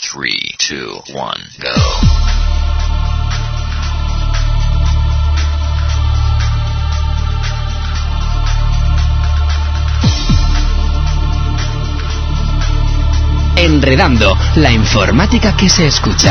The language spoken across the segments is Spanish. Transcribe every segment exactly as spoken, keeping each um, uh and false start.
three, two, one, go. Enredando, la informática que se escucha.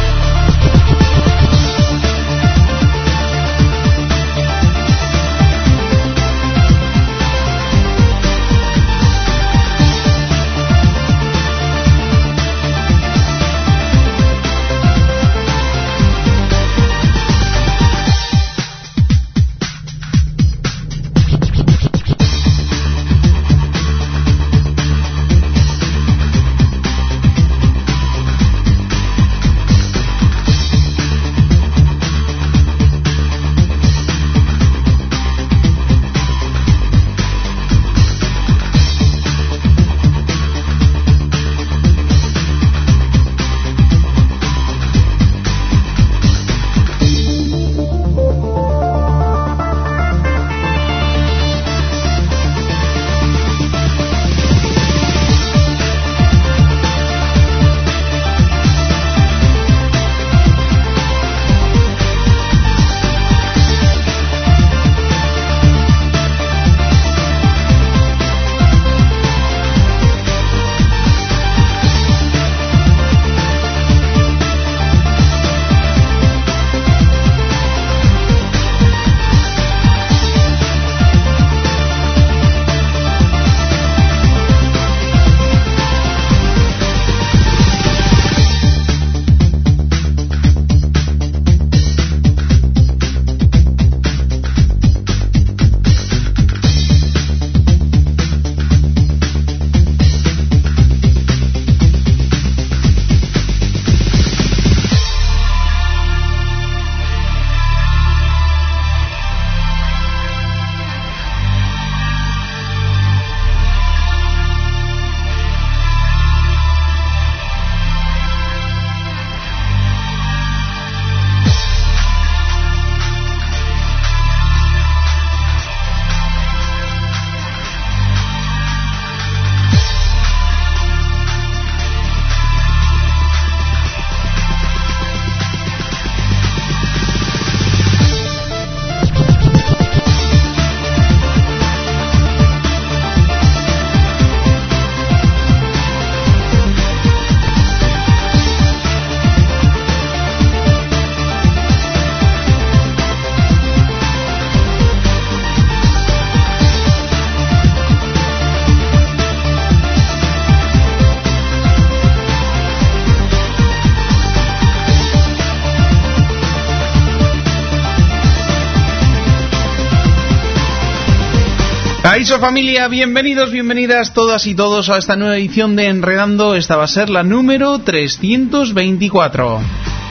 Aiso familia, bienvenidos, bienvenidas todas y todos a esta nueva edición de Enredando. Esta va a ser la número trescientos veinticuatro.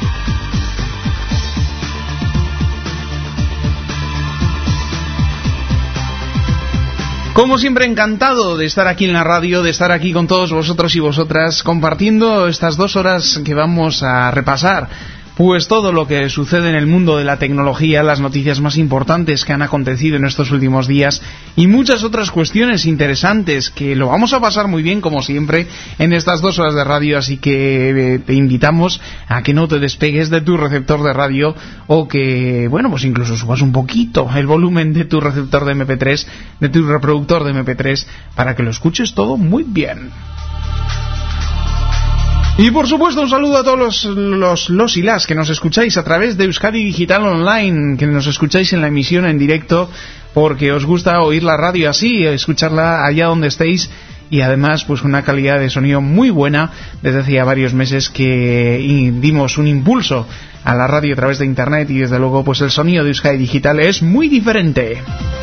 Como siempre, encantado de estar aquí en la radio, de estar aquí con todos vosotros y vosotras, compartiendo estas dos horas que vamos a repasar pues todo lo que sucede en el mundo de la tecnología, las noticias más importantes que han acontecido en estos últimos días y muchas otras cuestiones interesantes que lo vamos a pasar muy bien, como siempre, en estas dos horas de radio. Así que eh, te invitamos a que no te despegues de tu receptor de radio o que, bueno, pues incluso subas un poquito el volumen de tu receptor de eme pe tres, de tu reproductor de eme pe tres, para que lo escuches todo muy bien. Y por supuesto un saludo a todos los, los, los y las que nos escucháis a través de Euskadi Digital Online, que nos escucháis en la emisión en directo porque os gusta oír la radio así, escucharla allá donde estéis, y además pues una calidad de sonido muy buena. Desde hace ya varios meses que dimos un impulso a la radio a través de internet y desde luego pues el sonido de Euskadi Digital es muy diferente.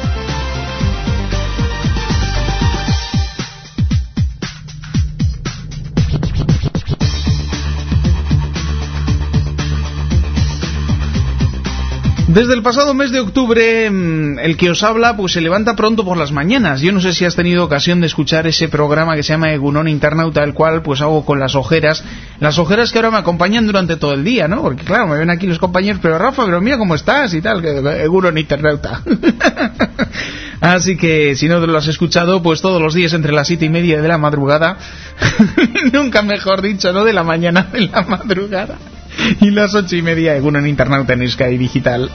Desde el pasado mes de octubre, el que os habla pues se levanta pronto por las mañanas. Yo no sé si has tenido ocasión de escuchar ese programa que se llama Egunon Internauta, el cual pues hago con las ojeras, las ojeras que ahora me acompañan durante todo el día, ¿no? Porque claro, me ven aquí los compañeros, pero Rafa, pero mira cómo estás y tal, que Egunon Internauta. Así que si no lo has escuchado, pues todos los días entre las siete y media de la madrugada, nunca mejor dicho, no de la mañana, de la madrugada, y las ocho y media en un internauta en Sky Digital.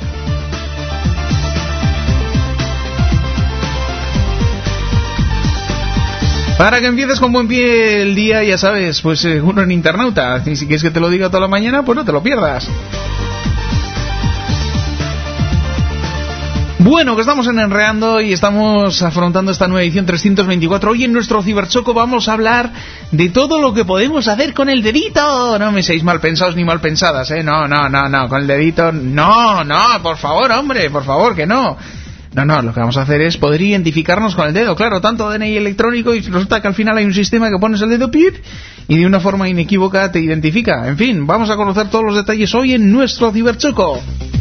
Para que empieces con buen pie el día, ya sabes, pues eh, uno en internauta. Y si quieres que te lo diga toda la mañana, pues no te lo pierdas. Bueno, que estamos en Enreando y estamos afrontando esta nueva edición trescientos veinticuatro. Hoy en nuestro Ciberchoco vamos a hablar de todo lo que podemos hacer con el dedito. No me seáis mal pensados ni mal pensadas, ¿eh? No, no, no, no, con el dedito. No, no, por favor, hombre, por favor, que no. No, no, lo que vamos a hacer es poder identificarnos con el dedo, claro, tanto D N I electrónico, y resulta que al final hay un sistema que pones el dedo pip y de una forma inequívoca te identifica. En fin, vamos a conocer todos los detalles hoy en nuestro Ciberchoco.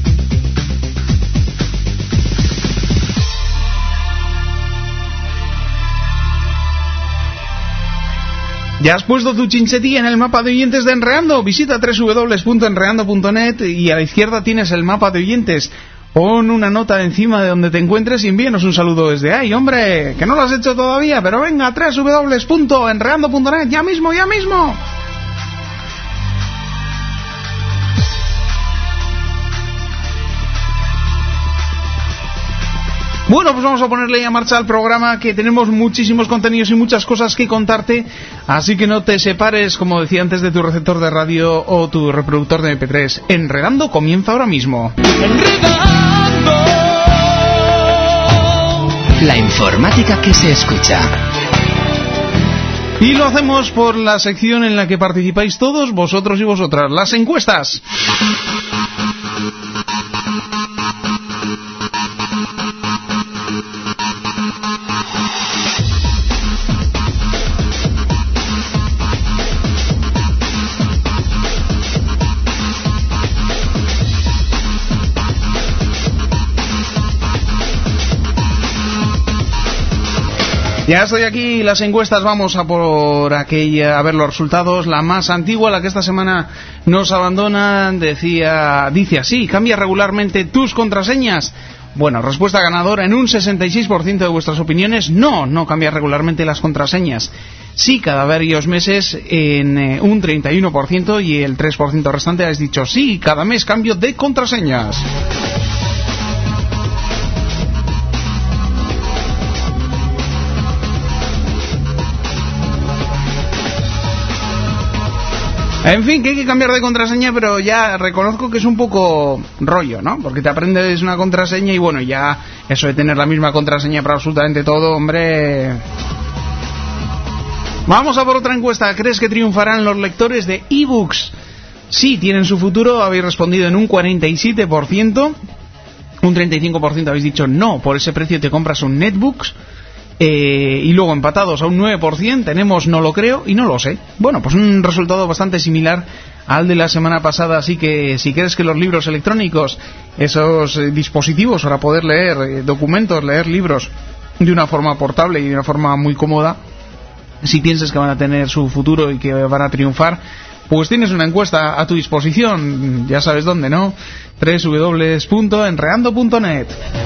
¿Ya has puesto tu chinchetti en el mapa de oyentes de Enreando? Visita doble u doble u doble u punto enreando punto net y a la izquierda tienes el mapa de oyentes. Pon una nota encima de donde te encuentres y envíenos un saludo desde ahí, hombre, que no lo has hecho todavía, pero venga, doble u doble u doble u punto enreando punto net, ya mismo, ya mismo. Bueno, pues vamos a ponerle ya marcha al programa, que tenemos muchísimos contenidos y muchas cosas que contarte, así que no te separes, como decía antes, de tu receptor de radio o tu reproductor de eme pe tres. Enredando comienza ahora mismo. Enredando. La informática que se escucha. Y lo hacemos por la sección en la que participáis todos vosotros y vosotras, las encuestas. Ya estoy aquí, las encuestas, vamos a por aquella, a ver los resultados. La más antigua, la que esta semana nos abandona, decía, dice así: cambia regularmente tus contraseñas. Bueno, respuesta ganadora en un sesenta y seis por ciento de vuestras opiniones. No, no cambia regularmente las contraseñas. Sí, cada varios meses en eh, un treinta y uno por ciento, y el tres por ciento restante habéis dicho sí, cada mes cambio de contraseñas. En fin, que hay que cambiar de contraseña, pero ya reconozco que es un poco rollo, ¿no? Porque te aprendes una contraseña y bueno, ya eso de tener la misma contraseña para absolutamente todo, hombre... Vamos a por otra encuesta. ¿Crees que triunfarán los lectores de ebooks? Sí, tienen su futuro, habéis respondido en un cuarenta y siete por ciento. Un treinta y cinco por ciento habéis dicho no, por ese precio te compras un netbooks. Eh, y luego empatados a un nueve por ciento tenemos no lo creo y no lo sé. Bueno, pues un resultado bastante similar al de la semana pasada, así que si crees que los libros electrónicos, esos eh, dispositivos para poder leer eh, documentos, leer libros de una forma portable y de una forma muy cómoda, si piensas que van a tener su futuro y que van a triunfar, pues tienes una encuesta a tu disposición, ya sabes dónde, ¿no? doble u doble u doble u punto enreando punto net.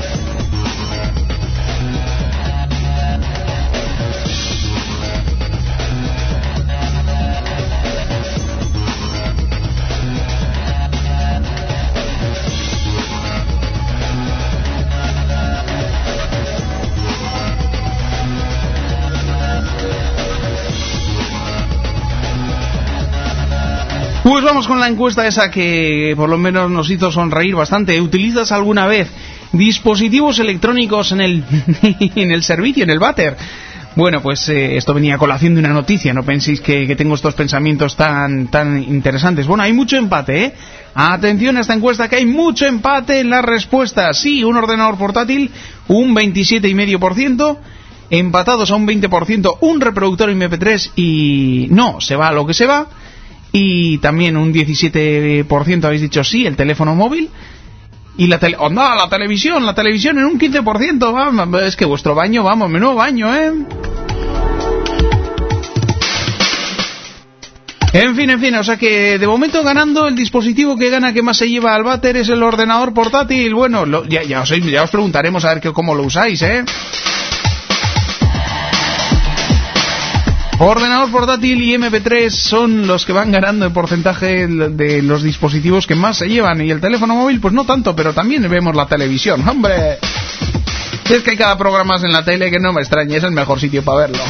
Pues vamos con la encuesta esa que por lo menos nos hizo sonreír bastante. ¿Utilizas alguna vez dispositivos electrónicos en el en el servicio, en el váter? Bueno, pues eh, esto venía a colación de una noticia, no penséis que, que tengo estos pensamientos tan tan interesantes. Bueno, hay mucho empate, ¿eh? Atención a esta encuesta, que hay mucho empate en las respuestas. Sí, un ordenador portátil, un veintisiete coma cinco por ciento. Empatados a un veinte por ciento, un reproductor eme pe tres y no, se va a lo que se va. Y también un diecisiete por ciento habéis dicho sí, el teléfono móvil. Y la tele... ¡Oh, no! La televisión, la televisión en un quince por ciento. Vamos, es que vuestro baño, vamos, menudo baño, ¿eh? En fin, en fin, o sea que de momento ganando el dispositivo que gana, que más se lleva al váter, es el ordenador portátil. Bueno, lo, ya, ya, os, ya os preguntaremos a ver que, cómo lo usáis, ¿eh? Ordenador portátil y eme pe tres son los que van ganando el porcentaje de los dispositivos que más se llevan. Y el teléfono móvil, pues no tanto, pero también vemos la televisión. ¡Hombre! Es que hay cada programa en la tele que no me extrañe, es el mejor sitio para verlo.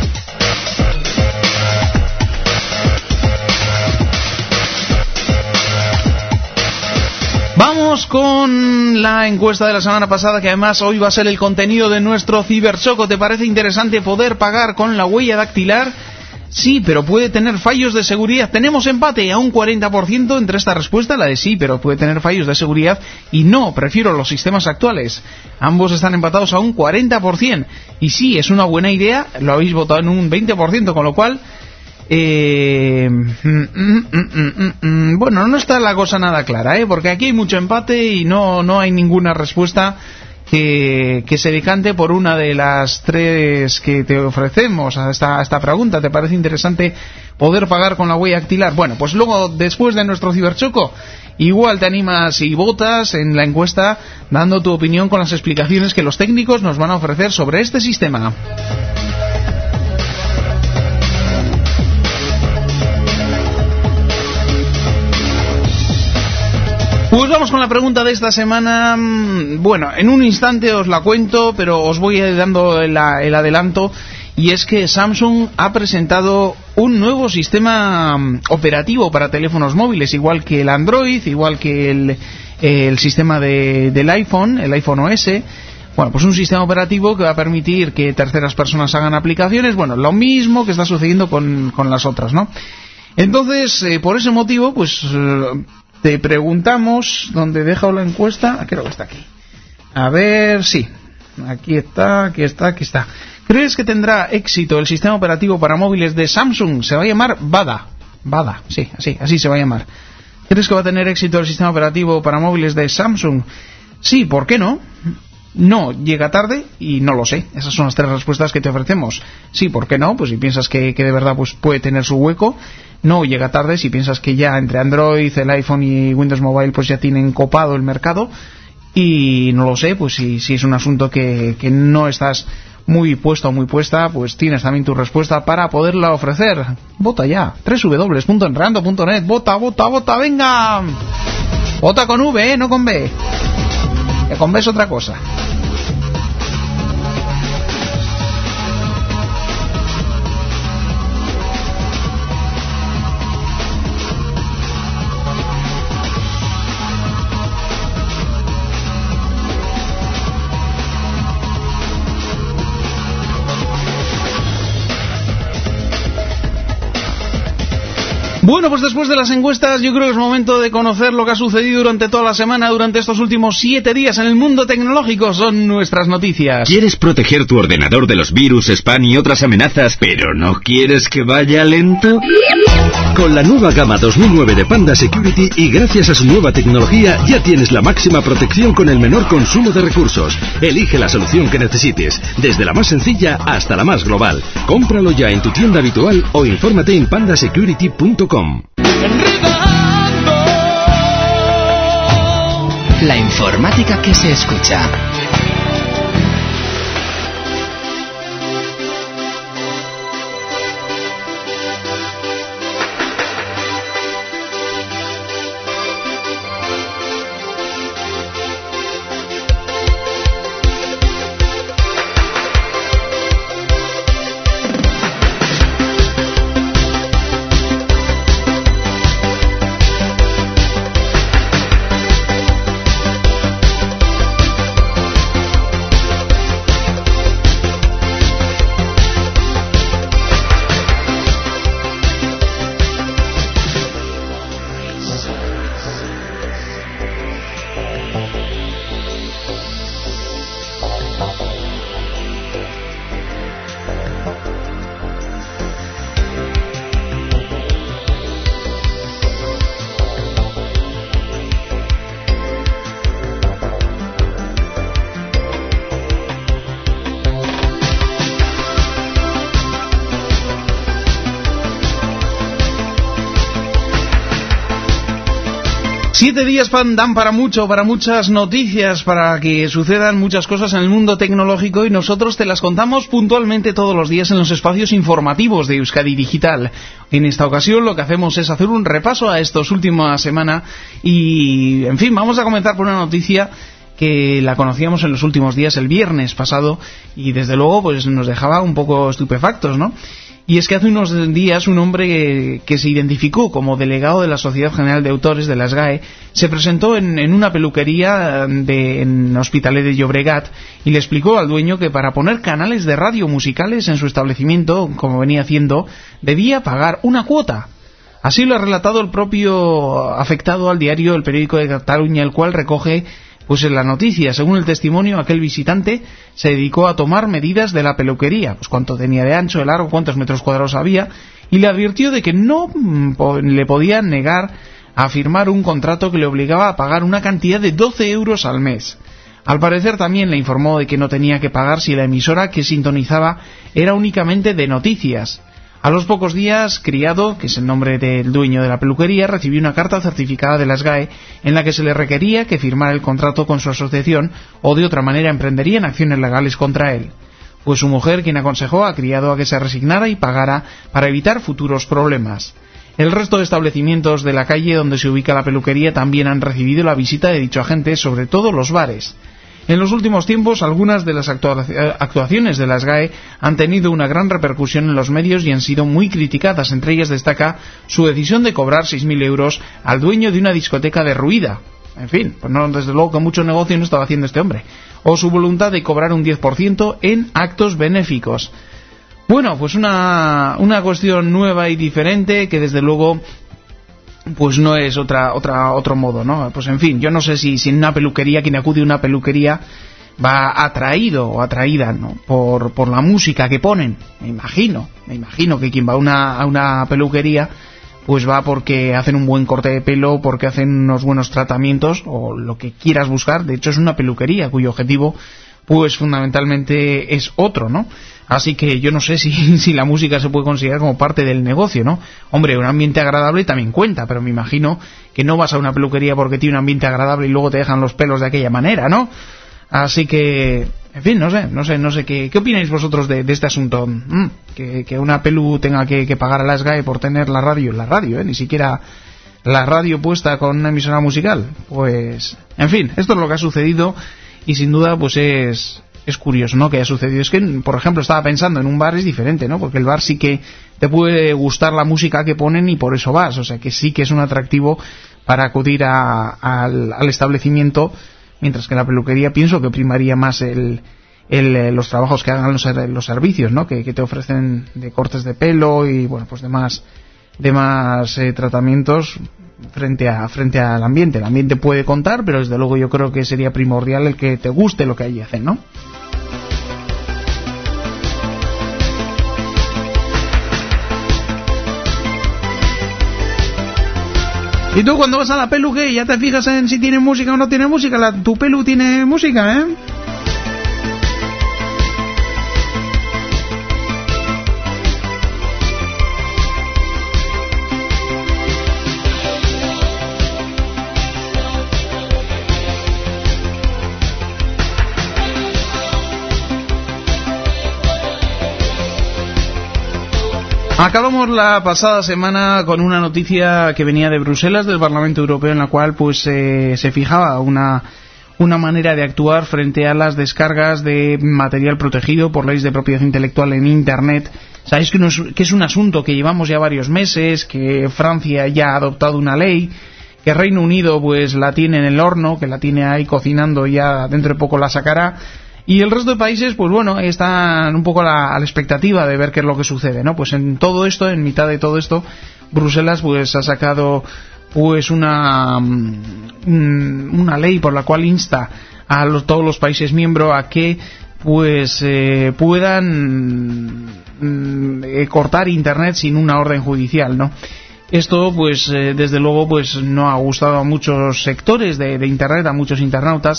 Vamos con la encuesta de la semana pasada, que además hoy va a ser el contenido de nuestro Ciberchoco. ¿Te parece interesante poder pagar con la huella dactilar? Sí, pero puede tener fallos de seguridad. Tenemos empate a un cuarenta por ciento entre esta respuesta, la de sí, pero puede tener fallos de seguridad, y no, prefiero los sistemas actuales. Ambos están empatados a un cuarenta por ciento. Y sí, es una buena idea, lo habéis votado en un veinte por ciento, con lo cual... Eh, mm, mm, mm, mm, mm, bueno, no está la cosa nada clara, ¿eh? Porque aquí hay mucho empate y no, no hay ninguna respuesta que, que se decante por una de las tres que te ofrecemos a esta, a esta pregunta. ¿Te parece interesante poder pagar con la huella dactilar? Bueno, pues luego, después de nuestro Ciberchoco, igual te animas y votas en la encuesta dando tu opinión con las explicaciones que los técnicos nos van a ofrecer sobre este sistema. Pues vamos con la pregunta de esta semana. Bueno, en un instante os la cuento, pero os voy dando el, el adelanto. Y es que Samsung ha presentado un nuevo sistema operativo para teléfonos móviles, igual que el Android, igual que el, el sistema de, del iPhone, el iPhone O S. Bueno, pues un sistema operativo que va a permitir que terceras personas hagan aplicaciones. Bueno, lo mismo que está sucediendo con, con las otras, ¿no? Entonces, eh, por ese motivo, pues... Eh, te preguntamos, ¿dónde he dejado la encuesta? Creo que está aquí. A ver, sí. Aquí está, aquí está, aquí está. ¿Crees que tendrá éxito el sistema operativo para móviles de Samsung? Se va a llamar Bada. Bada, sí, así, así se va a llamar. ¿Crees que va a tener éxito el sistema operativo para móviles de Samsung? Sí, ¿por qué no? No, llega tarde y no lo sé. Esas son las tres respuestas que te ofrecemos. Sí, ¿por qué no? Pues si piensas que, que de verdad pues puede tener su hueco. No, llega tarde si piensas que ya entre Android, el iPhone y Windows Mobile pues ya tienen copado el mercado. Y no lo sé, pues si, si es un asunto que, que no estás muy puesto o muy puesta, pues tienes también tu respuesta para poderla ofrecer. Vota ya, doble u doble u doble u punto enredando punto net. Vota, vota, vota, venga. Vota con V, ¿eh? No con B. Que con B es otra cosa. Bueno, pues después de las encuestas yo creo que es momento de conocer lo que ha sucedido durante toda la semana, durante estos últimos siete días en el mundo tecnológico. Son nuestras noticias. ¿Quieres proteger tu ordenador de los virus, spam y otras amenazas, pero no quieres que vaya lento? Con la nueva gama dos mil nueve de Panda Security y gracias a su nueva tecnología ya tienes la máxima protección con el menor consumo de recursos. Elige la solución que necesites, desde la más sencilla hasta la más global. Cómpralo ya en tu tienda habitual o infórmate en panda security punto com. La informática que se escucha. Siete días dan para mucho, para muchas noticias, para que sucedan muchas cosas en el mundo tecnológico, y nosotros te las contamos puntualmente todos los días en los espacios informativos de Euskadi Digital. En esta ocasión lo que hacemos es hacer un repaso a estos últimas semanas y, en fin, vamos a comenzar por una noticia que la conocíamos en los últimos días, el viernes pasado, y desde luego pues nos dejaba un poco estupefactos, ¿no? Y es que hace unos días un hombre que, que se identificó como delegado de la Sociedad General de Autores de la S G A E se presentó en, en una peluquería de, en Hospitalet de Llobregat y le explicó al dueño que para poner canales de radio musicales en su establecimiento, como venía haciendo, debía pagar una cuota. Así lo ha relatado el propio afectado al diario El Periódico de Cataluña, el cual recoge pues en la noticia. Según el testimonio, aquel visitante se dedicó a tomar medidas de la peluquería, pues cuánto tenía de ancho, de largo, cuántos metros cuadrados había, y le advirtió de que no le podían negar a firmar un contrato que le obligaba a pagar una cantidad de doce euros al mes. Al parecer también le informó de que no tenía que pagar si la emisora que sintonizaba era únicamente de noticias. A los pocos días, Criado, que es el nombre del dueño de la peluquería, recibió una carta certificada de la S G A E en la que se le requería que firmara el contrato con su asociación o de otra manera emprenderían acciones legales contra él. Fue su mujer quien aconsejó a Criado a que se resignara y pagara para evitar futuros problemas. El resto de establecimientos de la calle donde se ubica la peluquería también han recibido la visita de dicho agente, sobre todo los bares. En los últimos tiempos, algunas de las actuaciones de la S G A E han tenido una gran repercusión en los medios y han sido muy criticadas. Entre ellas destaca su decisión de cobrar seis mil euros al dueño de una discoteca derruida. En fin, pues no, desde luego que mucho negocio no estaba haciendo este hombre. O su voluntad de cobrar un diez por ciento en actos benéficos. Bueno, pues una, una cuestión nueva y diferente que desde luego pues no es otra otra otro modo, ¿no? Pues en fin, yo no sé si, si en una peluquería, quien acude a una peluquería va atraído o atraída, ¿no? por, por la música que ponen. Me imagino, me imagino que quien va a una, a una peluquería pues va porque hacen un buen corte de pelo, porque hacen unos buenos tratamientos o lo que quieras buscar. De hecho es una peluquería cuyo objetivo pues fundamentalmente es otro, ¿no? Así que yo no sé si, si la música se puede considerar como parte del negocio, ¿no? Hombre, un ambiente agradable también cuenta, pero me imagino que no vas a una peluquería porque tiene un ambiente agradable y luego te dejan los pelos de aquella manera, ¿no? Así que, en fin, no sé, no sé, no sé, ¿qué, qué opináis vosotros de, de este asunto? Mm, que, que una pelu tenga que, que pagar a la S G A E por tener la radio, la radio, ¿eh? Ni siquiera la radio puesta con una emisora musical. Pues, en fin, esto es lo que ha sucedido y sin duda pues es... es curioso, ¿no?, que haya sucedido. Es que, por ejemplo, estaba pensando en un bar es diferente, ¿no? Porque el bar sí que te puede gustar la música que ponen y por eso vas. O sea, que sí que es un atractivo para acudir a, al, al establecimiento, mientras que en la peluquería pienso que primaría más el, el, los trabajos que hagan los, los servicios, ¿no?, que, que te ofrecen de cortes de pelo y, bueno, pues demás, demás eh, tratamientos frente a frente al ambiente. El ambiente puede contar, pero desde luego yo creo que sería primordial el que te guste lo que allí hacen, ¿no? Y tú cuando vas a la pelu, ¿qué? ¿Ya te fijas en si tiene música o no tiene música? La, tu pelu tiene música, ¿eh? Acabamos la pasada semana con una noticia que venía de Bruselas, del Parlamento Europeo, en la cual pues eh, se fijaba una, una manera de actuar frente a las descargas de material protegido por leyes de propiedad intelectual en Internet. Sabéis que, no es, que es un asunto que llevamos ya varios meses, que Francia ya ha adoptado una ley, que Reino Unido pues la tiene en el horno, que la tiene ahí cocinando, ya dentro de poco la sacará. Y el resto de países, pues bueno, están un poco a la, a la expectativa de ver qué es lo que sucede, ¿no? Pues en todo esto, en mitad de todo esto, Bruselas pues ha sacado pues una una ley por la cual insta a los, todos los países miembros a que pues eh, puedan eh, cortar Internet sin una orden judicial, ¿no? Esto, pues, eh, desde luego, pues no ha gustado a muchos sectores de, de Internet, a muchos internautas.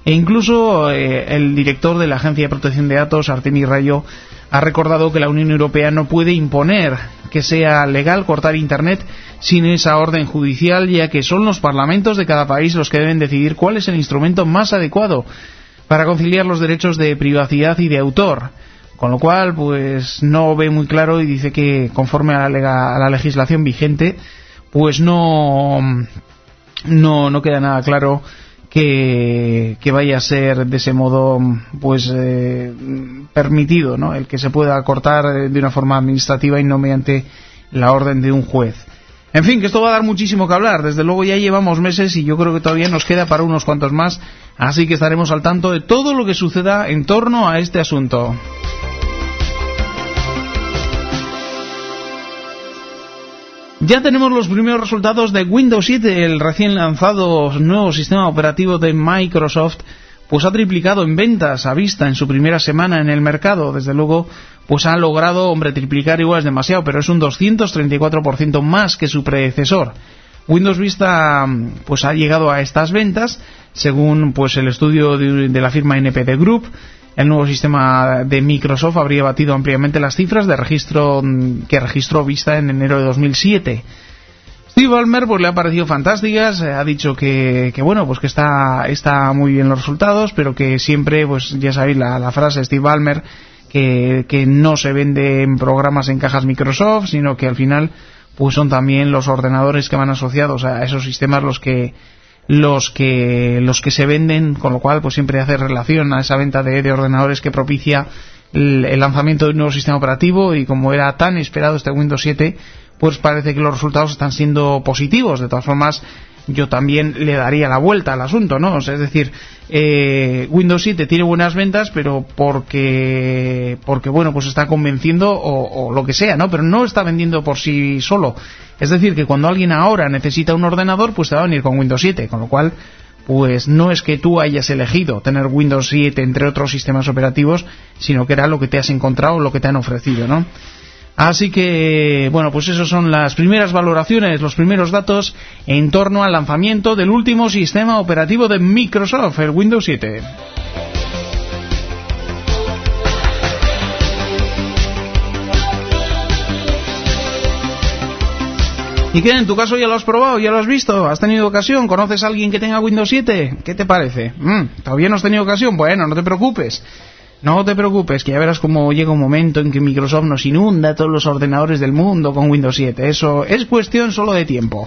E incluso eh, el director de la Agencia de Protección de Datos, Artemi Rayo, ha recordado que la Unión Europea no puede imponer que sea legal cortar Internet sin esa orden judicial, ya que son los parlamentos de cada país los que deben decidir cuál es el instrumento más adecuado para conciliar los derechos de privacidad y de autor. Con lo cual, pues no ve muy claro y dice que conforme a la, lega, a la legislación vigente, pues no, no, no queda nada claro que, que vaya a ser de ese modo pues eh, permitido, ¿no?, el que se pueda cortar de una forma administrativa y no mediante la orden de un juez. En fin, que esto va a dar muchísimo que hablar. Desde luego ya llevamos meses y yo creo que todavía nos queda para unos cuantos más, así que estaremos al tanto de todo lo que suceda en torno a este asunto. Ya tenemos los primeros resultados de Windows siete, el recién lanzado nuevo sistema operativo de Microsoft, pues ha triplicado en ventas a vista en su primera semana en el mercado. Desde luego, pues ha logrado, hombre, triplicar igual es demasiado, pero es un doscientos treinta y cuatro por ciento más que su predecesor. Windows Vista pues ha llegado a estas ventas, según pues el estudio de, de la firma N P D Group. El nuevo sistema de Microsoft habría batido ampliamente las cifras de registro que registró Vista en enero de dos mil siete. Steve Ballmer pues le ha parecido fantásticas, ha dicho que, que bueno, pues que está está muy bien los resultados, pero que siempre, pues ya sabéis la, la frase de Steve Ballmer, que, que no se venden programas en cajas Microsoft, sino que al final pues son también los ordenadores que van asociados a esos sistemas los que los que los que se venden, con lo cual pues siempre hace relación a esa venta de, de ordenadores que propicia el, el lanzamiento de un nuevo sistema operativo. Y como era tan esperado este Windows siete, pues parece que los resultados están siendo positivos. De todas formas, yo también le daría la vuelta al asunto, ¿no? O sea, es decir, eh, Windows siete tiene buenas ventas, pero porque, porque bueno, pues está convenciendo o, o lo que sea, ¿no? Pero no está vendiendo por sí solo. Es decir, que cuando alguien ahora necesita un ordenador, pues te va a venir con Windows siete, con lo cual, pues no es que tú hayas elegido tener Windows siete entre otros sistemas operativos, sino que era lo que te has encontrado, lo que te han ofrecido, ¿no? Así que, bueno, pues esas son las primeras valoraciones, los primeros datos en torno al lanzamiento del último sistema operativo de Microsoft, el Windows siete. ¿Y qué? ¿En tu caso ya lo has probado? ¿Ya lo has visto? ¿Has tenido ocasión? ¿Conoces a alguien que tenga Windows siete? ¿Qué te parece? Mm, ¿Todavía no has tenido ocasión? Bueno, no te preocupes. No te preocupes, que ya verás cómo llega un momento en que Microsoft nos inunda todos los ordenadores del mundo con Windows siete. Eso es cuestión solo de tiempo.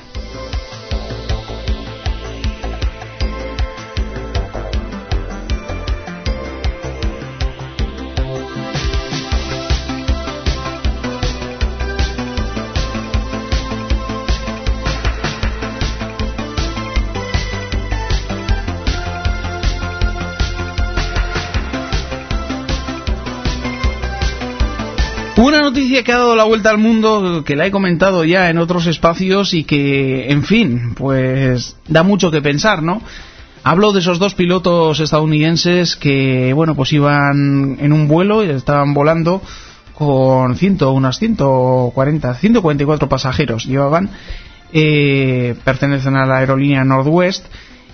Una noticia que ha dado la vuelta al mundo, que la he comentado ya en otros espacios y que, en fin, pues da mucho que pensar, ¿no? Hablo de esos dos pilotos estadounidenses que, bueno, pues iban en un vuelo y estaban volando con ciento, unas ciento cuarenta, ciento cuarenta y cuatro pasajeros. Llevaban, eh, pertenecen a la aerolínea Northwest,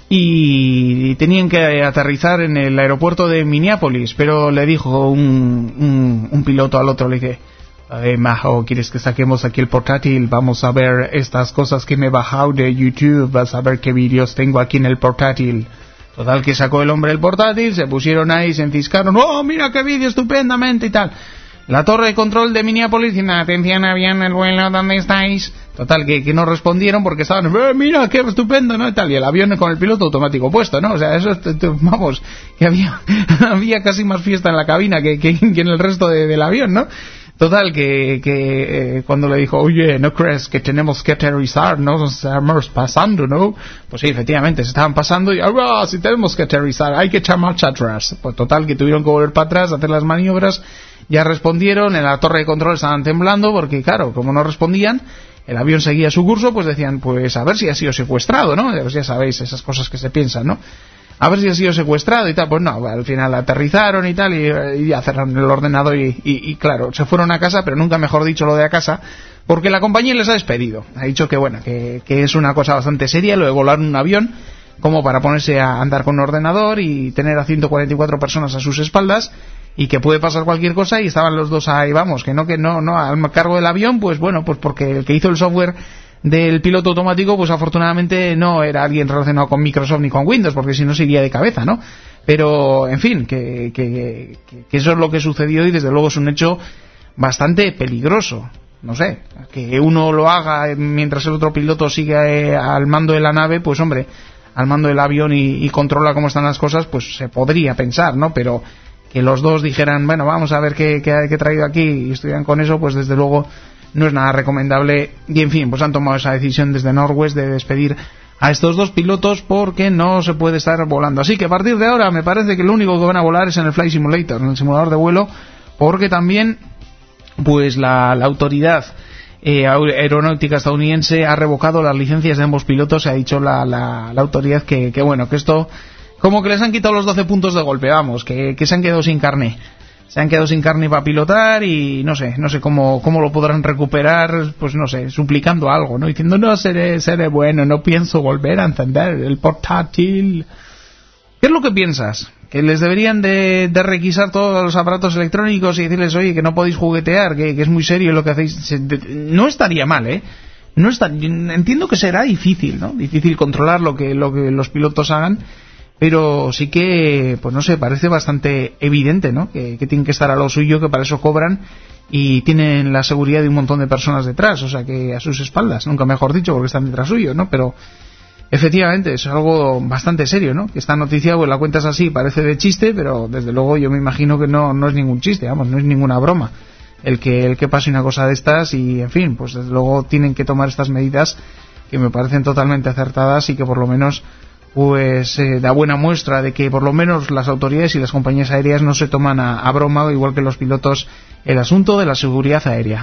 y tenían que aterrizar en el aeropuerto de Minneapolis, pero le dijo un, un, un piloto al otro, le dice: eh, Majo, ¿quieres que saquemos aquí el portátil? Vamos a ver estas cosas que me he bajado de YouTube, vas a ver qué vídeos tengo aquí en el portátil. Total, que sacó el hombre el portátil, se pusieron ahí, se enciscaron: ¡oh, mira qué vídeo estupendamente! Y tal. La torre de control de Minneapolis dice: atención, avión, el vuelo, ¿dónde estáis? Total, que, que no respondieron porque estaban: eh, mira, qué estupendo, ¿no? Y tal, y el avión con el piloto automático puesto, ¿no? O sea, eso, vamos, que había había casi más fiesta en la cabina que, que, que en el resto de, del avión, ¿no? Total, que, que eh, cuando le dijo: oye, ¿no crees que tenemos que aterrizar? ¿No? Nos estamos pasando, ¿no? Pues sí, efectivamente, se estaban pasando y, ah, si tenemos que aterrizar, hay que echar marcha atrás. Pues total, que tuvieron que volver para atrás, hacer las maniobras. Ya respondieron, en la torre de control estaban temblando porque, claro, como no respondían, el avión seguía su curso, pues decían: pues a ver si ha sido secuestrado, ¿no? Pues ya sabéis, esas cosas que se piensan, ¿no? A ver si ha sido secuestrado y tal. Pues no, al final aterrizaron y tal, y, y ya cerraron el ordenador y, y, y claro, se fueron a casa, pero nunca mejor dicho lo de a casa, porque la compañía les ha despedido. Ha dicho que, bueno, que, que es una cosa bastante seria lo de volar un avión. como para ponerse a andar con un ordenador y tener a ciento cuarenta y cuatro personas a sus espaldas, y que puede pasar cualquier cosa, y estaban los dos ahí, vamos, que no, que no, no, al cargo del avión, pues bueno, pues porque el que hizo el software del piloto automático, pues afortunadamente no era alguien relacionado con Microsoft ni con Windows, porque si no se iría de cabeza, ¿no? Pero, en fin, que, que, que eso es lo que sucedió, y desde luego es un hecho bastante peligroso. No sé, que uno lo haga mientras el otro piloto sigue al mando de la nave, pues hombre, al mando del avión y, y controla cómo están las cosas, pues se podría pensar, ¿no? Pero que los dos dijeran, bueno, vamos a ver qué, qué, qué he traído aquí, y estuvieran con eso, pues desde luego no es nada recomendable. Y en fin, pues han tomado esa decisión desde Northwest de despedir a estos dos pilotos porque no se puede estar volando. Así que a partir de ahora me parece que lo único que van a volar es en el Flight Simulator, en el simulador de vuelo, porque también pues la, la autoridad eh, aeronáutica estadounidense ha revocado las licencias de ambos pilotos. Se ha dicho la, la, la autoridad que, que bueno, que esto como que les han quitado los doce puntos de golpe, vamos, que, que se han quedado sin carne. Se han quedado sin carne para pilotar, y no sé, no sé cómo, cómo lo podrán recuperar, pues no sé, suplicando algo, ¿no? Diciendo, no, seré, seré bueno, no pienso volver a encender el portátil. ¿Qué es lo que piensas? ¿Que les deberían de, de requisar todos los aparatos electrónicos y decirles, oye, que no podéis juguetear, que, que es muy serio lo que hacéis? No estaría mal, ¿eh? No está, entiendo que será difícil, ¿no? Difícil controlar lo que, lo que los pilotos hagan, pero sí que, pues no sé, parece bastante evidente, ¿no? Que, que tienen que estar a lo suyo, que para eso cobran y tienen la seguridad de un montón de personas detrás, o sea, que a sus espaldas, nunca mejor dicho, porque están detrás suyo, ¿no? Pero efectivamente es algo bastante serio, ¿no? Que esta noticia, pues la cuentas así, parece de chiste, pero desde luego yo me imagino que no, no es ningún chiste, vamos, no es ninguna broma el que, el que pase una cosa de estas, y en fin, pues desde luego tienen que tomar estas medidas que me parecen totalmente acertadas y que por lo menos pues eh, da buena muestra de que por lo menos las autoridades y las compañías aéreas no se toman a, a broma, igual que los pilotos, el asunto de la seguridad aérea.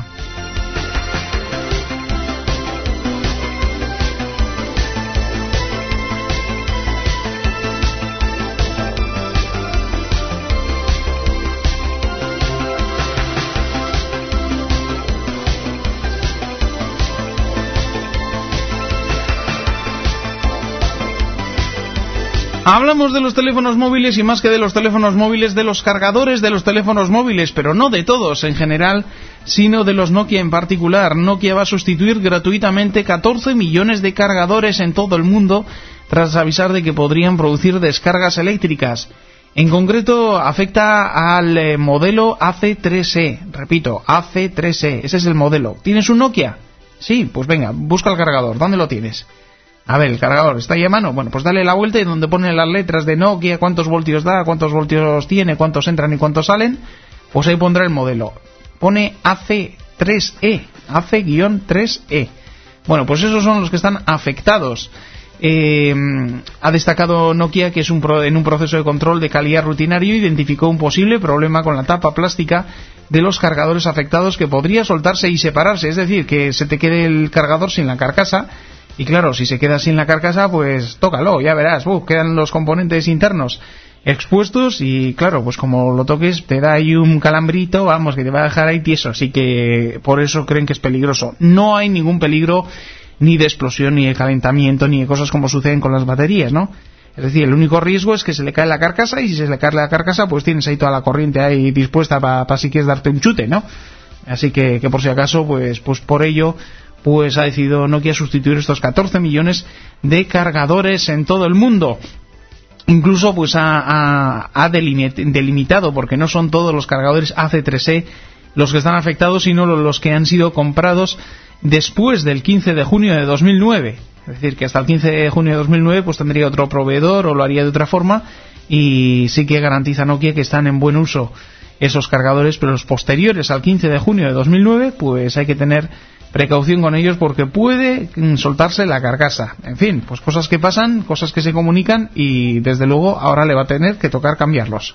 Hablamos de los teléfonos móviles, y más que de los teléfonos móviles, de los cargadores de los teléfonos móviles, pero no de todos en general, sino de los Nokia en particular. Nokia va a sustituir gratuitamente catorce millones de cargadores en todo el mundo, tras avisar de que podrían producir descargas eléctricas. En concreto, afecta al eh, modelo A C tres E. Repito, A C tres E. Ese es el modelo. ¿Tienes un Nokia? Sí, pues venga, busca el cargador. ¿Dónde lo tienes? A ver, el cargador está ahí a mano. Bueno, pues dale la vuelta y donde ponen las letras de Nokia, cuántos voltios da, cuántos voltios tiene, cuántos entran y cuántos salen, pues ahí pondrá el modelo. Pone A C tres E, A C tres E. Bueno, pues esos son los que están afectados. Eh, ha destacado Nokia que es un pro, en un proceso de control de calidad rutinario identificó un posible problema con la tapa plástica de los cargadores afectados que podría soltarse y separarse, es decir, que se te quede el cargador sin la carcasa. Y claro, si se queda sin la carcasa, pues tócalo, ya verás, uh, quedan los componentes internos expuestos y claro, pues como lo toques te da ahí un calambrito, vamos, que te va a dejar ahí tieso, así que por eso creen que es peligroso. No hay ningún peligro ni de explosión, ni de calentamiento, ni de cosas como suceden con las baterías, ¿no? Es decir, el único riesgo es que se le cae la carcasa, y si se le cae la carcasa, pues tienes ahí toda la corriente ahí dispuesta para pa si quieres darte un chute, ¿no? Así que, que por si acaso, pues, pues por ello, pues ha decidido Nokia sustituir estos catorce millones de cargadores en todo el mundo. Incluso pues ha, ha, ha delimitado, porque no son todos los cargadores A C tres E los que están afectados, sino los que han sido comprados después del quince de junio de dos mil nueve. Es decir, que hasta el quince de junio de dos mil nueve pues tendría otro proveedor o lo haría de otra forma, y sí que garantiza Nokia que están en buen uso esos cargadores, pero los posteriores al quince de junio de dos mil nueve pues hay que tener precaución con ellos porque puede soltarse la carcasa. En fin, pues cosas que pasan, cosas que se comunican, y desde luego ahora le va a tener que tocar cambiarlos.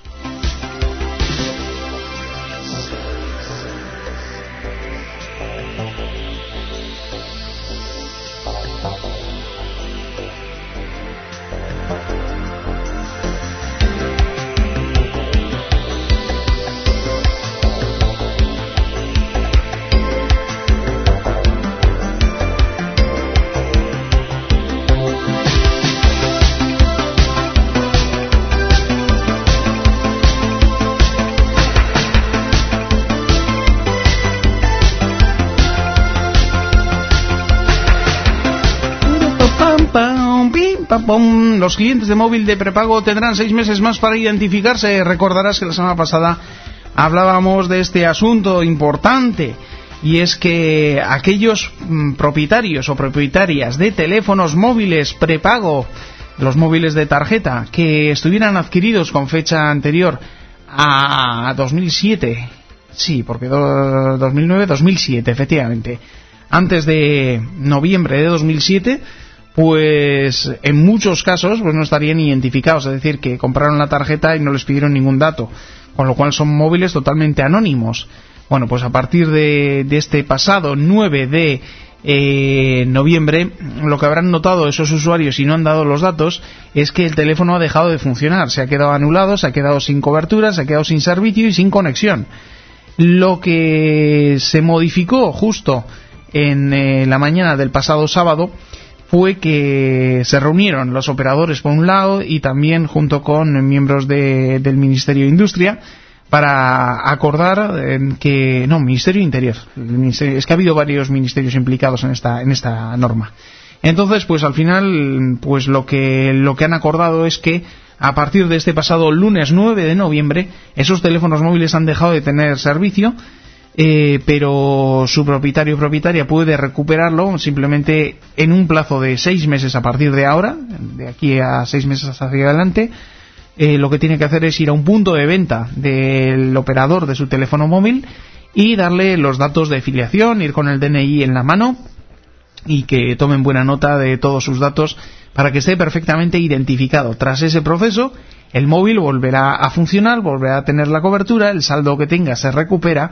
pum, pam, pum. Los clientes de móvil de prepago tendrán seis meses más para identificarse. Recordarás que la semana pasada hablábamos de este asunto importante, y es que aquellos mm, propietarios o propietarias de teléfonos móviles prepago, los móviles de tarjeta, que estuvieran adquiridos con fecha anterior a dos mil siete, sí, porque do, dos mil nueve, dos mil siete, efectivamente, antes de noviembre de dos mil siete, pues en muchos casos pues no estarían identificados, es decir, que compraron la tarjeta y no les pidieron ningún dato, con lo cual son móviles totalmente anónimos. Bueno, pues a partir de, de este pasado nueve de eh, noviembre, lo que habrán notado esos usuarios si no han dado los datos es que el teléfono ha dejado de funcionar, se ha quedado anulado, se ha quedado sin cobertura, se ha quedado sin servicio y sin conexión. Lo que se modificó justo en eh, la mañana del pasado sábado fue que se reunieron los operadores por un lado y también junto con miembros de, del Ministerio de Industria para acordar en que... No, Ministerio de Interior. El Ministerio, es que ha habido varios ministerios implicados en esta en esta norma. Entonces, pues al final, pues lo que lo que han acordado es que a partir de este pasado lunes nueve de noviembre, esos teléfonos móviles han dejado de tener servicio, eh, pero su propietario o propietaria puede recuperarlo simplemente en un plazo de seis meses a partir de ahora, de aquí a seis meses hacia adelante. Eh, lo que tiene que hacer es ir a un punto de venta del operador de su teléfono móvil y darle los datos de filiación, ir con el D N I en la mano y que tomen buena nota de todos sus datos para que esté perfectamente identificado. Tras ese proceso, el móvil volverá a funcionar, volverá a tener la cobertura, el saldo que tenga se recupera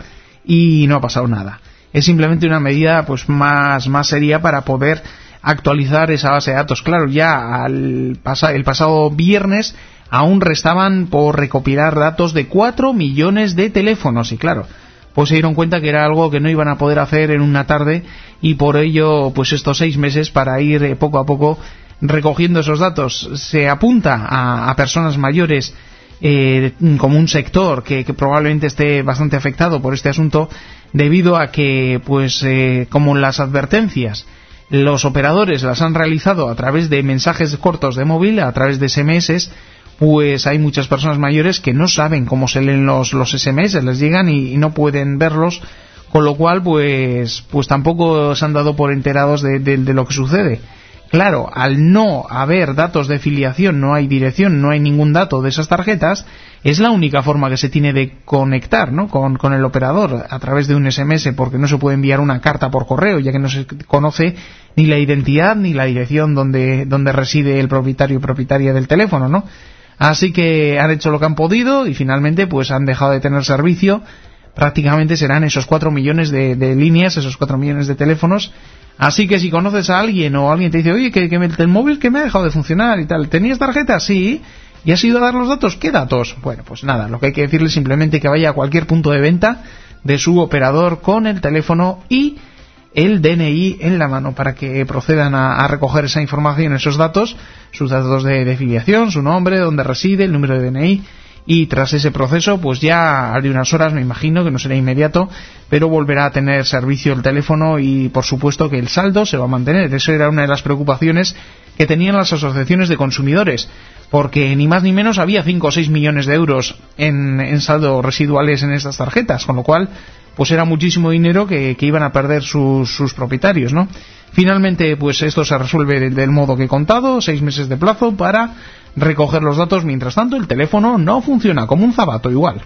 y no ha pasado nada. Es simplemente una medida pues más, más seria para poder actualizar esa base de datos. Claro, ya al pasa, el pasado viernes aún restaban por recopilar datos de cuatro millones de teléfonos y claro, pues se dieron cuenta que era algo que no iban a poder hacer en una tarde y por ello pues estos seis meses para ir eh, poco a poco recogiendo esos datos. Se apunta a, a personas mayores eh, como un sector que, que probablemente esté bastante afectado por este asunto debido a que pues eh, como las advertencias los operadores las han realizado a través de mensajes cortos de móvil, a través de ese eme ese, pues hay muchas personas mayores que no saben cómo se leen los, los ese eme ese, les llegan y, y no pueden verlos, con lo cual pues pues tampoco se han dado por enterados de, de, de lo que sucede. Claro, al no haber datos de filiación, no hay dirección, no hay ningún dato de esas tarjetas, es la única forma que se tiene de conectar, ¿no?, con, con el operador a través de un ese eme ese, porque no se puede enviar una carta por correo, ya que no se conoce ni la identidad ni la dirección donde, donde reside el propietario o propietaria del teléfono, ¿no? Así que han hecho lo que han podido y finalmente pues han dejado de tener servicio. Prácticamente serán esos cuatro millones de, de líneas, esos cuatro millones de teléfonos. Así que si conoces a alguien o alguien te dice, oye, que, que me, el móvil que me ha dejado de funcionar y tal, ¿tenías tarjeta? Sí. ¿Y has ido a dar los datos? ¿Qué datos? Bueno, pues nada, lo que hay que decirle es simplemente que vaya a cualquier punto de venta de su operador con el teléfono y el D N I en la mano para que procedan a, a recoger esa información, esos datos, sus datos de, de filiación, su nombre, dónde reside, el número de D N I, y tras ese proceso pues ya haré unas horas, me imagino que no será inmediato, pero volverá a tener servicio el teléfono y por supuesto que el saldo se va a mantener. Eso era una de las preocupaciones que tenían las asociaciones de consumidores, porque ni más ni menos había cinco o seis millones de euros en, en saldo residuales en estas tarjetas, con lo cual pues era muchísimo dinero que, que iban a perder sus, sus propietarios, ¿no? Finalmente, pues esto se resuelve del, del modo que he contado, seis meses de plazo para recoger los datos. Mientras tanto, el teléfono no funciona, como un zapato igual.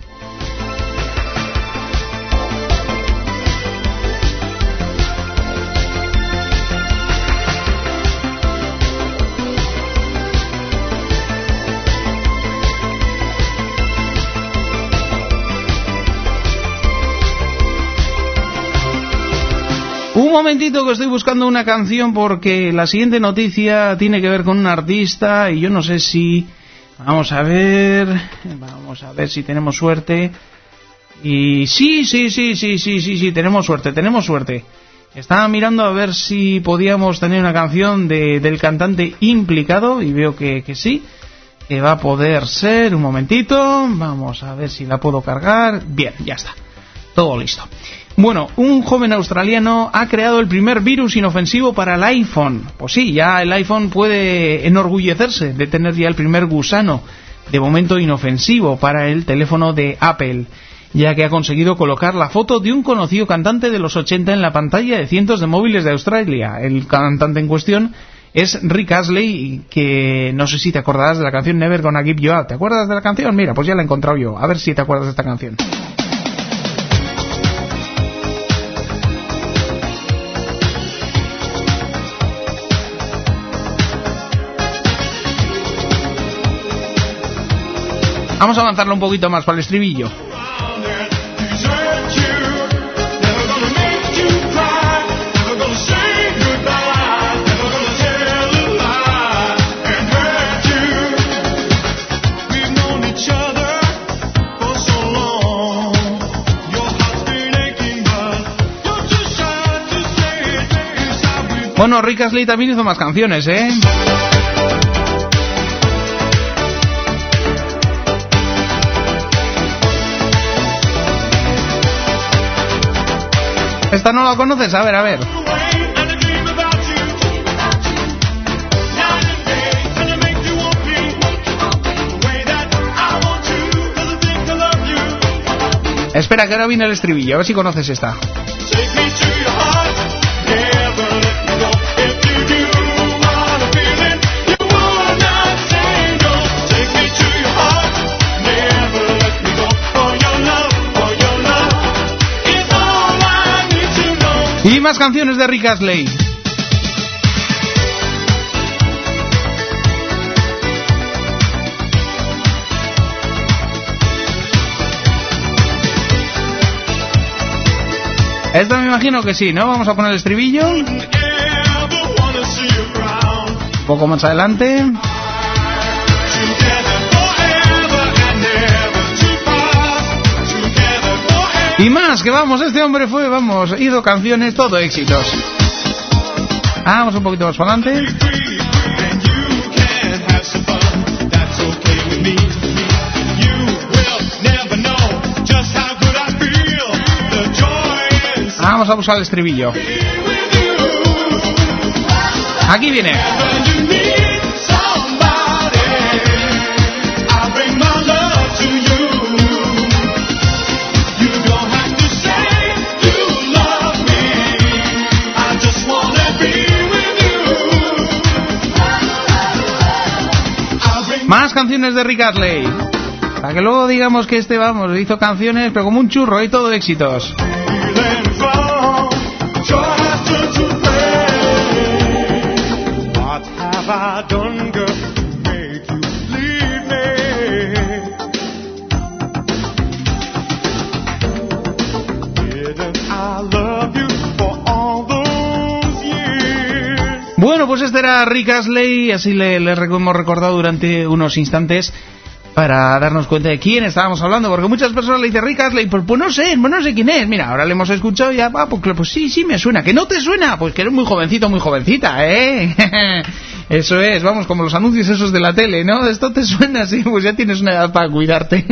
Un momentito que estoy buscando una canción porque la siguiente noticia tiene que ver con un artista y yo no sé si... Vamos a ver... Vamos a ver si tenemos suerte. Y sí, sí, sí, sí, sí, sí, sí, tenemos suerte, tenemos suerte. Estaba mirando a ver si podíamos tener una canción de, del cantante implicado y veo que, que sí, que va a poder ser. Un momentito, vamos a ver si la puedo cargar. Bien, ya está. Todo listo. Bueno, un joven australiano ha creado el primer virus inofensivo para el iPhone. Pues sí, ya el iPhone puede enorgullecerse de tener ya el primer gusano, de momento inofensivo, para el teléfono de Apple, ya que ha conseguido colocar la foto de un conocido cantante de los ochenta en la pantalla de cientos de móviles de Australia. El cantante en cuestión es Rick Astley, que no sé si te acordarás de la canción Never Gonna Give You Up. ¿Te acuerdas de la canción? Mira, pues ya la he encontrado yo. A ver si te acuerdas de esta canción. Vamos a avanzarlo un poquito más para el estribillo. Bueno, Rick Astley también hizo más canciones, ¿eh? ¿Esta no la conoces? A ver, a ver. Espera, que ahora viene el estribillo, a ver si conoces esta. Y más canciones de Rick Astley. Esta me imagino que sí, ¿no? Vamos a poner el estribillo. Un poco más adelante. Y más, que vamos, este hombre fue, vamos, hizo canciones, todo éxitos. Ah, vamos un poquito más para adelante. Vamos a buscar el estribillo. Aquí viene. Más canciones de Rick Astley. Para que luego digamos que este, vamos, hizo canciones, pero como un churro y todo éxitos. Bueno, pues este era Rick Astley, así le, le hemos recordado durante unos instantes para darnos cuenta de quién estábamos hablando, porque muchas personas le dicen Rick Astley, pues, pues no sé, pues no sé quién es. Mira, ahora le hemos escuchado y ya, ah, pues, pues sí, sí me suena. ¿Que no te suena? Pues que eres muy jovencito, muy jovencita, ¿eh? Eso es, vamos, como los anuncios esos de la tele, ¿no? Esto te suena, sí, pues ya tienes una edad para cuidarte.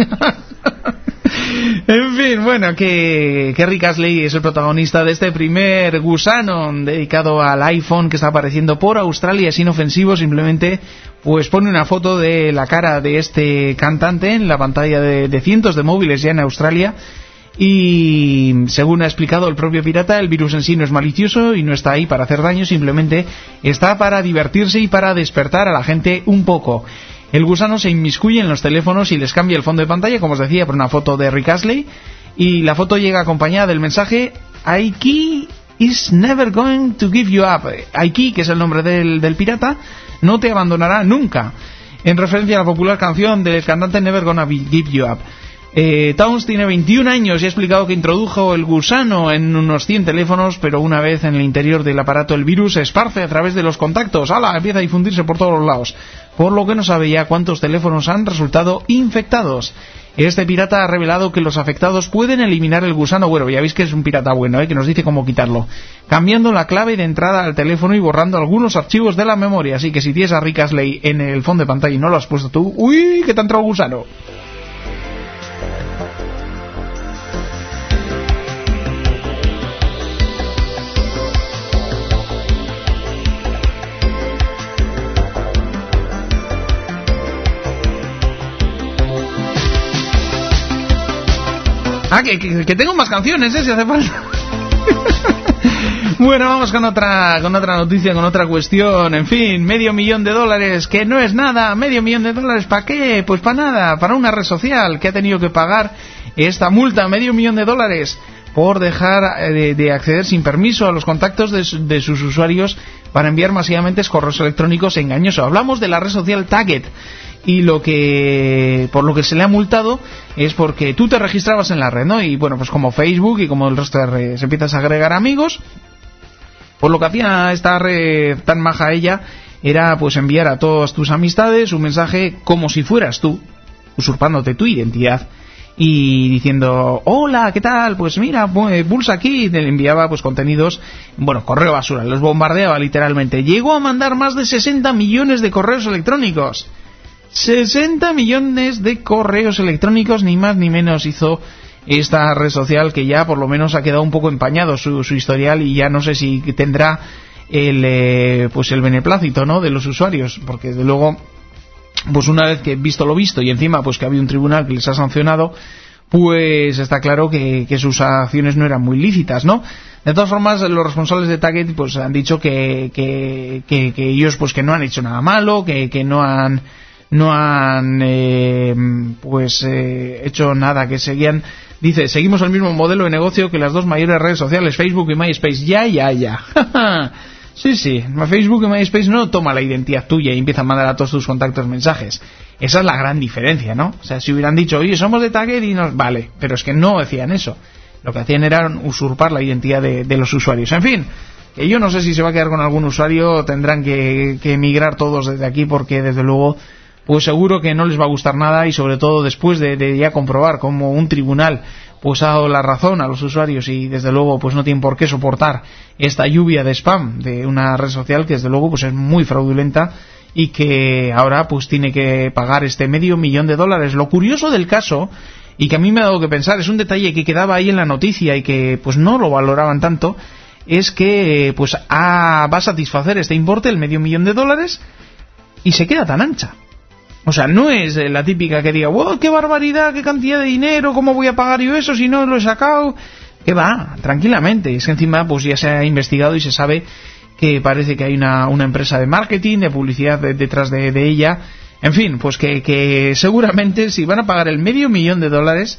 En fin, bueno, que, que Rick Astley es el protagonista de este primer gusano dedicado al iPhone que está apareciendo por Australia. Es inofensivo, simplemente pues pone una foto de la cara de este cantante en la pantalla de, de cientos de móviles ya en Australia. Y según ha explicado el propio pirata, el virus en sí no es malicioso y no está ahí para hacer daño, simplemente está para divertirse y para despertar a la gente un poco. El gusano se inmiscuye en los teléfonos y les cambia el fondo de pantalla, como os decía, por una foto de Rick Astley, y la foto llega acompañada del mensaje Aiki is never going to give you up. Aiki, que es el nombre del, del pirata, no te abandonará nunca, en referencia a la popular canción del cantante Never Gonna Give You Up. Eh, Towns tiene veintiún años y ha explicado que introdujo el gusano en unos cien teléfonos, pero una vez en el interior del aparato el virus se esparce a través de los contactos. ¡Hala! Empieza a difundirse por todos los lados, por lo que no sabe ya cuántos teléfonos han resultado infectados. Este pirata ha revelado que los afectados pueden eliminar el gusano. Bueno, ya veis que es un pirata bueno, ¿eh? Que nos dice cómo quitarlo, cambiando la clave de entrada al teléfono y borrando algunos archivos de la memoria. Así que si tienes a Rick Astley en el fondo de pantalla y no lo has puesto tú, ¡uy! Que te ha entrado el gusano. Ah, que, que, que tengo más canciones, ¿eh? Si hace falta. Bueno, vamos con otra, con otra noticia, con otra cuestión. En fin, medio millón de dólares, que no es nada. Medio millón de dólares, ¿para qué? Pues para nada, para una red social que ha tenido que pagar esta multa, medio millón de dólares, por dejar de, de acceder sin permiso a los contactos de, de sus usuarios para enviar masivamente correos electrónicos engañosos. Hablamos de la red social Target. Y lo que por lo que se le ha multado es porque tú te registrabas en la red, ¿no? Y bueno, pues como Facebook y como el resto de redes, empiezas a agregar amigos. Pues lo que hacía esta red tan maja ella era pues enviar a todas tus amistades un mensaje como si fueras tú, usurpándote tu identidad y diciendo, hola, ¿qué tal? Pues mira, pulsa aquí, y te enviaba pues contenidos, bueno, correo basura, los bombardeaba literalmente. Llegó a mandar más de sesenta millones de correos electrónicos. sesenta millones de correos electrónicos, ni más ni menos hizo esta red social, que ya por lo menos ha quedado un poco empañado su, su historial, y ya no sé si tendrá el eh, pues el beneplácito, ¿no?, de los usuarios, porque desde luego pues una vez que visto lo visto y encima pues que había un tribunal que les ha sancionado, pues está claro que, que sus acciones no eran muy lícitas, ¿no? De todas formas, los responsables de Target pues han dicho que, que, que, que ellos pues que no han hecho nada malo, que, que no han no han eh, pues eh, hecho nada, que seguían, dice, seguimos el mismo modelo de negocio que las dos mayores redes sociales, Facebook y MySpace. Ya, ya, ya. Sí, sí, Facebook y MySpace no toma la identidad tuya y empieza a mandar a todos tus contactos mensajes. Esa es la gran diferencia, ¿no? O sea, si hubieran dicho, oye, somos de Target y nos... Vale, pero es que no hacían eso. Lo que hacían era usurpar la identidad de, de los usuarios. En fin, que yo no sé si se va a quedar con algún usuario, tendrán que, que emigrar todos desde aquí, porque desde luego pues seguro que no les va a gustar nada, y sobre todo después de, de ya comprobar cómo un tribunal pues ha dado la razón a los usuarios, y desde luego pues no tienen por qué soportar esta lluvia de spam de una red social que desde luego pues es muy fraudulenta, y que ahora pues tiene que pagar este medio millón de dólares. Lo curioso del caso, y que a mí me ha dado que pensar, es un detalle que quedaba ahí en la noticia y que pues no lo valoraban tanto, es que pues a, va a satisfacer este importe, el medio millón de dólares, y se queda tan ancha. O sea, no es la típica que diga, wow, qué barbaridad, qué cantidad de dinero, ¿cómo voy a pagar yo eso si no lo he sacado? Que va, tranquilamente. Es que encima pues ya se ha investigado y se sabe que parece que hay una, una empresa de marketing, de publicidad de, detrás de, de ella. En fin, pues que, que seguramente si van a pagar el medio millón de dólares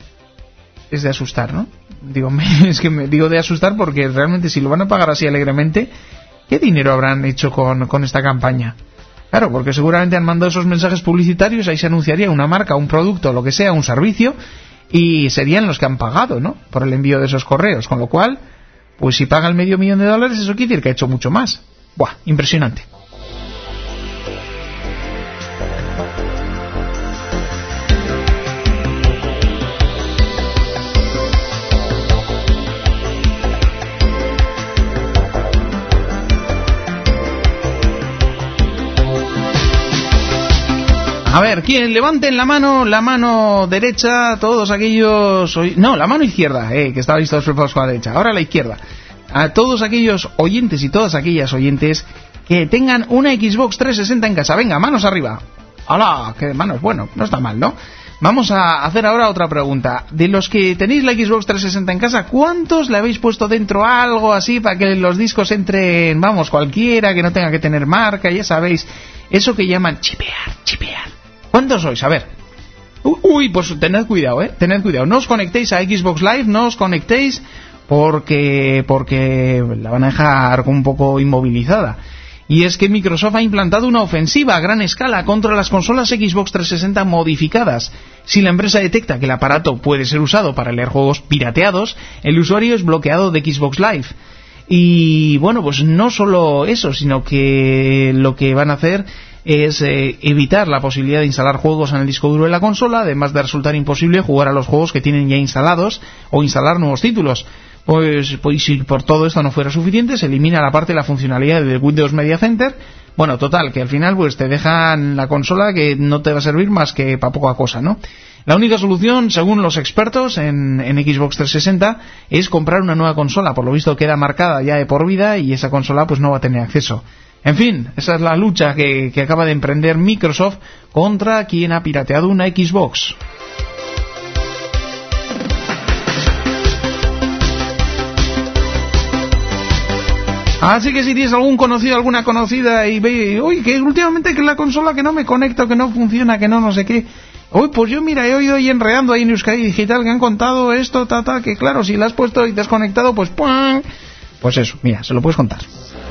es de asustar, ¿no? Digo, es que me digo de asustar porque realmente si lo van a pagar así alegremente, ¿qué dinero habrán hecho con, con esta campaña? Claro, porque seguramente han mandado esos mensajes publicitarios, ahí se anunciaría una marca, un producto, lo que sea, un servicio, y serían los que han pagado, ¿no?, por el envío de esos correos. Con lo cual, pues si paga el medio millón de dólares, eso quiere decir que ha hecho mucho más. Buah, impresionante. A ver, ¿quién? Levanten la mano, la mano derecha, todos aquellos... No, la mano izquierda, eh, que estabais todos preparados con la derecha. Ahora la izquierda. A todos aquellos oyentes y todas aquellas oyentes que tengan una Xbox trescientos sesenta en casa. Venga, manos arriba. ¡Hala! ¡Qué manos! Bueno, no está mal, ¿no? Vamos a hacer ahora otra pregunta. De los que tenéis la Xbox trescientos sesenta en casa, ¿cuántos le habéis puesto dentro algo así para que los discos entren, vamos, cualquiera, que no tenga que tener marca? Ya sabéis, eso que llaman chipear, chipear. ¿Cuántos sois? A ver. Uy, pues tened cuidado, ¿eh? Tened cuidado. No os conectéis a Xbox Live, no os conectéis porque porque la van a dejar un poco inmovilizada. Y es que Microsoft ha implantado una ofensiva a gran escala contra las consolas Xbox trescientos sesenta modificadas. Si la empresa detecta que el aparato puede ser usado para leer juegos pirateados, el usuario es bloqueado de Xbox Live. Y bueno, pues no solo eso, sino que lo que van a hacer es eh, evitar la posibilidad de instalar juegos en el disco duro de la consola, además de resultar imposible jugar a los juegos que tienen ya instalados o instalar nuevos títulos. Pues, pues si por todo esto no fuera suficiente, se elimina la parte de la funcionalidad de Windows Media Center. Bueno, total, que al final pues te dejan la consola que no te va a servir más que para poca cosa, ¿no? La única solución, según los expertos en, en Xbox trescientos sesenta, es comprar una nueva consola. Por lo visto queda marcada ya de por vida y esa consola pues no va a tener acceso. En fin, esa es la lucha que, que acaba de emprender Microsoft contra quien ha pirateado una Xbox. Así que si tienes algún conocido, alguna conocida y ve, uy, que últimamente que la consola que no me conecta, que no funciona, que no no sé qué. Uy, pues yo mira, he oído ahí enredando ahí en Euskadi Digital que han contado esto, ta, ta, que claro, si la has puesto y te has conectado, pues ¡pum! Pues eso, mira, se lo puedes contar.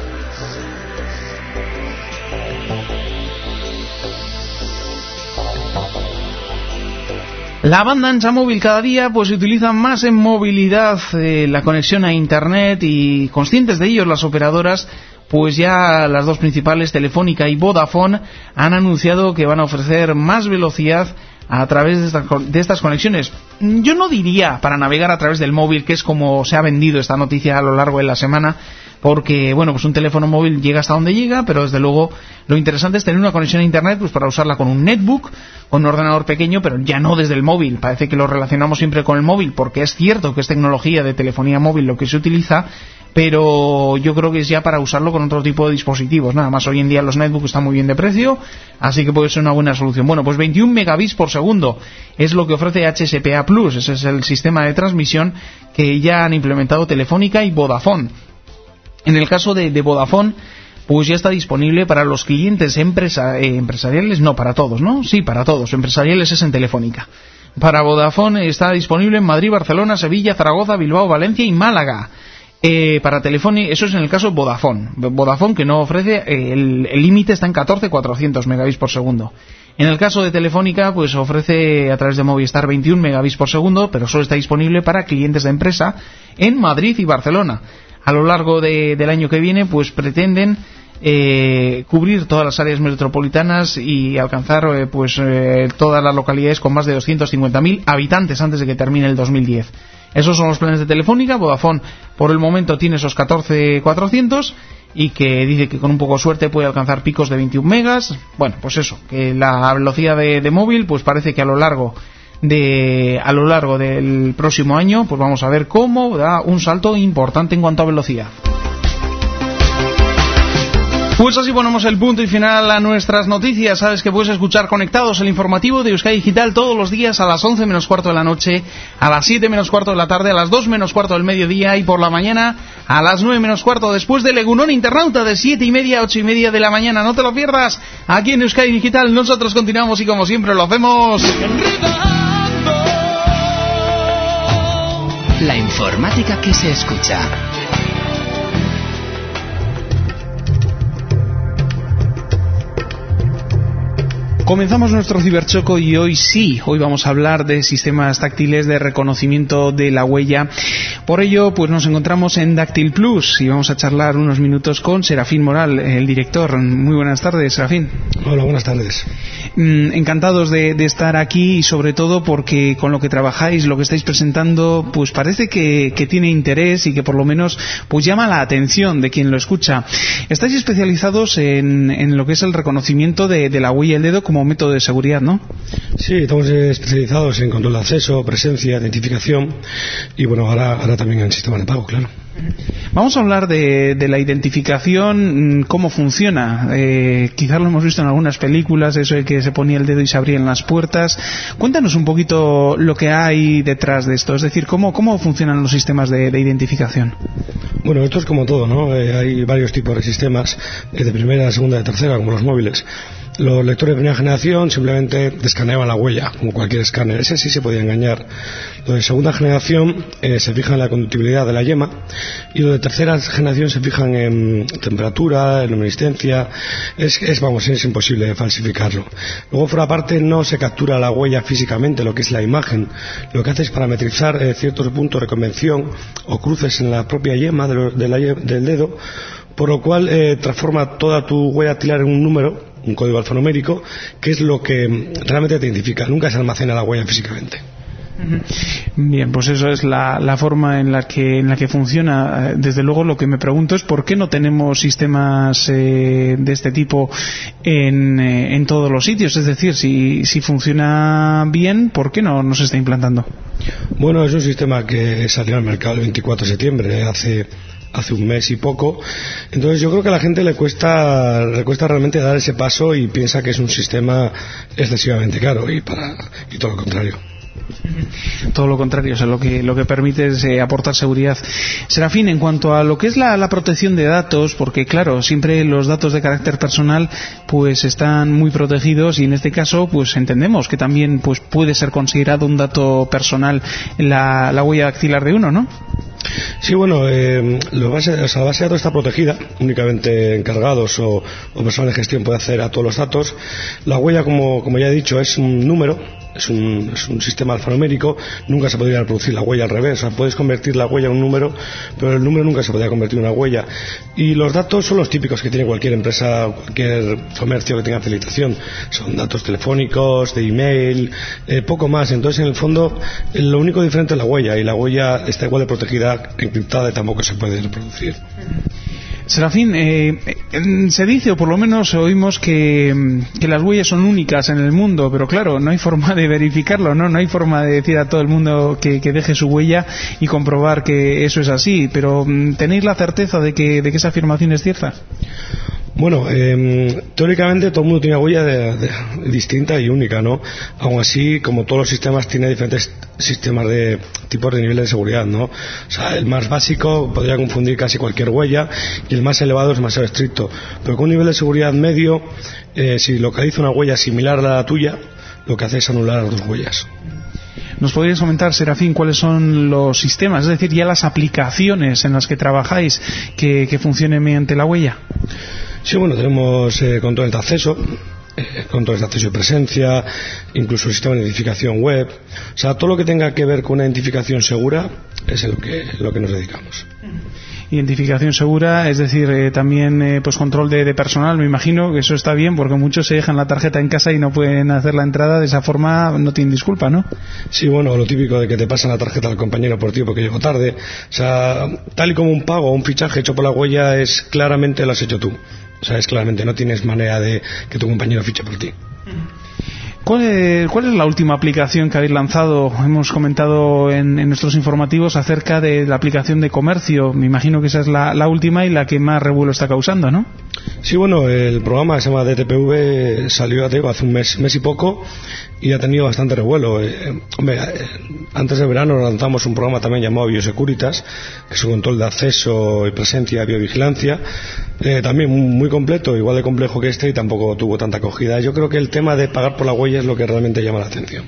La banda ancha móvil cada día pues se utiliza más en movilidad, eh, la conexión a internet, y conscientes de ellos las operadoras, pues ya las dos principales, Telefónica y Vodafone, han anunciado que van a ofrecer más velocidad a través de estas, de estas conexiones. Yo no diría para navegar a través del móvil, que es como se ha vendido esta noticia a lo largo de la semana, porque bueno, pues un teléfono móvil llega hasta donde llega, pero desde luego lo interesante es tener una conexión a internet pues para usarla con un netbook, con un ordenador pequeño, pero ya no desde el móvil. Parece que lo relacionamos siempre con el móvil, porque es cierto que es tecnología de telefonía móvil lo que se utiliza, pero yo creo que es ya para usarlo con otro tipo de dispositivos. Nada más, hoy en día los netbooks están muy bien de precio, así que puede ser una buena solución. Bueno, pues veintiún megabits por segundo es lo que ofrece H S P A plus, ese es el sistema de transmisión que ya han implementado Telefónica y Vodafone. En el caso de, de Vodafone, pues ya está disponible para los clientes empresa, eh, empresariales, no, para todos, ¿no? Sí, para todos, empresariales es en Telefónica. Para Vodafone está disponible en Madrid, Barcelona, Sevilla, Zaragoza, Bilbao, Valencia y Málaga. Eh, para Telefónica, eso es en el caso de Vodafone. Vodafone que no ofrece, eh, el límite está en catorce mil cuatrocientos megabits por segundo. En el caso de Telefónica, pues ofrece a través de Movistar veintiún megabits por segundo, pero solo está disponible para clientes de empresa en Madrid y Barcelona. A lo largo de, del año que viene, pues pretenden eh, cubrir todas las áreas metropolitanas y alcanzar eh, pues eh, todas las localidades con más de doscientos cincuenta mil habitantes antes de que termine el dos mil diez. Esos son los planes de Telefónica. Vodafone por el momento tiene esos catorce mil cuatrocientos y que dice que con un poco de suerte puede alcanzar picos de veintiún megas. Bueno, pues eso, que la velocidad de, de móvil pues parece que a lo largo de a lo largo del próximo año pues vamos a ver cómo da un salto importante en cuanto a velocidad. Pues así ponemos el punto y final a nuestras noticias. Sabes que puedes escuchar Conectados, el informativo de Euskadi Digital, todos los días a las once menos cuarto de la noche, a las siete menos cuarto de la tarde, a las dos menos cuarto del mediodía y por la mañana a las nueve menos cuarto, después del Egunon Internauta de siete y media a ocho y media de la mañana. No te lo pierdas, aquí en Euskadi Digital. Nosotros continuamos y como siempre lo hacemos... La informática que se escucha. Comenzamos nuestro ciberchoco y hoy sí, hoy vamos a hablar de sistemas táctiles de reconocimiento de la huella. Por ello, pues nos encontramos en Dáctil Plus y vamos a charlar unos minutos con Serafín Moral, el director. Muy buenas tardes, Serafín. Hola, buenas tardes. Mm, encantados de, de estar aquí y sobre todo porque con lo que trabajáis, lo que estáis presentando, pues parece que, que tiene interés y que por lo menos pues llama la atención de quien lo escucha. Estáis especializados en, en lo que es el reconocimiento de, de la huella y el dedo como método de seguridad, ¿no? Sí, estamos especializados en control de acceso, presencia, identificación y bueno, ahora, ahora también en sistemas de pago, claro. Vamos a hablar de, de la identificación, cómo funciona. Eh, quizás lo hemos visto en algunas películas, eso de que se ponía el dedo y se abrían las puertas. Cuéntanos un poquito lo que hay detrás de esto, es decir, cómo, cómo funcionan los sistemas de, de identificación. Bueno, esto es como todo, ¿no? Eh, hay varios tipos de sistemas, eh, de primera, segunda, de tercera, como los móviles. Los lectores de primera generación simplemente escaneaban la huella, como cualquier escáner. Ese sí se podía engañar. Los de segunda generación eh, se fijan en la conductibilidad de la yema, y los de tercera generación se fijan en temperatura, en luminiscencia. Es, es vamos, es imposible falsificarlo. Luego, por aparte, no se captura la huella físicamente, lo que es la imagen. Lo que hace es parametrizar eh, ciertos puntos de convención o cruces en la propia yema de lo, de la, del dedo, por lo cual eh, transforma toda tu huella dactilar en un número, un código alfanumérico, que es lo que realmente te identifica. Nunca se almacena la huella físicamente. Bien, pues eso es la, la forma en la que en la que funciona. Desde luego, lo que me pregunto es por qué no tenemos sistemas eh, de este tipo en, eh, en todos los sitios. Es decir, si, si funciona bien, ¿por qué no, no se está implantando? Bueno, es un sistema que salió al mercado el veinticuatro de septiembre, hace hace un mes y poco. Entonces yo creo que a la gente le cuesta le cuesta realmente dar ese paso y piensa que es un sistema excesivamente caro, y para y todo lo contrario. Todo lo contrario, o sea, lo que lo que permite es eh, aportar seguridad. Serafín, en cuanto a lo que es la, la protección de datos, porque claro, siempre los datos de carácter personal pues están muy protegidos, y en este caso pues entendemos que también pues puede ser considerado un dato personal la, la huella dactilar de uno, ¿no? Sí, bueno, eh, lo base, o sea, la base de datos está protegida, únicamente encargados o, o personal de gestión puede acceder a todos los datos. La huella, como, como ya he dicho, es un número, es un, es un sistema alfanumérico, nunca se podría reproducir la huella al revés, o sea, puedes convertir la huella en un número, pero el número nunca se podría convertir en una huella. Y los datos son los típicos que tiene cualquier empresa, cualquier comercio que tenga facilitación, son datos telefónicos, de email, eh, poco más. Entonces, en el fondo, lo único diferente es la huella, y la huella está igual de protegida, encriptada, y tampoco se puede reproducir. Serafín, eh, se dice, o por lo menos oímos, que, que las huellas son únicas en el mundo, pero claro, no hay forma de verificarlo, ¿no? No hay forma de decir a todo el mundo que, que deje su huella y comprobar que eso es así, pero ¿tenéis la certeza de que, de que esa afirmación es cierta? Bueno, eh, teóricamente todo el mundo tiene una huella de, de, distinta y única, ¿no? Aún así, como todos los sistemas, tiene diferentes sistemas de tipos de niveles de seguridad, ¿no? O sea, el más básico podría confundir casi cualquier huella, y el más elevado es demasiado estricto. Pero con un nivel de seguridad medio, eh, si localiza una huella similar a la tuya, lo que hace es anular las dos huellas. ¿Nos podrías comentar, Serafín, cuáles son los sistemas, es decir, ya las aplicaciones en las que trabajáis que, que funcionen mediante la huella? Sí, bueno, tenemos eh, controles de acceso, eh, controles de acceso y presencia, incluso el sistema de identificación web. O sea, todo lo que tenga que ver con una identificación segura es lo que, lo que nos dedicamos. Identificación segura, es decir, eh, también eh, pues control de, de personal, me imagino que eso está bien, porque muchos se dejan la tarjeta en casa y no pueden hacer la entrada, de esa forma no tienen disculpa, ¿no? Sí, bueno, lo típico de que te pasan la tarjeta al compañero por ti porque llegó tarde. O sea, tal y como un pago o un fichaje hecho por la huella, es claramente lo has hecho tú. O sea, es claramente, no tienes manera de que tu compañero fiche por ti. ¿Cuál es, ¿Cuál es la última aplicación que habéis lanzado? Hemos comentado en, en nuestros informativos acerca de la aplicación de comercio. Me imagino que esa es la, la última y la que más revuelo está causando, ¿no? Sí, bueno, el programa que se llama D T P V salió, te digo, hace un mes, mes y poco, y ha tenido bastante revuelo. Eh, hombre, eh, antes de verano lanzamos un programa también llamado Biosecuritas, que es un control de acceso y presencia, biovigilancia, eh, también muy completo, igual de complejo que este, y tampoco tuvo tanta acogida. Yo creo que el tema de pagar por la huella es lo que realmente llama la atención.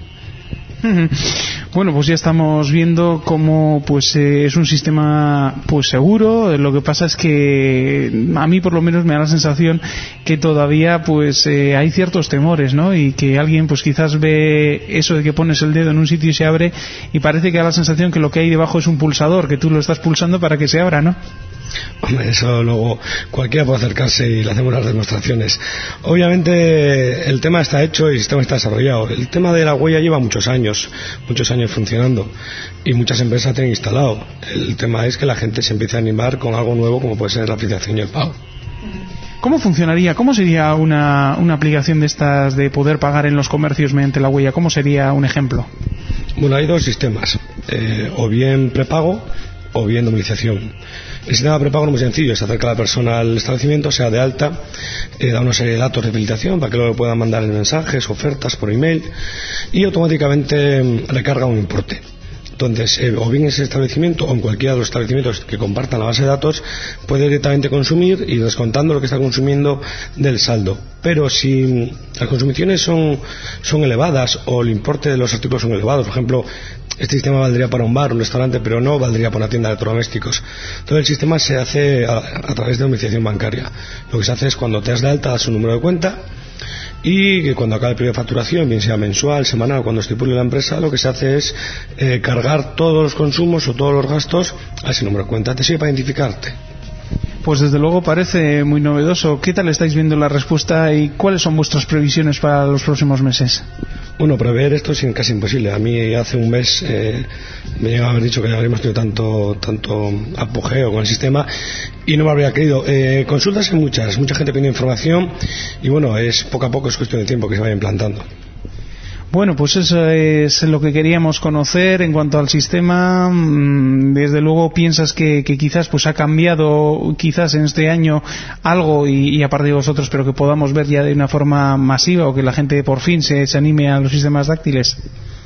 Bueno, pues ya estamos viendo cómo pues eh, es un sistema pues seguro. Lo que pasa es que a mí por lo menos me da la sensación que todavía pues eh, hay ciertos temores, ¿no? Y que alguien pues quizás ve eso de que pones el dedo en un sitio y se abre, y parece que da la sensación que lo que hay debajo es un pulsador, que tú lo estás pulsando para que se abra, ¿no? Hombre, eso luego cualquiera puede acercarse y le hacemos las demostraciones. Obviamente el tema está hecho y el sistema está desarrollado. El tema de la huella lleva muchos años, muchos años funcionando, y muchas empresas tienen instalado. El tema es que la gente se empiece a animar con algo nuevo, como puede ser la aplicación y el pago. ¿Cómo funcionaría? ¿Cómo sería una, una aplicación de estas de poder pagar en los comercios mediante la huella? ¿Cómo sería un ejemplo? Bueno, hay dos sistemas, eh, o bien prepago o bien domiciliación. El sistema de prepago es muy sencillo, se acerca a la persona al establecimiento, se da de alta, eh, da una serie de datos de habilitación para que luego puedan mandar en mensajes, ofertas por email, y automáticamente eh, recarga un importe. Entonces, eh, o bien en ese establecimiento o en cualquiera de los establecimientos que compartan la base de datos, puede directamente consumir y descontando lo que está consumiendo del saldo. Pero si las consumiciones son, son elevadas o el importe de los artículos son elevados, por ejemplo, este sistema valdría para un bar, un restaurante, pero no valdría para una tienda de electrodomésticos. Todo el sistema se hace a, a través de domiciliación bancaria. Lo que se hace es cuando te das de alta, das un número de cuenta, y que cuando acabe el periodo de facturación, bien sea mensual, semanal, cuando estipule la empresa, lo que se hace es eh, cargar todos los consumos o todos los gastos a ese número de cuenta. Te sirve para identificarte. Pues desde luego parece muy novedoso. ¿Qué tal estáis viendo la respuesta y cuáles son vuestras previsiones para los próximos meses? Bueno, prever esto es casi imposible. A mí hace un mes eh, me llegaba a haber dicho que ya habríamos tenido tanto, tanto apogeo con el sistema y no me habría creído. Eh, consultas hay muchas, mucha gente pidiendo información y bueno, es poco a poco, es cuestión de tiempo que se vaya implantando. Bueno, pues eso es lo que queríamos conocer en cuanto al sistema. Desde luego piensas que, que quizás pues ha cambiado quizás en este año algo y, y aparte de vosotros, pero que podamos ver ya de una forma masiva o que la gente por fin se, se anime a los sistemas dáctiles.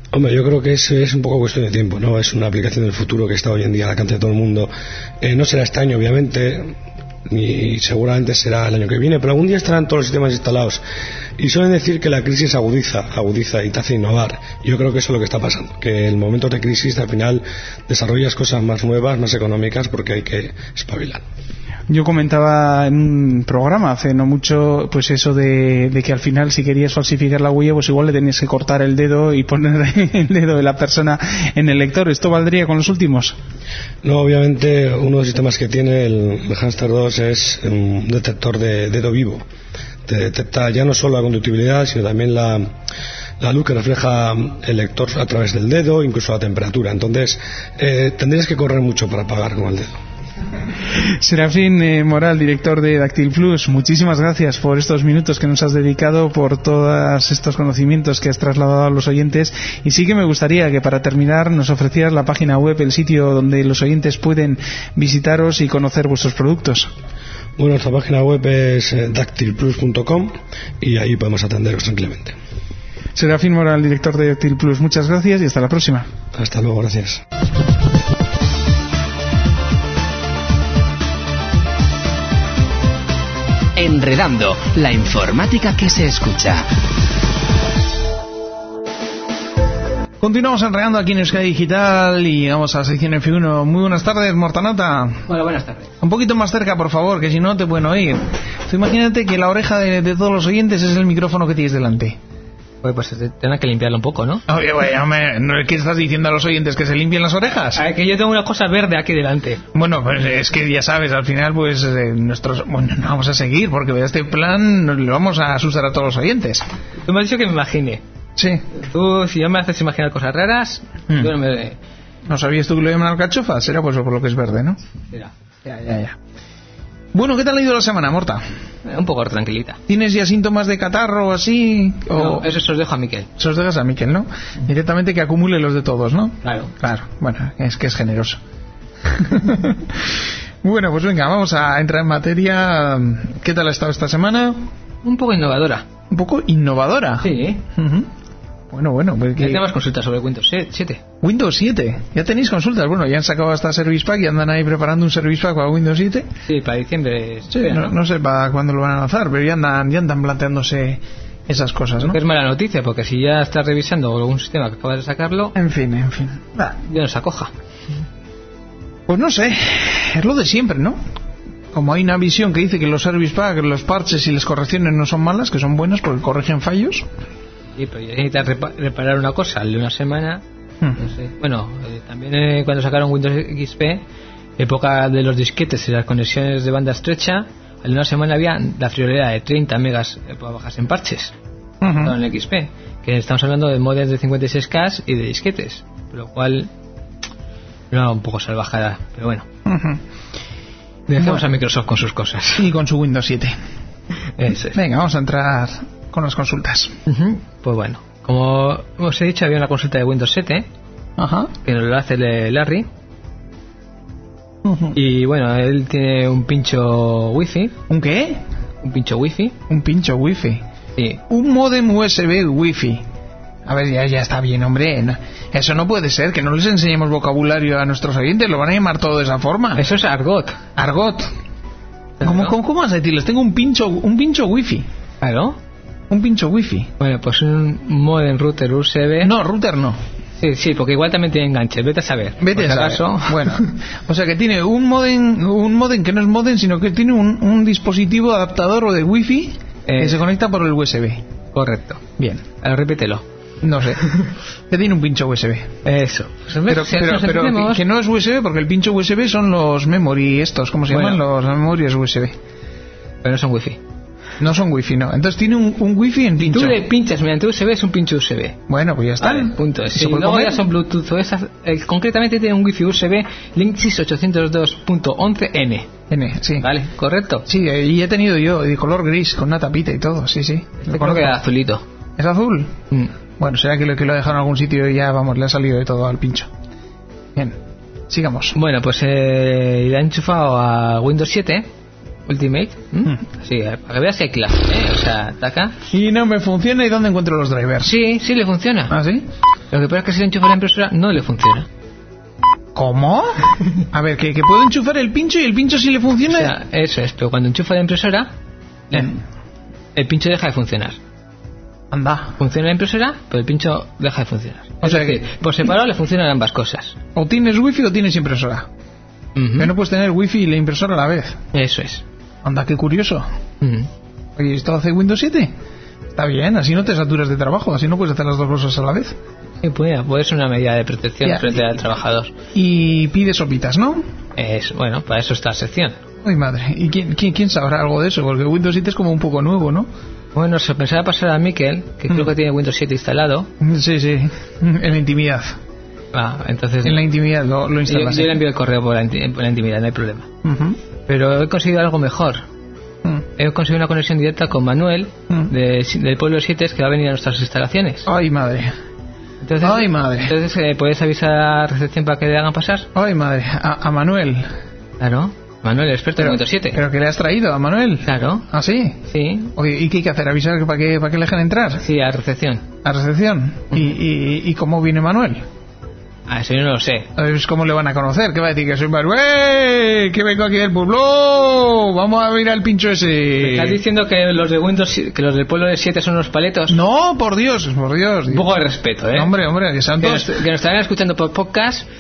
Hombre, yo creo que es, es un poco cuestión de tiempo, ¿no? Es una aplicación del futuro que está hoy en día al alcance de todo el mundo. Eh, no será este año, obviamente, ni seguramente será el año que viene, pero algún día estarán todos los sistemas instalados. Y suelen decir que la crisis agudiza, agudiza y te hace innovar. Yo creo que eso es lo que está pasando, que en momentos de crisis al final desarrollas cosas más nuevas, más económicas, porque hay que espabilar. Yo comentaba en un programa hace no mucho, pues eso de, de que al final si querías falsificar la huella, pues igual le tenías que cortar el dedo y poner el dedo de la persona en el lector. ¿Esto valdría con los últimos? No, obviamente uno de los sistemas que tiene el Hamster dos es un detector de dedo vivo. Te detecta ya no solo la conductibilidad, sino también la, la luz que refleja el lector a través del dedo, incluso la temperatura. Entonces, eh, tendrías que correr mucho para apagar con el dedo. Serafín eh, Moral, director de Dactyl Plus, muchísimas gracias por estos minutos que nos has dedicado, por todos estos conocimientos que has trasladado a los oyentes, y sí que me gustaría que para terminar nos ofrecieras la página web, el sitio donde los oyentes pueden visitaros y conocer vuestros productos. Bueno, nuestra página web es eh, dactyl plus punto com y ahí podemos atenderos tranquilamente. Serafín Moral, director de Dactyl Plus, muchas gracias y hasta la próxima. Hasta luego, gracias. Enredando, la informática que se escucha. Continuamos enredando aquí en Euskadi Digital y vamos a la sección F uno. Muy buenas tardes, Mortanota. Hola, buenas tardes. Un poquito más cerca, por favor, que si no te pueden oír. Tú imagínate que la oreja de, de todos los oyentes es el micrófono que tienes delante. Pues, pues tendrán que limpiarlo un poco, ¿no? Oye, güey, hombre, ¿no- ¿qué estás diciendo a los oyentes? ¿Que se limpien las orejas? Ah, que yo tengo una cosa verde aquí delante. Bueno, pues es que ya sabes, al final, pues eh, nuestros... Bueno, no vamos a seguir, porque este plan lo vamos a asustar a todos los oyentes. Tú me has dicho que me imagine. Sí. Tú, si ya me haces imaginar cosas raras, Mm. yo no me... ¿No sabías tú que lo llaman alcachofa? Será pues por lo que es verde, ¿no? Mira, Ya, ya, ya. Bueno, ¿qué tal ha ido la semana, Morta? un poco tranquilita. ¿Tienes ya síntomas de catarro o así? O... No, eso se los dejo a Miquel. Se los dejas a Miquel, ¿no? Directamente que acumule los de todos, ¿no? Claro. Claro, bueno, es que es generoso. Bueno, pues venga, vamos a entrar en materia. ¿Qué tal ha estado esta semana? Un poco innovadora. Un poco innovadora. Sí. Ujú. Bueno, bueno, pues Ya que... tenemos consultas sobre Windows siete. Windows siete, ya tenéis consultas. Bueno, ya han sacado hasta Service Pack y andan ahí preparando un Service Pack para Windows siete. Sí, para diciembre. Sí, no, no sé para cuándo lo van a lanzar, pero ya andan, ya andan planteándose esas cosas, ¿no? Que es mala noticia, porque si ya estás revisando algún sistema que acaba de sacarlo, En fin, en fin. Va. ya no se acoja. Pues no sé, es lo de siempre, ¿no? Como hay una visión que dice que los Service Pack, los parches y las correcciones no son malas, que son buenas porque corrigen fallos. Sí, pero ya necesitas repa- reparar una cosa al de una semana. Hmm. No sé. Bueno, eh, también eh, cuando sacaron Windows X P, época de los disquetes y las conexiones de banda estrecha, al de una semana había la friolera de treinta megas eh, para bajarse en parches. Ujú. Todo en el X P. Que estamos hablando de modems de cincuenta y seis K y de disquetes. Por lo cual, era un poco salvajada. Pero bueno, Ujú. dejemos Bueno. a Microsoft con sus cosas. Y con su Windows siete. Eso es. Venga, vamos a entrar con las consultas. Ujú. Pues bueno, como os he dicho, había una consulta de Windows siete Ajá. que nos lo hace el- Larry. Ujú. Y bueno, él tiene un pincho wifi, ¿Un qué? un pincho wifi. Un pincho wifi. Sí, Un modem U S B wifi. A ver, ya, ya está bien, hombre. No- Eso no puede ser, que no les enseñemos vocabulario a nuestros oyentes. Lo van a llamar todo de esa forma. eso es argot. Argot. ¿Cómo, cómo, cómo vas a decirles? Tengo un pincho, un pincho wifi. Claro. Un pincho wifi. Bueno, pues un modem router U S B. No, router no. Sí, sí, porque igual también tiene enganche. Vete a saber. Vete Por a si saber. acaso. Bueno, o sea que tiene un modem, un modem que no es modem, sino que tiene un, un dispositivo adaptador o de wifi Eh. que se conecta por el U S B. Correcto. Bien, Ahora repítelo. no sé. Que tiene un pincho U S B. Eso. Pues, Pero, si pero, nos pero que, entendemos- que no es U S B porque el pincho U S B son los memory estos, ¿cómo se Bueno. llaman? Los memorias U S B. Pero no son wifi. No son wifi, no. Entonces tiene un, un wifi en pincho. Tú le pinchas mediante U S B, es un pincho U S B. Bueno, pues ya está. Vale, punto. ¿Y Si se puede luego comer? ya son Bluetooth o esas, eh, concretamente tiene un wifi U S B Linksys ochocientos dos punto once N. N, sí. Vale, correcto. Sí, eh, y he tenido yo de color gris con una tapita y todo, sí, sí. Lo Yo creo conozco. que era azulito. ¿Es azul? Mm. Bueno, será que lo, que lo he dejado en algún sitio y ya, vamos, le ha salido de todo al pincho. Bien, sigamos. Bueno, pues eh, le han enchufado a Windows siete Ultimate. ¿m? Mm. Sí, eh, para que veas que hay clase, ¿eh? O sea, taca. Y no me funciona, ¿y dónde encuentro los drivers? Sí, sí le funciona. ¿Ah, sí? Lo que pasa es que si le enchufa la impresora no le funciona. ¿Cómo? A ver, que, que puedo enchufar el pincho y el pincho sí le funciona. O sea, eso es, pero cuando enchufa la impresora, Bien. el pincho deja de funcionar. Anda. Funciona la impresora, pero el pincho deja de funcionar. O Es sea decir, que- por separado le funcionan ambas cosas. O tienes wifi o tienes impresora. Ujú. Que no puedes tener wifi y la impresora a la vez. Eso es. Anda, qué curioso. Ujú. Oye, ¿esto hace Windows siete? Está bien, así no te saturas de trabajo, así no puedes hacer las dos cosas a la vez. Y puede, puede ser una medida de protección Ya. frente al trabajador. Y pide sopitas, ¿no? Es, bueno, para eso está la sección. Ay, madre. ¿Y quién, quién, quién sabrá algo de eso? Porque Windows siete es como un poco nuevo, ¿no? Bueno, se pensaba pasar a Miquel, que Mm. creo que tiene Windows siete instalado. Sí, sí. En la intimidad. Ah, entonces... En la intimidad lo, lo yo, instalas. yo le envío el correo por la, inti- por la intimidad, no hay problema. Ujú. Pero he conseguido algo mejor. Mm. He conseguido una conexión directa con Manuel Mm. de, del Pueblo siete que va a venir a nuestras instalaciones. Ay, madre. Entonces, Ay, madre. Entonces, eh, ¿puedes avisar a recepción para que le hagan pasar? Ay, madre. A, a Manuel. Claro. Manuel, el experto en Windows siete. ¿Pero qué le has traído a Manuel? Claro. ¿Ah, sí? Sí. Oye, ¿y qué hay que hacer? ¿Avisar para que, para que le dejen entrar? Sí, a recepción. ¿A recepción? ¿Y, y, y cómo viene Manuel? Ah, eso yo no lo sé. Es ¿Cómo le van a conocer? ¿Qué va a decir? Que soy Manuel, que vengo aquí del pueblo, vamos a ver al pincho ese. ¿Estás diciendo que los de Windows, que los del Pueblo siete son unos paletos? No, por Dios, por Dios. Un poco de respeto, ¿eh? No, hombre, hombre, que que, santos. nos, que nos estarán escuchando por podcast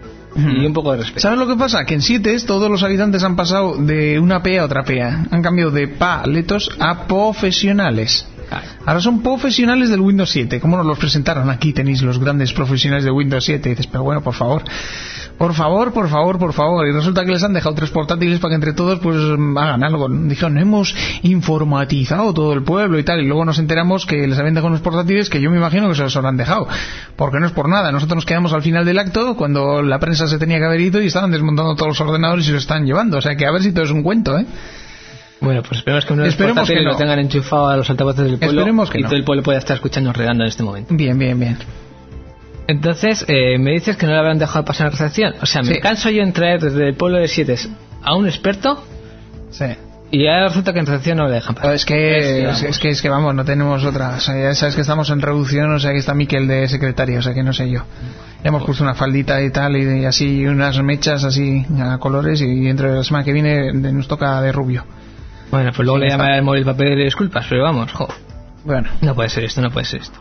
y un poco de respeto. ¿Sabes lo que pasa? Que en siete todos los habitantes han pasado de una P a otra P. Han cambiado de paletos a profesionales. Claro. Ahora son profesionales del Windows siete. ¿Cómo nos los presentaron? Aquí tenéis los grandes profesionales de Windows siete. Y dices, pero bueno, por favor. Por favor, por favor, por favor. Y resulta que les han dejado tres portátiles para que entre todos pues hagan algo. Dijeron, hemos informatizado todo el pueblo y tal. Y luego nos enteramos que les habían dejado unos portátiles que yo me imagino que se los habrán dejado. Porque no es por nada. Nosotros nos quedamos al final del acto cuando la prensa se tenía que haber ido y estaban desmontando todos los ordenadores y los están llevando. O sea que a ver si todo es un cuento, ¿eh? Bueno, pues esperemos que uno de los Esperemos portátiles que no. lo tengan enchufado a los altavoces del pueblo. Esperemos que y no. todo el pueblo pueda estar escuchando regando en este momento. Bien, bien, bien. Entonces, eh, me dices que no le habrán dejado pasar a recepción. O sea, me Sí. canso yo en traer desde el pueblo de siete a un experto Sí. y ya resulta que en recepción no le dejan pasar. Es que, Es que es, vamos. es que, es que vamos, no tenemos otra. O sea, ya sabes que estamos en reducción, o sea que está Miquel de secretario, o sea que no sé yo. Ya hemos puesto una faldita y tal, y, y así unas mechas así a colores, y dentro de la semana que viene de- nos toca de rubio. Bueno, pues luego Sí, le está. llamaré al móvil para pedirle disculpas, pero vamos, jo, Bueno, no puede ser esto, no puede ser esto.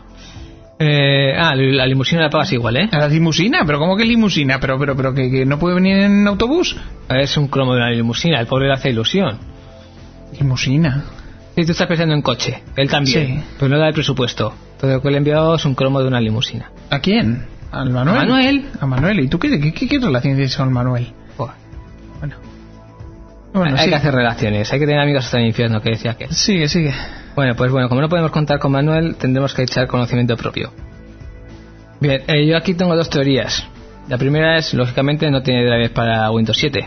Eh, ah, la limusina la pagas igual, ¿eh? a la limusina, pero ¿cómo que limusina? Pero, pero, pero que, que no puede venir en autobús. Es un cromo de una limusina, el pobre le hace ilusión. Limusina. Si tú estás pensando en coche, él también, Sí. pues no da el presupuesto. Todo lo que le he enviado es un cromo de una limusina. ¿A quién? ¿Al Manuel? A Manuel. A Manuel. ¿Y tú qué, qué, qué, qué relación tienes con Manuel? Joder. Bueno. Bueno, hay sí. que hacer relaciones, hay que tener amigos hasta el infierno, que decía que. Sigue, sigue. Bueno, pues bueno, como no podemos contar con Manuel, tendremos que echar conocimiento propio. Bien, eh, yo aquí tengo dos teorías. La primera es, lógicamente, no tiene drivers para Windows siete.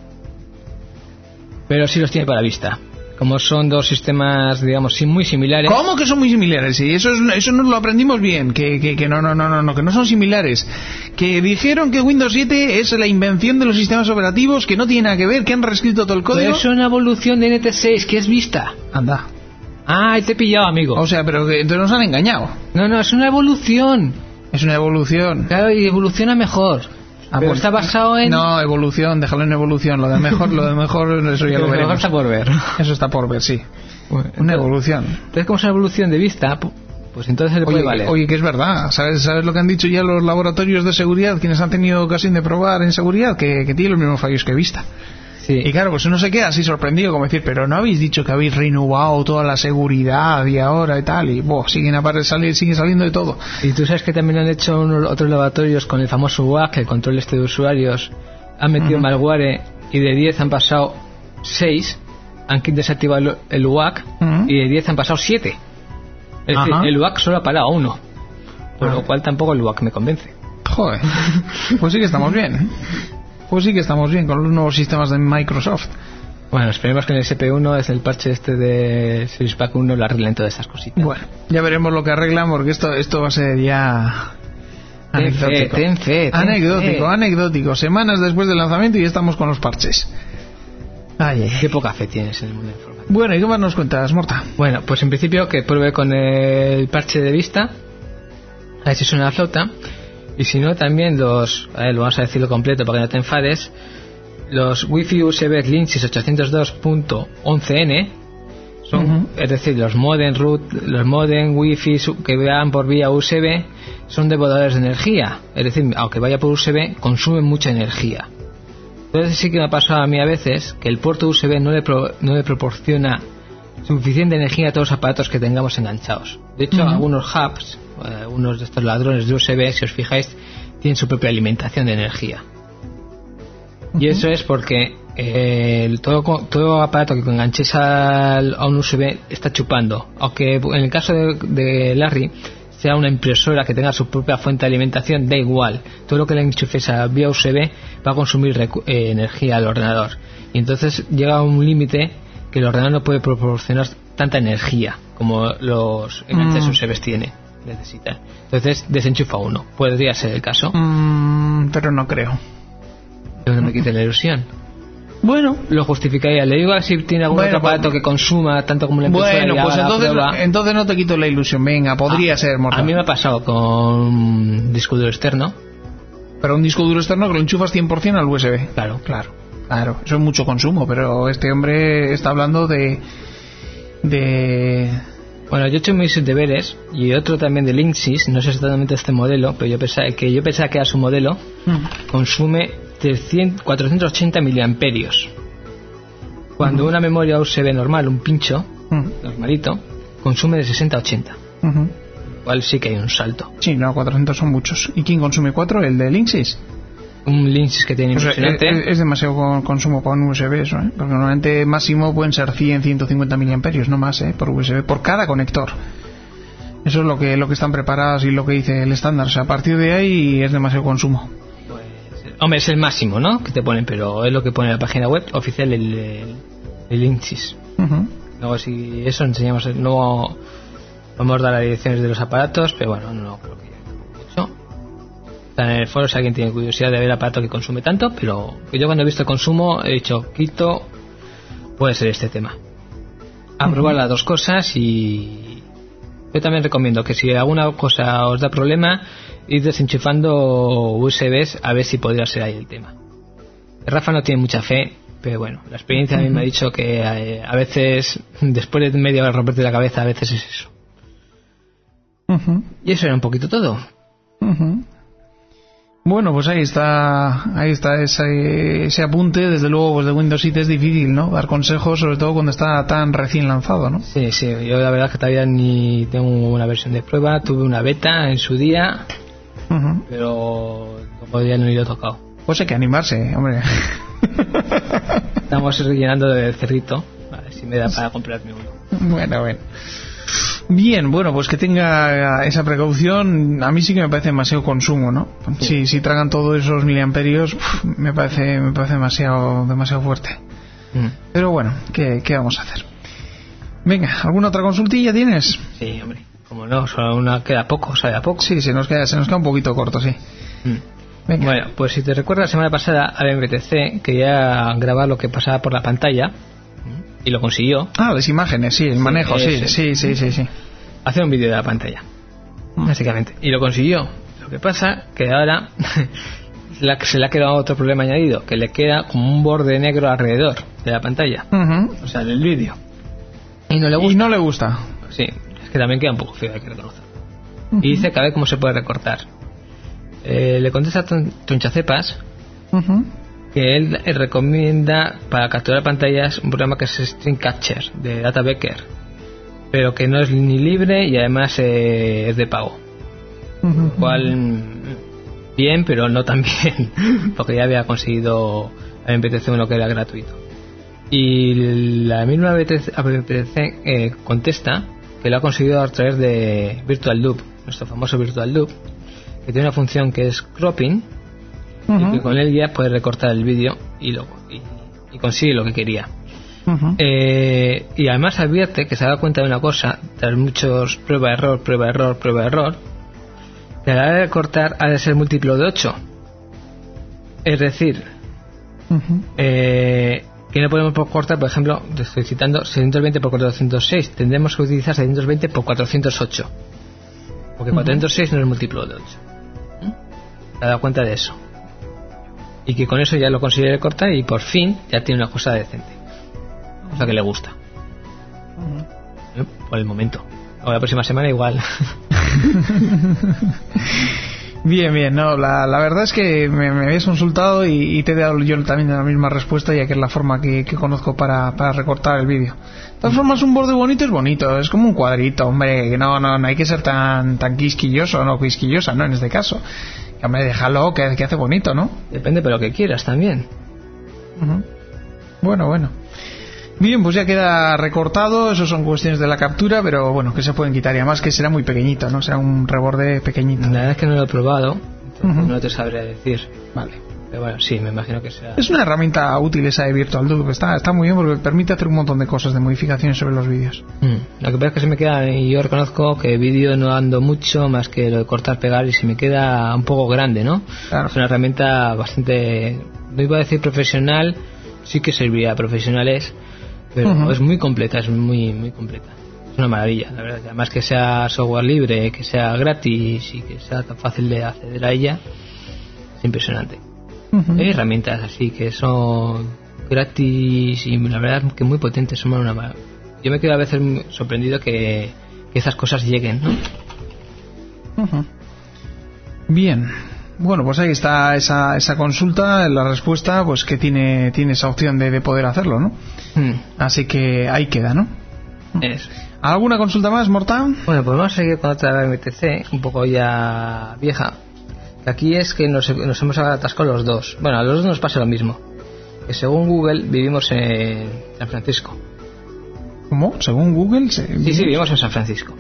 Pero sí los tiene para Vista. Como son dos sistemas, digamos, sí, muy similares. ¿Cómo que son muy similares? Y eso, es, eso nos lo aprendimos bien. Que, que, que no, no, no, no, no, que no son similares. Que dijeron que Windows siete es la invención de los sistemas operativos, que no tiene nada que ver, que han reescrito todo el Pero código. es una evolución de N T seis, que es Vista. Anda. Ah, ahí te he pillado, amigo. O sea, pero que entonces nos han engañado. No, no, es una evolución. Es una evolución. Claro, y evoluciona mejor. Ah, Pero pues- está basado en... No, evolución, déjalo en evolución. Lo de mejor, lo de mejor, eso ya Pero lo mejor veremos. está por ver. Eso está por ver, sí. Una evolución. Entonces, como es una evolución de Vista, pu- pues entonces se le puede Oye, valer. oye, que es verdad. ¿Sabes, ¿Sabes lo que han dicho ya los laboratorios de seguridad, quienes han tenido ocasión de probar en seguridad? Que, que tiene los mismos fallos que Vista. Sí. Y claro, pues uno se queda así sorprendido, como decir, pero no habéis dicho que habéis renovado toda la seguridad y ahora y tal, y boh, siguen apare salir, sigue saliendo de todo. Y tú sabes que también han hecho unos, otros laboratorios con el famoso U A C, el control este de usuarios, han metido Ujú. malware y de diez han pasado seis, han desactivado el, el U A C Ujú. y de diez han pasado siete. Es decir, Ajá. el U A C solo ha parado a uno, por Ah. lo cual tampoco el U A C me convence. Joder, pues sí que estamos bien. Pues sí que estamos bien con los nuevos sistemas de Microsoft. Bueno, esperemos que en el S P uno, es el parche este de Service Pack uno, lo arreglen todas estas cositas. Bueno, ya veremos lo que arreglan, porque esto, esto va a ser ya... Ten fe, Anecdótico. ten fe, ten anecdótico, fe. anecdótico. Semanas después del lanzamiento y ya estamos con los parches. Ay, ay, ay. Qué poca fe tienes en el mundo de la informática. Bueno, ¿y qué más nos cuentas, Morta? Bueno, pues en principio que pruebe con el parche de Vista a ver si suena la flauta. Y si no, también los, a ver, lo vamos a decirlo completo para que no te enfades, los Wi-Fi U S B Linksys ochocientos dos punto once ene son, uh-huh. es decir, los modem root, los modem Wi-Fi que vean por vía U S B son devoradores de energía, es decir, aunque vaya por U S B consumen mucha energía. Entonces sí que me ha pasado a mí a veces que el puerto U S B no le, pro, no le proporciona suficiente energía a todos los aparatos que tengamos enganchados. De hecho, uh-huh. algunos hubs, eh, unos de estos ladrones de U S B, si os fijáis, tienen su propia alimentación de energía. Uh-huh. Y eso es porque eh, el, todo, todo aparato que enganchéis al, a un U S B está chupando. Aunque en el caso de, de Larry sea una impresora que tenga su propia fuente de alimentación, da igual. Todo lo que le enchufes a vía U S B va a consumir recu- eh, energía al ordenador. Y entonces llega a un límite que el ordenador no puede proporcionar tanta energía como los enganches mm. U S B tiene, necesitan. Entonces desenchufa uno. Podría ser el caso. Mm, pero no creo. Pero no me quite la ilusión. Bueno, lo justificaría. Le digo si tiene algún bueno, otro aparato que consuma tanto como la impresora. Bueno, pues entonces, entonces no te quito la ilusión. Venga, podría ah, ser mortal. A mí me ha pasado con un disco duro externo. Pero un disco duro externo que lo enchufas cien por ciento al U S B. Claro, claro. Claro, eso es mucho consumo, pero este hombre está hablando de... de... Bueno, yo he hecho mis deberes y otro también de Linksys, no sé exactamente este modelo, pero yo pensaba que yo pensaba que era su modelo, mm. consume trescientos, cuatrocientos ochenta miliamperios. Cuando uh-huh. una memoria U S B normal, un pincho, uh-huh. normalito, consume de sesenta a ochenta. Uh-huh. Igual sí que hay un salto. Sí, no, cuatrocientos son muchos. ¿Y quién consume cuatro? ¿El de Linksys? Un Linksys que tiene impresionante. O sea, es, es demasiado con, consumo para un U S B eso, ¿eh? Porque normalmente máximo pueden ser cien, ciento cincuenta miliamperios, no más, ¿eh? Por U S B, por cada conector. Eso es lo que lo que están preparados y lo que dice el estándar. O sea, a partir de ahí es demasiado consumo. Pues, hombre, es el máximo, ¿no? Que te ponen, pero es lo que pone en la página web oficial el, el, el Linksys. Uh-huh. Luego, si eso enseñamos, luego vamos a dar las direcciones de los aparatos, pero bueno, no creo que eso. En el foro si alguien tiene curiosidad de ver el aparato que consume tanto, pero yo cuando he visto el consumo he dicho, quito, puede ser este tema. A uh-huh. probar las dos cosas y yo también recomiendo que si alguna cosa os da problema, ir desenchufando U S Bs a ver si podría ser ahí el tema. Rafa no tiene mucha fe, pero bueno, la experiencia uh-huh. a mí me ha dicho que eh, a veces, después de media hora romperte la cabeza, a veces es eso. Uh-huh. Y eso era un poquito todo. Uh-huh. Bueno, pues ahí está, ahí está ese, ese apunte. Desde luego, pues de Windows siete es difícil, ¿no? Dar consejos, sobre todo cuando está tan recién lanzado, ¿no? Sí, sí. Yo la verdad es que todavía ni tengo una versión de prueba. Tuve una beta en su día, uh-huh. pero todavía no lo he tocado. Pues hay que animarse, hombre. Estamos rellenando de cerrito. A ver si me da para comprarme uno. Bueno, bueno. Bien, bueno, pues que tenga esa precaución. A mí sí que me parece demasiado consumo, ¿no? Sí. Si, si tragan todos esos miliamperios, uf, me parece me parece demasiado demasiado fuerte. Mm. Pero bueno, ¿qué, ¿qué vamos a hacer? Venga, ¿alguna otra consultilla tienes? Sí, hombre, como no, solo una queda poco, sale a poco. Sí, se nos queda, se nos queda un poquito corto, sí. Mm. Venga. Bueno, pues si te recuerdas, la semana pasada a la M P T C quería grabar lo que pasaba por la pantalla. Y lo consiguió. Ah, las imágenes, sí, el sí, manejo, sí, sí, sí, sí, sí. Hacer un vídeo de la pantalla, básicamente. Y lo consiguió. Lo que pasa que ahora se le ha quedado otro problema añadido, que le queda como un borde negro alrededor de la pantalla. Uh-huh. O sea, del vídeo. Y no le gusta. Y no le gusta. Sí, es que también queda un poco feo, hay que reconocer. Uh-huh. Y dice que a ver cómo se puede recortar. Eh, le contesta a Tronchacepas. Uh-huh. Que él recomienda para capturar pantallas un programa que es String Catcher de Data Becker, pero que no es ni libre y además eh, es de pago. Uh-huh. Cual bien, pero no tan bien, porque ya había conseguido la M P T C uno que era gratuito. Y la misma M P T C eh, contesta que lo ha conseguido a través de Virtual Loop, nuestro famoso Virtual Loop, que tiene una función que es cropping. Uh-huh. Y que con él ya puede recortar el vídeo y, lo, y, y consigue lo que quería. Uh-huh. Eh, y además advierte que se da cuenta de una cosa, tras muchos prueba error, prueba error, prueba error, que a la hora de recortar ha de ser múltiplo de ocho. Es decir, uh-huh. eh, que no podemos cortar, por ejemplo, estoy citando seiscientos veinte por cuatrocientos seis, tendremos que utilizar seiscientos veinte por cuatrocientos ocho. Porque cuatrocientos seis no es múltiplo de ocho. ¿Mm? ¿Te has dado cuenta de eso? Y que con eso ya lo consigue cortar y por fin ya tiene una cosa decente. Una cosa que le gusta. Uh-huh. ¿Eh? Por el momento. O la próxima semana igual. Bien, bien, no, la, la verdad es que me, me habías consultado y, y te he dado yo también la misma respuesta, ya que es la forma que, que conozco para, para recortar el vídeo. De todas formas, un borde bonito es bonito, es como un cuadrito, hombre, que no, no, no hay que ser tan, tan quisquilloso, no, quisquillosa, ¿no? En este caso. Que, hombre, déjalo, que, que hace bonito, ¿no? Depende de lo que quieras también. Uh-huh. Bueno, bueno. Bien, pues ya queda recortado, eso son cuestiones de la captura, pero bueno, que se pueden quitar y además que será muy pequeñito, ¿no? Será un reborde pequeñito. La verdad es que no lo he probado, entonces Uh-huh. no te sabría decir. Vale. Pero bueno, sí, me imagino que sea... Es una herramienta útil esa de VirtualDub, está, está muy bien porque permite hacer un montón de cosas, de modificaciones sobre los vídeos. Mm. Lo que pasa es que se me queda, y yo reconozco que vídeo no ando mucho más que lo de cortar, pegar, y se me queda un poco grande, ¿no? Claro. Es una herramienta bastante, no iba a decir profesional, sí que serviría a profesionales, pero Uh-huh. es muy completa, es muy muy completa. Es una maravilla, la verdad. Además que sea software libre, que sea gratis y que sea tan fácil de acceder a ella, es impresionante. Uh-huh. Hay herramientas así que son gratis y la verdad que muy potentes, son una maravilla. Yo me quedo a veces sorprendido que, que esas cosas lleguen, ¿no? Uh-huh. Bien. Bueno, pues ahí está esa, esa consulta, la respuesta, pues que tiene, tiene esa opción de, de poder hacerlo, ¿no? Mm. Así que ahí queda, ¿no? Eso. ¿Alguna consulta más, Mortan? Bueno, pues vamos a seguir con otra M T C, un poco ya vieja. Aquí es que nos, nos hemos atascado los dos. Bueno, a los dos nos pasa lo mismo. Que según Google vivimos en San Francisco. ¿Cómo? ¿Según Google? Se... Sí, sí, vivimos en San Francisco.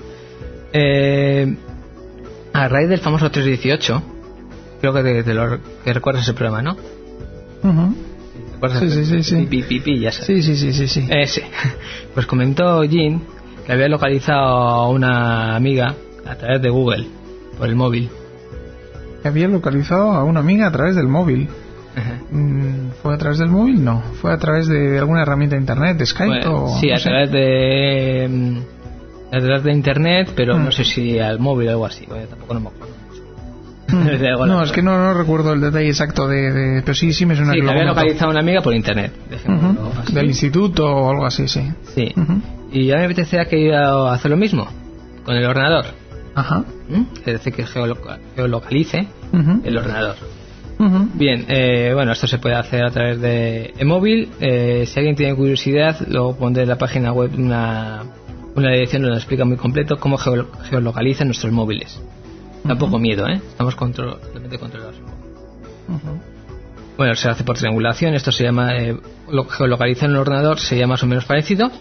Eh, a raíz del famoso tres dieciocho, creo que te, te lo que recuerdas ese programa, ¿no? Uh-huh. ¿Recuerdas? Sí, sí, sí, sí. Pi, pi, pi, ya sabes. Sí, sí, sí, sí, sí. Ese. Pues comentó Jean que había localizado a una amiga a través de Google por el móvil. Había localizado a una amiga a través del móvil. Ajá. ¿Fue a través del móvil? No. ¿Fue a través de alguna herramienta de internet, de Skype? Bueno, o, sí, no a sé? través de mm, a través de internet, pero Mm. no sé si al móvil o algo así. Bueno, tampoco no me acuerdo mucho. Mm. Da igual, No, la es que no, no recuerdo el detalle exacto de, de... Pero sí, sí me suena Sí, que que lo había comentó. localizado a una amiga por internet. dejémoslo Ujú. así. Del instituto o algo así, sí. Sí. Ujú. Y ya me apetecía que iba a hacer lo mismo con el ordenador. Ajá. ¿Mm? Es decir, que geoloca- geolocalice Ujú. el ordenador. Ujú. Bien, eh, bueno, esto se puede hacer a través de e-móvil. Eh, si alguien tiene curiosidad, luego pondré en la página web una, una dirección donde explica muy completo cómo geo- geolocalizan nuestros móviles. Tampoco miedo, ¿eh? Estamos control- totalmente controlados. Ujú. Bueno, se hace por triangulación. Esto se llama eh, lo- geolocalizar en el ordenador, sería más o menos parecido.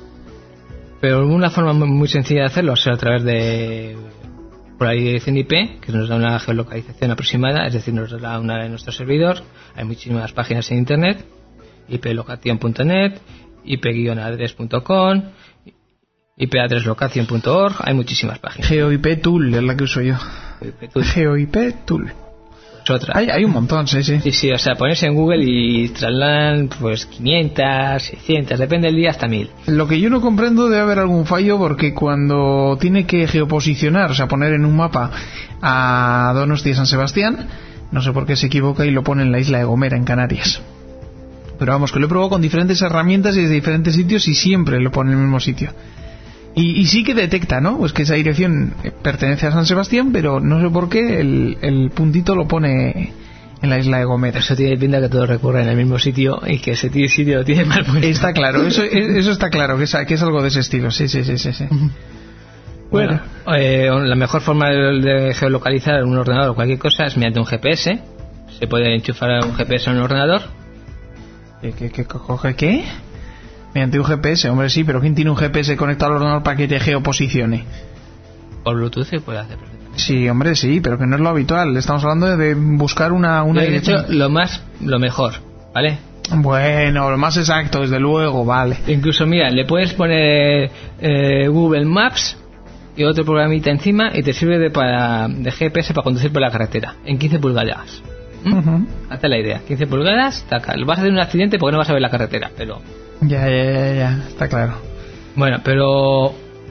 Pero una forma muy, muy sencilla de hacerlo es a través de por la dirección I P, que nos da una geolocalización aproximada, es decir, nos da una de nuestros servidores. Hay muchísimas páginas en internet, i p location punto net, i p guion address punto com, i p address location punto org, hay muchísimas páginas. GeoIP Tool es la que uso yo. GeoIP Tool. Es otra. Hay, hay un montón, sí, sí. Sí, sí, o sea, ponerse en Google y trasladan pues quinientas, seiscientas, depende del día, hasta mil. Lo que yo no comprendo debe haber algún fallo porque cuando tiene que geoposicionar, o sea, poner en un mapa a Donostia y San Sebastián, no sé por qué se equivoca y lo pone en la isla de Gomera, en Canarias. Pero vamos, que lo he probado con diferentes herramientas y desde diferentes sitios y siempre lo pone en el mismo sitio. Y, y sí que detecta, ¿no? Pues que esa dirección pertenece a San Sebastián, pero no sé por qué el, el puntito lo pone en la isla de Gomera. Eso tiene pinta que todo recurre en el mismo sitio y que ese t- sitio lo tiene mal puesto. Está claro, eso, eso está claro, que es, que es algo de ese estilo, sí, sí, sí, sí. sí. Bueno, eh, la mejor forma de, de geolocalizar un ordenador o cualquier cosa es mediante un G P S. Se puede enchufar un G P S en un ordenador. ¿Qué, qué, qué, coge qué? Mediante un G P S, hombre, sí, pero ¿quién tiene un G P S conectado al ordenador para que te geoposicione? Por Bluetooth se puede hacer perfectamente. Sí, hombre, sí, pero que no es lo habitual. Estamos hablando de buscar una, una Yo he hecho dirección. lo más, lo mejor, ¿vale? Bueno, lo más exacto, desde luego, vale. Incluso, mira, le puedes poner eh, Google Maps y otro programita encima y te sirve de, para, de G P S para conducir por la carretera en quince pulgadas. ¿Mm? Uh-huh. Hazte la idea, quince pulgadas, taca. Vas a hacer un accidente porque no vas a ver la carretera, pero... Ya, ya, ya, ya, está claro. Bueno, pero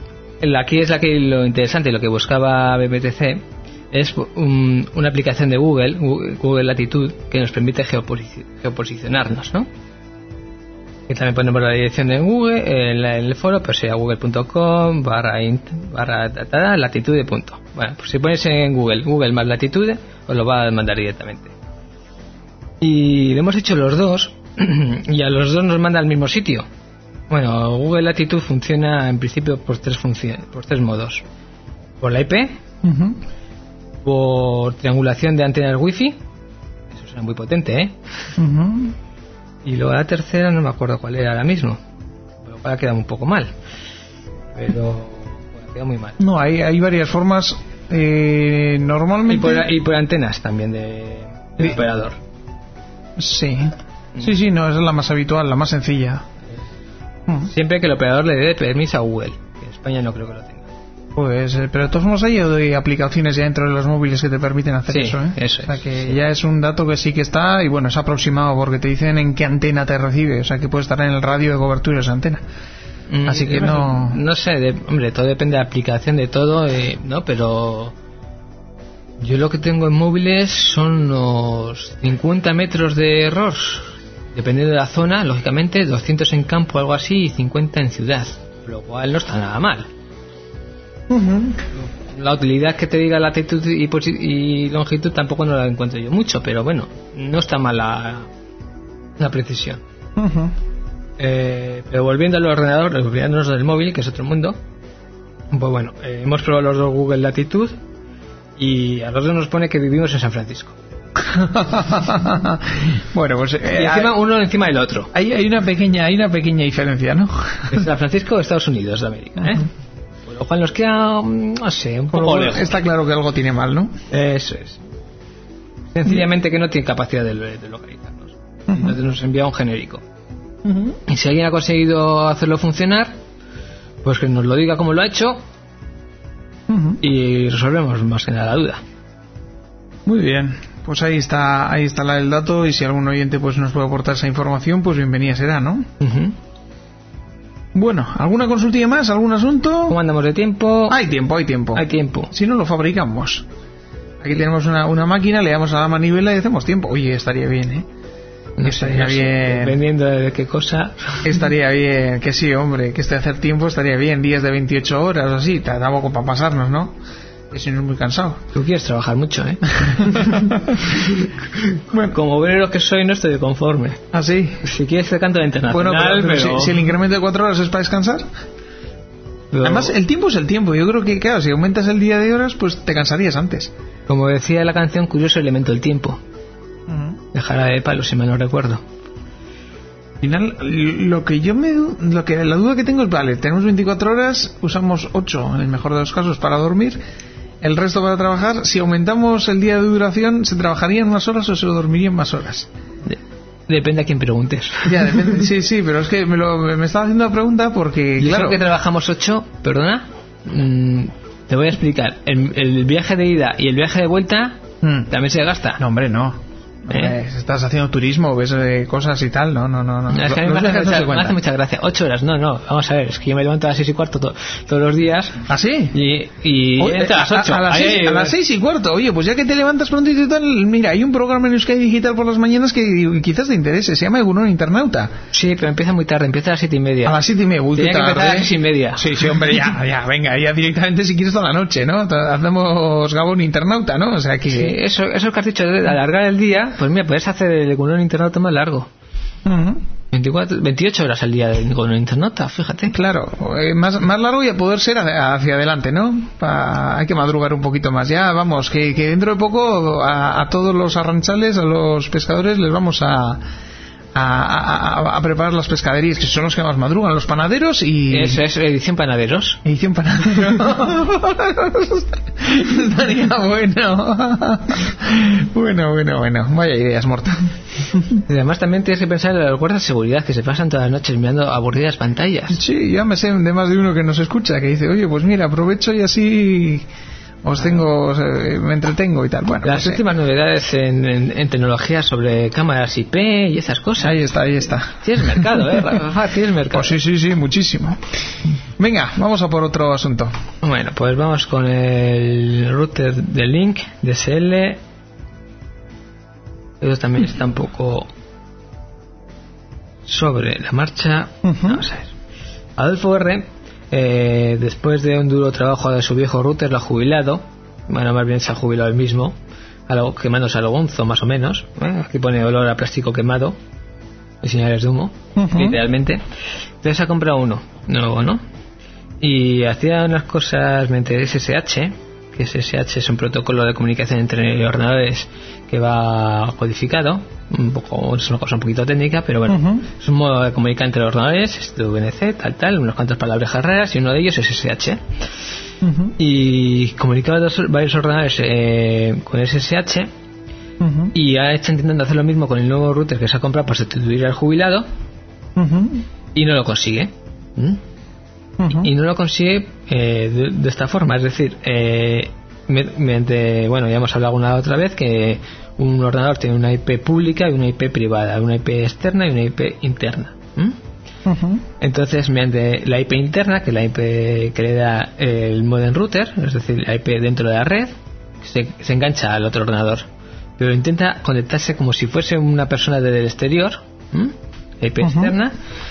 aquí es la que lo interesante, lo que buscaba B B T C es un, una aplicación de Google, Google Latitude, que nos permite geoposi- geoposicionarnos, ¿no? Y también ponemos la dirección de Google en, la, en el foro, pues sea google punto com barra int barra ta, latitude punto. Bueno, pues si pones en Google Google más latitude, os lo va a mandar directamente. Y lo hemos hecho los dos y a los dos nos manda al mismo sitio. Bueno, Google Latitude funciona en principio por tres funciones, por tres modos: por la I P, Uh-huh. por triangulación de antenas wifi, eso suena muy potente, ¿eh? Uh-huh. Y luego la tercera no me acuerdo cuál era ahora mismo, pero para quedar un poco mal, pero bueno, queda muy mal. No, hay, hay varias formas. Eh, normalmente. Y por, y por antenas también de, de Sí. operador. Sí. Sí, sí, no, esa es la más habitual, la más sencilla. Uh-huh. Siempre que el operador le dé permiso a Google, que en España no creo que lo tenga. Pues, eh, pero de todos modos hay de aplicaciones ya dentro de los móviles que te permiten hacer Sí, eso, ¿eh? eso o sea es, que sí. ya es un dato que sí que está y bueno, es aproximado porque te dicen en qué antena te recibe, o sea que puede estar en el radio de cobertura esa antena. Mm, Así que yo no- no sé, de- hombre, todo depende de la aplicación, de todo, eh, ¿no? Pero yo lo que tengo en móviles son unos cincuenta metros de error, dependiendo de la zona, lógicamente, doscientos en campo, algo así, y cincuenta en ciudad, lo cual no está nada mal. Uh-huh. La utilidad que te diga latitud y, posi- y longitud tampoco no la encuentro yo mucho, pero bueno, no está mal la, la precisión. Uh-huh. Eh, pero volviendo al ordenador, olvidándonos del móvil, que es otro mundo, pues bueno, eh, hemos probado los dos Google Latitude y a los dos nos pone que vivimos en San Francisco. Bueno, pues eh, Y encima hay, uno encima del otro. hay hay una pequeña hay una pequeña diferencia, ¿no? ¿Es San Francisco o Estados Unidos de América? ¿eh? Por lo cual nos queda, mm, no sé, un Por lo poco cual lejos. está claro que algo tiene mal, ¿no? Eso es. Sencillamente que no tiene capacidad de, de localizarnos. Entonces nos envía un genérico. Uh-huh. Y si alguien ha conseguido hacerlo funcionar, pues que nos lo diga cómo lo ha hecho Uh-huh. y resolvemos más que nada la duda. Muy bien, pues ahí está, ahí está la del dato y si algún oyente pues nos puede aportar esa información, pues bienvenida será, ¿no? Uh-huh. Bueno, ¿alguna consultilla más? ¿Algún asunto? ¿Cómo andamos de tiempo? Hay tiempo, hay tiempo. Hay tiempo. Si no, lo fabricamos. Aquí tenemos una, una máquina, le damos a la manivela y hacemos tiempo. Oye, estaría bien, ¿eh? No sé, estaría no sé, bien. dependiendo de qué cosa. Estaría bien, que sí, hombre, que este hacer tiempo estaría bien, días de veintiocho horas o así, tampoco para pasarnos, ¿no? Que si no es muy cansado. Tú quieres trabajar mucho, ¿eh? Bueno, Como obrero que soy, no estoy de conforme. así. Si quieres te canto la Bueno, internacional, pero, pero pero... si, si el incremento de cuatro horas es para descansar. pero- Además, el tiempo es el tiempo. Yo creo que, claro, si aumentas el día de horas, pues te cansarías antes. Como decía la canción, curioso elemento el tiempo. Dejará de palo, si mal no recuerdo. Al final, lo que yo me du- lo que la duda que tengo es, vale, tenemos veinticuatro horas, usamos ocho en el mejor de los casos para dormir, el resto para trabajar. Si aumentamos el día de duración, ¿se trabajarían más horas o se dormirían más horas? De- Depende a quién preguntes. Ya, depende. Sí, sí, pero es que me, lo, me estaba haciendo la pregunta porque, Y claro, eso que trabajamos ocho, perdona, mm, te voy a explicar. El, el viaje de ida y el viaje de vuelta Mm. también se gasta. no, hombre, no. ¿Eh? Hombre, si estás haciendo turismo, ves eh, cosas y tal, no, no, no. no. Es que a mí Los me hace, viajes no mucha, se me cuentan. hace mucha gracia. Ocho horas, no, no. Vamos a ver, es que yo me levanto a las seis y cuarto to- todos los días ¿Ah, sí? y, y Oye, entro a las ocho. A, las Ahí, seis, ahí, a las seis y cuarto. Oye, pues ya que te levantas pronto y tal, mira, hay un programa en Euskadi Digital por las mañanas que quizás te interese. Se llama Egunon Internauta. Sí, pero empieza muy tarde, empieza a las siete y media. A las siete y media. Uy, qué Tenía que empezar a tarde. las seis y media. Sí, sí, hombre, ya, ya, venga, ya directamente si quieres toda la noche, ¿no? Hacemos Gabón Internauta, ¿no? O sea que... Sí, eso, eso que has dicho de alargar el día, pues mira, puedes hacer el Egunon Internauta más largo. Ujú. veinticuatro, veintiocho horas al día de Egunon Internauta, fíjate. Claro, eh, más, más largo y a poder ser hacia, hacia adelante, ¿no? Pa- hay que madrugar un poquito más. Ya, vamos, que, que dentro de poco a, a todos los arranchales, a los pescadores, les vamos a, a, a, a preparar las pescaderías, que son los que más madrugan, los panaderos y... Eso es edición panaderos. Edición panadero. Estaría bueno. Bueno, bueno, bueno. Vaya ideas, Morta. Y además también tienes que pensar en los guardas de seguridad que se pasan todas las noches mirando aburridas pantallas. Sí, ya me sé de más de uno que nos escucha, que dice, oye, pues mira, aprovecho y así os tengo, o sea, me entretengo y tal. Bueno, Las pues, últimas novedades en, en, en tecnología sobre cámaras I P y esas cosas. ahí está, ahí está. Tienes mercado, ¿eh, Rafa? Tienes mercado. Pues sí, sí, sí, muchísimo. Venga, vamos a por otro asunto. Bueno, pues vamos con el router de Link, D S L. Eso también está un poco sobre la marcha. Uh-huh. Vamos a ver. Adolfo R, eh, después de un duro trabajo de su viejo router, lo ha jubilado. Bueno, más bien se ha jubilado él mismo, algo, quemándose a lo gonzo, más o menos. ¿eh? Aquí pone olor a plástico quemado y señales de humo, uh-huh. literalmente. Entonces ha comprado uno nuevo, ¿no? Y hacía unas cosas mediante S S H, que S S H es un protocolo de comunicación entre ordenadores que va codificado, un poco, es una cosa un poquito técnica, pero bueno, uh-huh. es un modo de comunicar entre los ordenadores, es de V N C, tal, tal, unas cuantas palabras raras, y uno de ellos es S S H. Uh-huh. Y comunicaba dos, varios ordenadores eh, con S S H, uh-huh. y ha hecho intentando hacer lo mismo con el nuevo router que se ha comprado para sustituir al jubilado, uh-huh. y no lo consigue. ¿Mm? Uh-huh. Y no lo consigue eh, de, de esta forma, es decir, eh, mediante, bueno, ya hemos hablado alguna otra vez que un ordenador tiene una I P pública y una I P privada, una I P externa y una I P interna. ¿Mm? Uh-huh. Entonces, mediante la I P interna, que es la I P que le da el modem router, es decir, la I P dentro de la red, se, se engancha al otro ordenador, pero intenta conectarse como si fuese una persona del exterior, ¿Mm? la I P uh-huh. externa,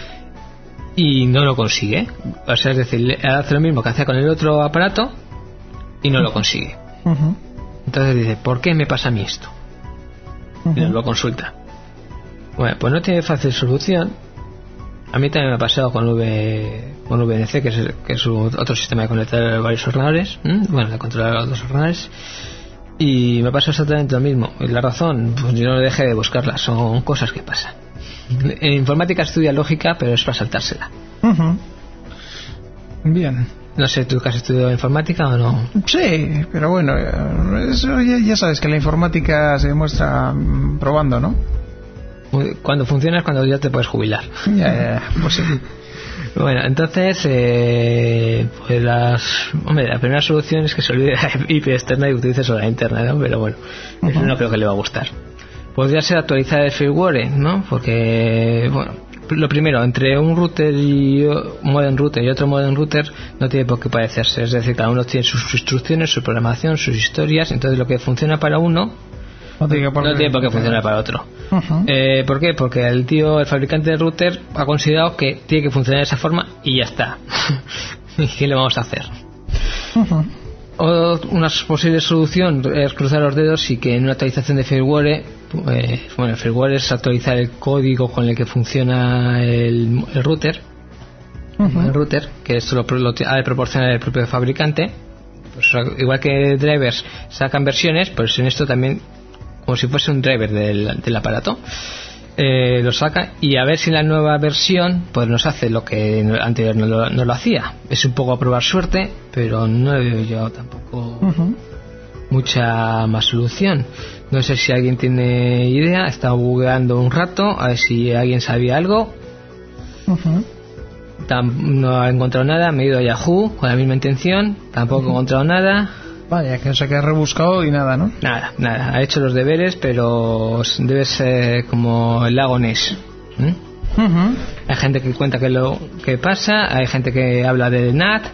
y no lo consigue. O sea, es decir, hace lo mismo que hacía con el otro aparato y no lo consigue. Uh-huh. Entonces dice, ¿por qué me pasa a mí esto? Uh-huh. Y nos lo consulta. Bueno, pues no tiene fácil solución. A mí también me ha pasado con v, con V N C, que es, que es otro sistema de conectar varios ordenadores, ¿Mm? bueno, de controlar los dos ordenadores, y me pasa exactamente lo mismo. Y la razón, pues yo no dejé de buscarla, son cosas que pasan. En informática estudia lógica, pero es para saltársela. Uh-huh. Bien. No sé, ¿tú que has estudiado informática o no? Sí, pero bueno, eso ya, ya sabes que la informática se demuestra probando, ¿no? Cuando funciona es cuando ya te puedes jubilar. Ya, ya, ya. Pues sí. Bueno, entonces, eh, pues las... Hombre, la primera solución es que se olvide la I P externa y utilice solo la interna, ¿no? Pero bueno, uh-huh. eso no creo que le va a gustar. Podría ser actualizar el firmware, ¿no? Porque, bueno, lo primero, entre un router y un modem router y otro modem router no tiene por qué parecerse. Es decir, cada uno tiene sus instrucciones, su programación, sus historias. Entonces, lo que funciona para uno no tiene por, no tiene por qué funcionar para otro. Uh-huh. Eh, ¿Por qué? Porque el tío, el fabricante del router, ha considerado que tiene que funcionar de esa forma y ya está. ¿Y qué le vamos a hacer? Uh-huh. O una posible solución es cruzar los dedos y que en una actualización de firmware, eh, bueno, el firmware es actualizar el código con el que funciona el, el router, uh-huh. el router, que esto lo, lo ha de proporcionar el propio fabricante. Pues, igual que drivers sacan versiones, pues en esto también, como si fuese un driver del, del aparato, eh, lo saca y a ver si la nueva versión pues nos hace lo que anterior no lo, no lo hacía. Es un poco a probar suerte, pero no veo yo tampoco uh-huh. mucha más solución. No sé si alguien tiene idea. He estado bugueando un rato a ver si alguien sabía algo. Uh-huh. Tam- no he encontrado nada. Me he ido a Yahoo con la misma intención, tampoco uh-huh. he encontrado nada. Vaya, que se ha rebuscado y nada, ¿no? Nada, nada. Ha hecho los deberes, pero debe ser como el lago Ness. ¿eh? Uh-huh. Hay gente que cuenta que lo que pasa, hay gente que habla de N A T,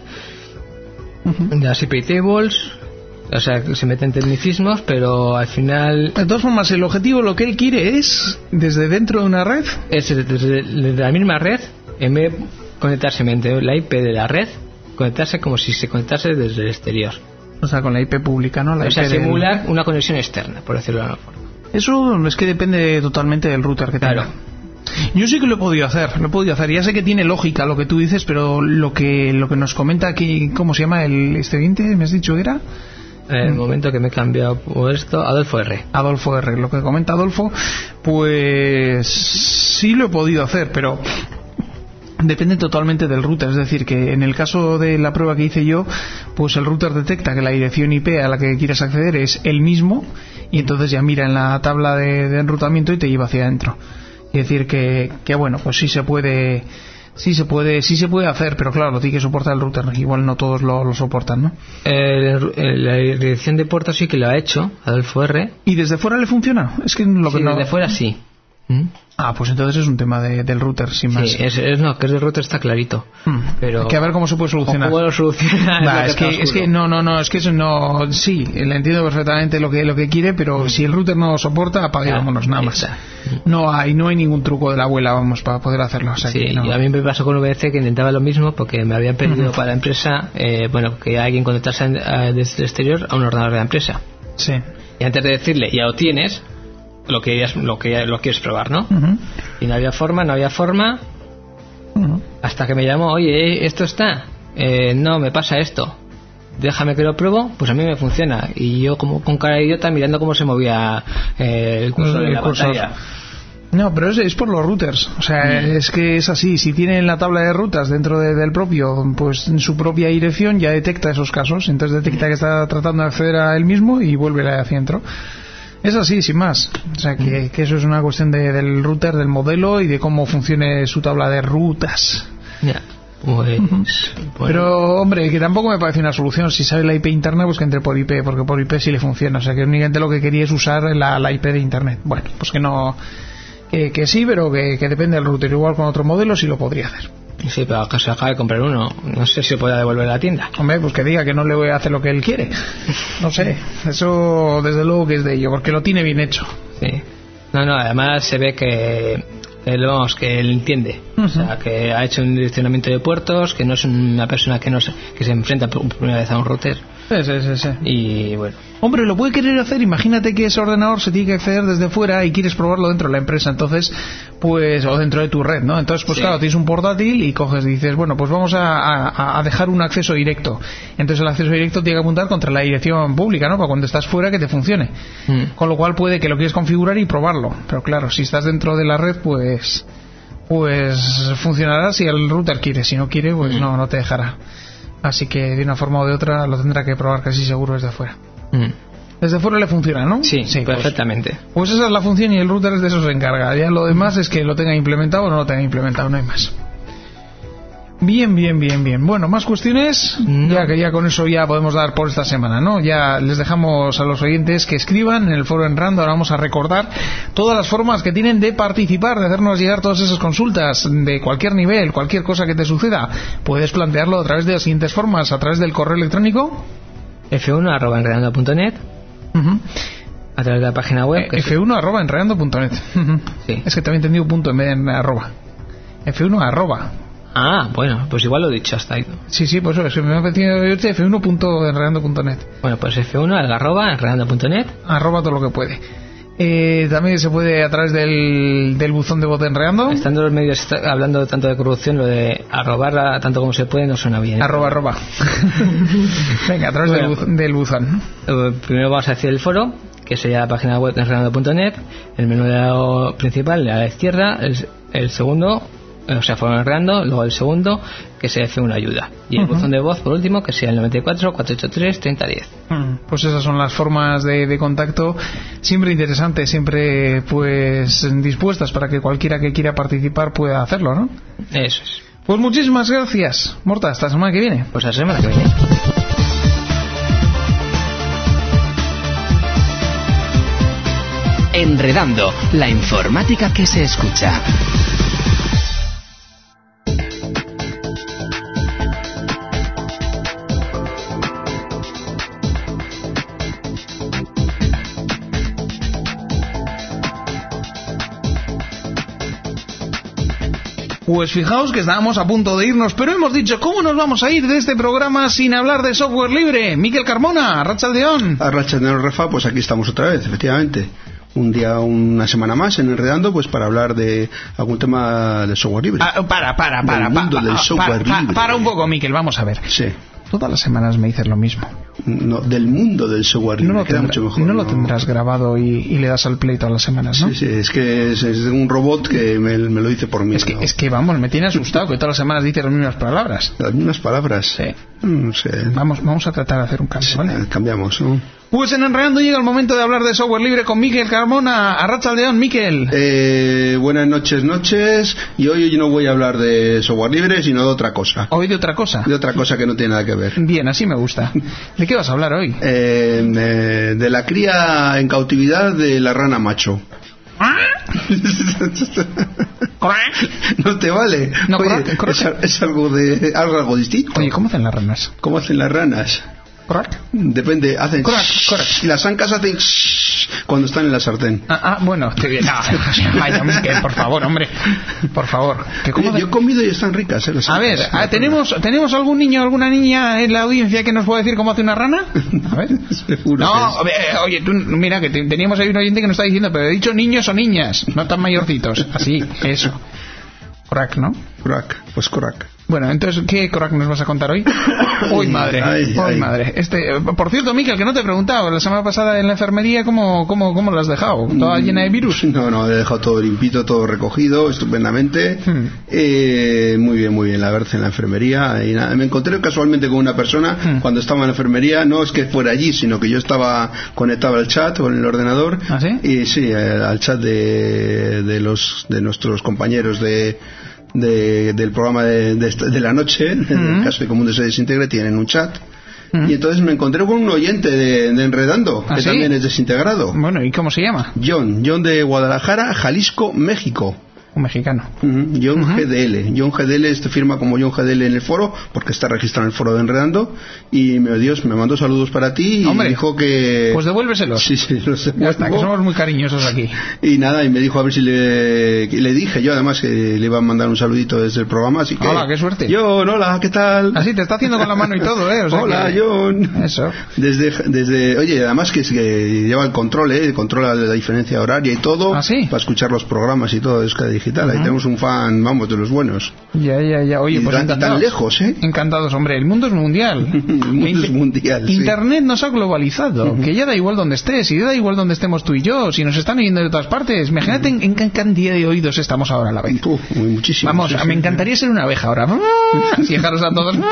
uh-huh. de las I P tables, o sea, que se meten tecnicismos, pero al final... De todas formas, el objetivo, lo que él quiere es, desde dentro de una red... Es desde, desde la misma red, en vez de conectarse mediante la I P de la red, conectarse como si se conectase desde el exterior. O sea, con la I P pública, ¿no? La o sea, I P simular del... una conexión externa, por decirlo de alguna forma. Eso es que depende totalmente del router que tenga. Claro. Yo sí que lo he podido hacer, lo he podido hacer. Ya sé que tiene lógica lo que tú dices, pero lo que lo que nos comenta aquí, ¿cómo se llama el expediente? ¿Me has dicho que era? En el momento que me he cambiado por esto, Adolfo R. Adolfo R. Lo que comenta Adolfo, pues sí lo he podido hacer, pero... depende totalmente del router, es decir, que en el caso de la prueba que hice yo, pues el router detecta que la dirección I P a la que quieres acceder es el mismo y entonces ya mira en la tabla de, de enrutamiento y te lleva hacia adentro. Es decir, que, que bueno, pues sí se puede, sí se puede, sí se puede hacer, pero claro, lo tiene que soportar el router. Igual no todos lo, lo soportan, ¿no? El, el, la dirección de puerto sí que lo ha hecho Adolfo R. ¿Y desde fuera le funciona? Es que lo que sí, no... desde fuera sí. ¿Mm? Ah, pues entonces es un tema de, del router, sin más. Sí, es, es, no, que es del router está clarito. Hmm. Pero Hay que ver cómo se puede solucionar. ¿Cómo lo soluciona? Nah, es, es, que, es que no, no, no, es que eso no... Sí, le entiendo perfectamente lo que lo que quiere, pero mm. si el router no lo soporta, apague y vámonos, nada más. No hay no hay ningún truco de la abuela, vamos, para poder hacerlo. O sea, sí, que no. Y a mí me pasó con V C que intentaba lo mismo porque me habían pedido uh-huh. para la empresa, eh, bueno, que alguien conectase uh, desde el exterior a un ordenador de la empresa. Sí. Y antes de decirle, ya lo tienes... lo que lo que lo quieres probar, ¿no? Uh-huh. Y no había forma, no había forma uh-huh. hasta que me llamó, oye, esto está, eh, no, me pasa esto, déjame que lo pruebo, pues a mí me funciona. Y yo como con cara de idiota mirando cómo se movía eh, el cursor en la pantalla. No, pero es, es por los routers, o sea, mm. es que es así, si tienen la tabla de rutas dentro de, del propio, pues en su propia dirección ya detecta esos casos, entonces detecta que está tratando de acceder a él mismo y vuelve hacia adentro. Es así, sin más. O sea, que, que eso es una cuestión de, del router, del modelo y de cómo funcione su tabla de rutas. Ya, pues... Uh-huh. Bueno. Pero, hombre, que tampoco me parece una solución. Si sabe la I P interna, pues que entre por I P, porque por I P sí le funciona. O sea, que únicamente lo que quería es usar la, la I P de internet. Bueno, pues que no... Que, que sí, pero que, que depende del router. Igual con otro modelo sí lo podría hacer. Sí, pero acá se acaba de comprar uno. No sé si puede devolver a la tienda. Hombre, pues que diga que no le voy a hacer lo que él quiere. No sé. Eso, desde luego que es de ello, porque lo tiene bien hecho. Sí. No, no, además se ve que... Él, vamos, que él entiende. Uh-huh. O sea, que ha hecho un direccionamiento de puertos, que no es una persona que, no se, que se enfrenta por primera vez a un router. Sí, sí, sí, sí. Y bueno. Hombre, lo puede querer hacer. Imagínate que ese ordenador se tiene que acceder desde fuera y quieres probarlo dentro de la empresa, entonces, pues, o dentro de tu red, ¿no? Entonces, pues sí. Claro, tienes un portátil y coges y dices, bueno, pues vamos a, a, a dejar un acceso directo. Entonces el acceso directo tiene que apuntar contra la dirección pública, ¿no? Para cuando estás fuera que te funcione. Mm. Con lo cual puede que lo quieres configurar y probarlo. Pero claro, si estás dentro de la red, pues, pues funcionará si el router quiere. Si no quiere, pues mm. no, no te dejará. Así que de una forma o de otra lo tendrá que probar casi seguro desde fuera. Mm. Desde fuera le funciona, ¿no? Sí, sí, perfectamente. Pues, pues esa es la función y el router de eso se encarga. Ya lo demás es que lo tenga implementado o no lo tenga implementado, no hay más. Bien, bien, bien, bien. Bueno, ¿más cuestiones? No. Ya que ya con eso ya podemos dar por esta semana, ¿no? Ya les dejamos a los oyentes que escriban en el foro en Rando. Ahora vamos a recordar todas las formas que tienen de participar, de hacernos llegar todas esas consultas de cualquier nivel, cualquier cosa que te suceda. Puedes plantearlo a través de las siguientes formas: a través del correo electrónico efe uno arroba enredando punto net, uh-huh. a través de la página web eh, efe uno arroba enredando punto net. Uh-huh. Sí. Es que también he entendido punto en vez de arroba. efe uno arroba. Ah, bueno, pues igual lo he dicho hasta ahí. Sí, sí, pues eso, me ha parecido efe uno punto enredando punto net. Bueno, pues efe uno arroba enredando punto net. Arroba todo lo que puede. Eh, también se puede a través del, del buzón de voz de Enredando. Estando los medios está, hablando tanto de corrupción, lo de arrobar tanto como se puede no suena bien, ¿eh? Arroba, arroba. Venga, a través bueno, del, buz, del buzón. Primero vamos a decir el foro, que sería la página web de enredando punto net. El menú de la principal a la izquierda. El, el segundo, o sea, foro Enredando. Luego el segundo, que sea efe uno ayuda. Y el uh-huh. buzón de voz, por último, que sea el noventa y cuatro, cuatrocientos ochenta y tres, treinta diez. Uh-huh. Pues esas son las formas de, de contacto, siempre interesantes, siempre pues dispuestas para que cualquiera que quiera participar pueda hacerlo, ¿no? Eso es. Pues muchísimas gracias, Morta, hasta la semana que viene. Pues la semana que viene. Enredando, la informática que se escucha. Pues fijaos que estábamos a punto de irnos, pero hemos dicho, ¿cómo nos vamos a ir de este programa sin hablar de software libre? Miquel Carmona, Arratsaldeon. Arratsaldeon, Rafa, pues aquí estamos otra vez, efectivamente. Un día, una semana más en Enredando, pues para hablar de algún tema de software libre. Ah, para, para, para. Del mundo pa, del pa, software pa, libre. Para un poco, Miquel, vamos a ver. Sí. Todas las semanas me dices lo mismo. No, del mundo del software libre. No lo, tendrá, mucho mejor, no lo ¿no? tendrás grabado y, y le das al play todas las semanas, ¿no? Sí, sí, es que es, es un robot que me, me lo dice por mí. Es que, ¿no? es que, vamos, me tiene asustado que todas las semanas dices las mismas palabras. Las mismas palabras. Sí. No sé. Vamos, vamos a tratar de hacer un cambio, sí, ¿vale? Cambiamos, ¿no? Pues en Enredando llega el momento de hablar de software libre con Miquel Carmona. Arratsaldeon, Miquel. Eh, buenas noches, noches. Y hoy yo no voy a hablar de software libre, sino de otra cosa. ¿Hoy de otra cosa? De otra cosa que no tiene nada que ver. Bien, así me gusta. ¿De qué vas a hablar hoy? Eh, de, de la cría en cautividad de la rana macho. ¿Ah? No te vale. No, Oye, croac, croac. Es, es algo de algo, algo distinto. Oye, ¿cómo hacen las ranas? ¿Cómo hacen las ranas? Croac. Depende, hacen Croac, croac. y las ancas hacen cuando están en la sartén. Ah, ah bueno, te no, vaya, que, por favor, hombre, por favor. Que Oye, yo he comido y están ricas, ¿eh? Las a ancas, ver, ah, ¿tenemos, ¿tenemos algún niño o alguna niña en la audiencia que nos pueda decir cómo hace una rana? A ver. Seguro No, que eh, oye, tú, mira, que te- teníamos ahí un oyente que nos está diciendo, pero he dicho niños o niñas, no tan mayorcitos. Así, eso. Crack, ¿no? es crack, pues crack. Bueno, entonces, ¿qué crack nos vas a contar hoy? Uy, madre, Ay, uy, ay. madre. Este, por cierto, Miquel, que no te he preguntado, la semana pasada en la enfermería, ¿cómo, cómo, cómo lo has dejado? ¿Toda llena de virus? No, no, he dejado todo limpito, todo recogido, estupendamente. Hmm. Eh, muy bien, muy bien, la verdad, en la enfermería. Y nada, me encontré casualmente con una persona Hmm. cuando estaba en la enfermería, no es que fuera allí, sino que yo estaba conectado al chat con el ordenador. ¿Ah, sí? Y sí, eh, al chat de, de, los, de nuestros compañeros de... De, del programa de, de, esta- de la noche, en Hmm. el caso de que Mundo se desintegre, tienen un chat. Hmm. Y entonces me encontré con un oyente de, de Enredando, ¿Ah, que sí? también es desintegrado. Bueno, ¿y cómo se llama? John, John de Guadalajara, Jalisco, México. Un mexicano. Ujú, John Ujú. G D L. John G D L este firma como John G D L en el foro, porque está registrado en el foro de Enredando. Y me Dios, me mandó saludos para ti y Hombre, dijo que. Pues devuélveselos. Sí, sí, los Ya está, que devuelvo. somos muy cariñosos aquí. Y nada, y me dijo a ver si le. que le dije yo además que le iba a mandar un saludito desde el programa, así que. Hola, qué suerte. John, hola, ¿qué tal? Así te está haciendo con la mano y todo, ¿eh? O sea Hola, que- John. Eso. Desde, desde, oye, además que, que lleva el control, ¿eh? Controla la diferencia horaria y todo. ¿Ah, sí? Para escuchar los programas y todo de Euskadi Digital. Ahí Ujú. tenemos un fan, vamos, de los buenos. Ya, ya, ya. Oye, Y pues tan- encantados. tan lejos, ¿eh? Encantados, hombre. El mundo es mundial. El mundo Inter- es mundial, sí. Internet nos ha globalizado. Que ya da igual donde estés. Y da igual donde estemos tú y yo. Si nos están oyendo de todas partes. Imagínate en, en qué cantidad de oídos estamos ahora a la vez. Uf, muy- muchísimo. Vamos, sí, sí. me encantaría ser una abeja ahora. Así dejaros a todos.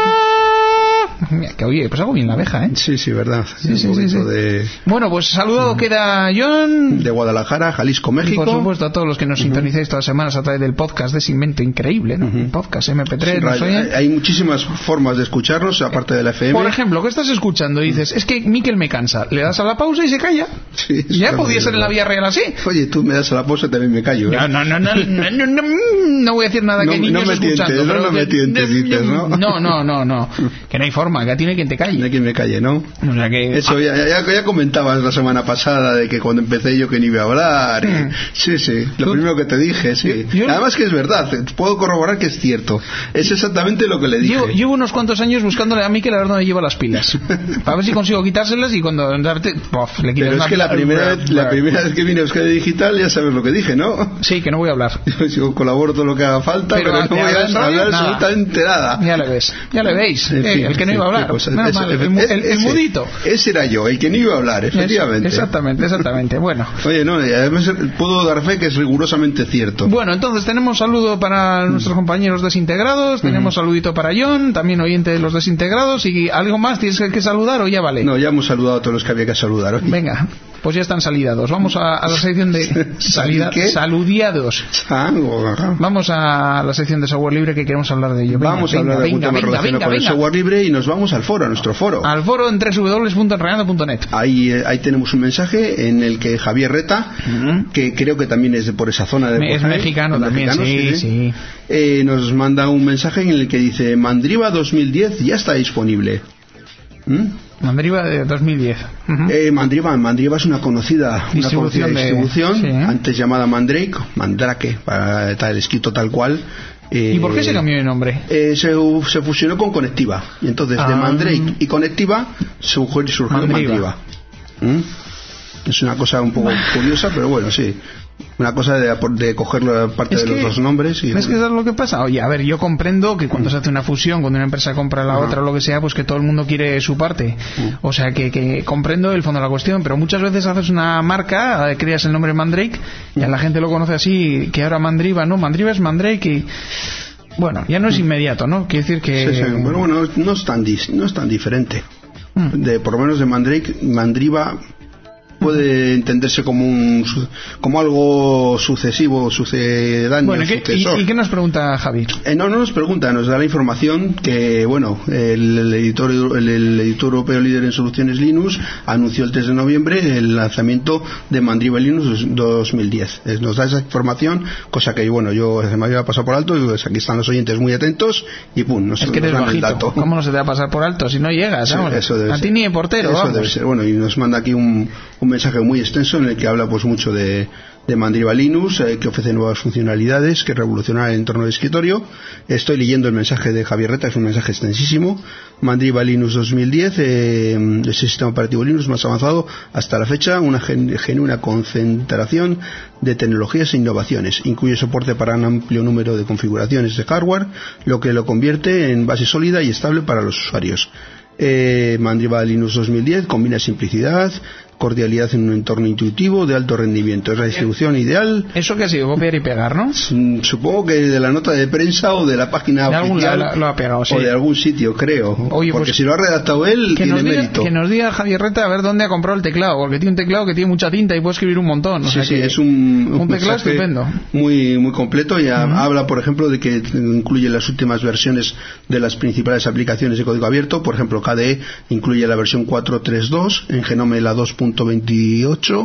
Mira, que oye, pues hago bien la abeja, ¿eh? Sí, sí, verdad. Sí, un sí, sí, poquito sí. de, Bueno, pues saludado queda John. de Guadalajara, Jalisco, Y México. por supuesto a todos los que nos sintonizáis todas las semanas a través del podcast de ese invento increíble, ¿no? Ujú. Podcast eme pe tres, Sí, nos hay, oyen. hay muchísimas formas de escucharnos, aparte de la F M. Por ejemplo, ¿qué estás escuchando? Y dices, es que Miquel me cansa. Le das a la pausa y se calla. Sí, es Ya verdad, podía es ser en la verdad. vía real así. Oye, tú me das a la pausa y también me callo, ¿eh? No, no, no, no, no, no, no, no voy a decir nada No- que no niños me escuchando. tientes, no, pero no me que- tientes, dices, ¿no? No, no, no, no. Que no hay forma, que tiene quien te No hay calle. quien me calle, ¿no? O sea que... Eso ya, ya, ya comentabas la semana pasada de que cuando empecé yo que ni iba a hablar. y- Mm. sí, sí, lo Tú- primero que te dije, sí. Yo- yo- Además que es verdad, puedo corroborar que es cierto. Es exactamente lo que le dije. Llevo, llevo unos cuantos años buscándole a Miquel a ver dónde llevo las pilas. Para ver si consigo quitárselas y cuando darte, pof, le quitas Pero es una que la pila. primera, vez, la primera vez que vine a Euskadi Digital ya sabes lo que dije, ¿no? Sí, que no voy a hablar. Yo colaboro todo lo que haga falta, Pero, pero, no ¿te voy hablas en a radio? hablar Nada. absolutamente nada. Ya le ves, ya le veis. En Eh, fin, el que no en iba a fin, hablar. qué cosas. Menos Eso, mal, el, efe- mu- el- el ese- mudito. Ese era yo, el que no iba a hablar, efectivamente. Eso, exactamente, exactamente. Bueno. Oye, no, y además puedo dar fe que es rigurosamente cierto. Bueno, entonces tenemos saludo para nuestros compañeros desintegrados, tenemos saludito para John, también oyente de los desintegrados, y algo más tienes que, que saludar o ya vale. No, ya hemos saludado a todos los que había que saludar hoy. Venga, pues ya están salidados. Vamos a, a la sección de salida, ¿Qué? saludiados. Chango, ajá. Vamos a la sección de software libre que queremos hablar de ello. Venga, Vamos a venga, hablar de algún venga, tema venga, relacionado venga, con el venga. software libre y nos vamos al foro, a nuestro foro. Al foro en doble u doble u doble u punto enredando punto net. Ahí, eh, ahí tenemos un mensaje en el que Javier Reta, que creo que también es de por esa zona de Es Borja, mexicano ¿eh? también, Mexicano, sí, sí. Eh, nos manda un mensaje en el que dice Mandriva dos mil diez ya está disponible. ¿Mm? Mandriva de dos mil diez. Ujú. Eh, Mandriva, Mandriva es una conocida una Distribución conocida de- distribución, sí, ¿eh? antes llamada Mandrake, Mandrake, para tal escrito tal cual. Eh, ¿Y por qué se cambió de nombre? eh, se, se fusionó con Conectiva. Y entonces de Ah. Mandrake y Conectiva surgió, surgió Mandriva. Mandriva. ¿Mm? Es una cosa un poco curiosa, pero bueno, sí. Una cosa de, de coger la parte Es de los que- dos nombres y... ¿Ves que eso es lo que pasa? Oye, a ver, yo comprendo que cuando se hace una fusión, cuando una empresa compra a la Ajá. otra o lo que sea, pues que todo el mundo quiere su parte. O sea, que, que comprendo el fondo de la cuestión, pero muchas veces haces una marca, eh, creas el nombre Mandrake, y a la gente lo conoce así, que ahora Mandriva, no, Mandriva es Mandrake y... Bueno, ya no es inmediato, ¿no? Quiere decir que... Sí, sí. Bueno, bueno, no es tan, dis- no es tan diferente. Mm. De, por lo menos de Mandrake, Mandriva... Puede puede entenderse como un como algo sucesivo, sucedáneo, bueno, ¿qué, sucesor. ¿y, ¿y qué nos pregunta Javi? Eh, no, no nos pregunta, nos da la información que, bueno, el, el, editor, el, el editor europeo líder en soluciones Linux anunció el tres de noviembre el lanzamiento de Mandriva Linux dos mil diez. Eh, nos da esa información, cosa que, bueno, yo se me había pasado por alto, y pues aquí están los oyentes muy atentos y pum, nos, es que nos eres dan bajito. el dato. ¿Cómo no se te va a pasar por alto si no llegas? Sí, eso debe a ser. ti ni de portero. Eso vamos. debe ser. Bueno, y nos manda aquí un, un mensaje muy extenso en el que habla pues mucho de, de Mandriva Linux, eh, que ofrece nuevas funcionalidades que revolucionarán el entorno de escritorio. Estoy leyendo el mensaje de Javier Reta, es un mensaje extensísimo. Mandriva Linux dos mil diez eh, es el sistema operativo Linux más avanzado hasta la fecha, una gen, genuina concentración de tecnologías e innovaciones. Incluye soporte para un amplio número de configuraciones de hardware, lo que lo convierte en base sólida y estable para los usuarios. Eh, Mandriva Linux dos mil diez combina simplicidad, cordialidad en un entorno intuitivo de alto rendimiento. Es la distribución ideal. ¿Eso que ha sido? Copiar y pegar, ¿no? Supongo que de la nota de prensa o de la página de oficial algún, lo, lo ha pegado, sí. o de algún sitio, creo. Oye, porque pues, si lo ha redactado él, que tiene nos diga, mérito. Que nos diga Javier Reta a ver dónde ha comprado el teclado, porque tiene un teclado que tiene mucha tinta y puede escribir un montón. O sí, sea sí, que es un, un, un teclado estupendo. Muy, muy completo y uh-huh. habla, por ejemplo, de que incluye las últimas versiones de las principales aplicaciones de código abierto. Por ejemplo, K D E incluye la versión cuatro punto tres punto dos, en Genome la dos punto veintiocho.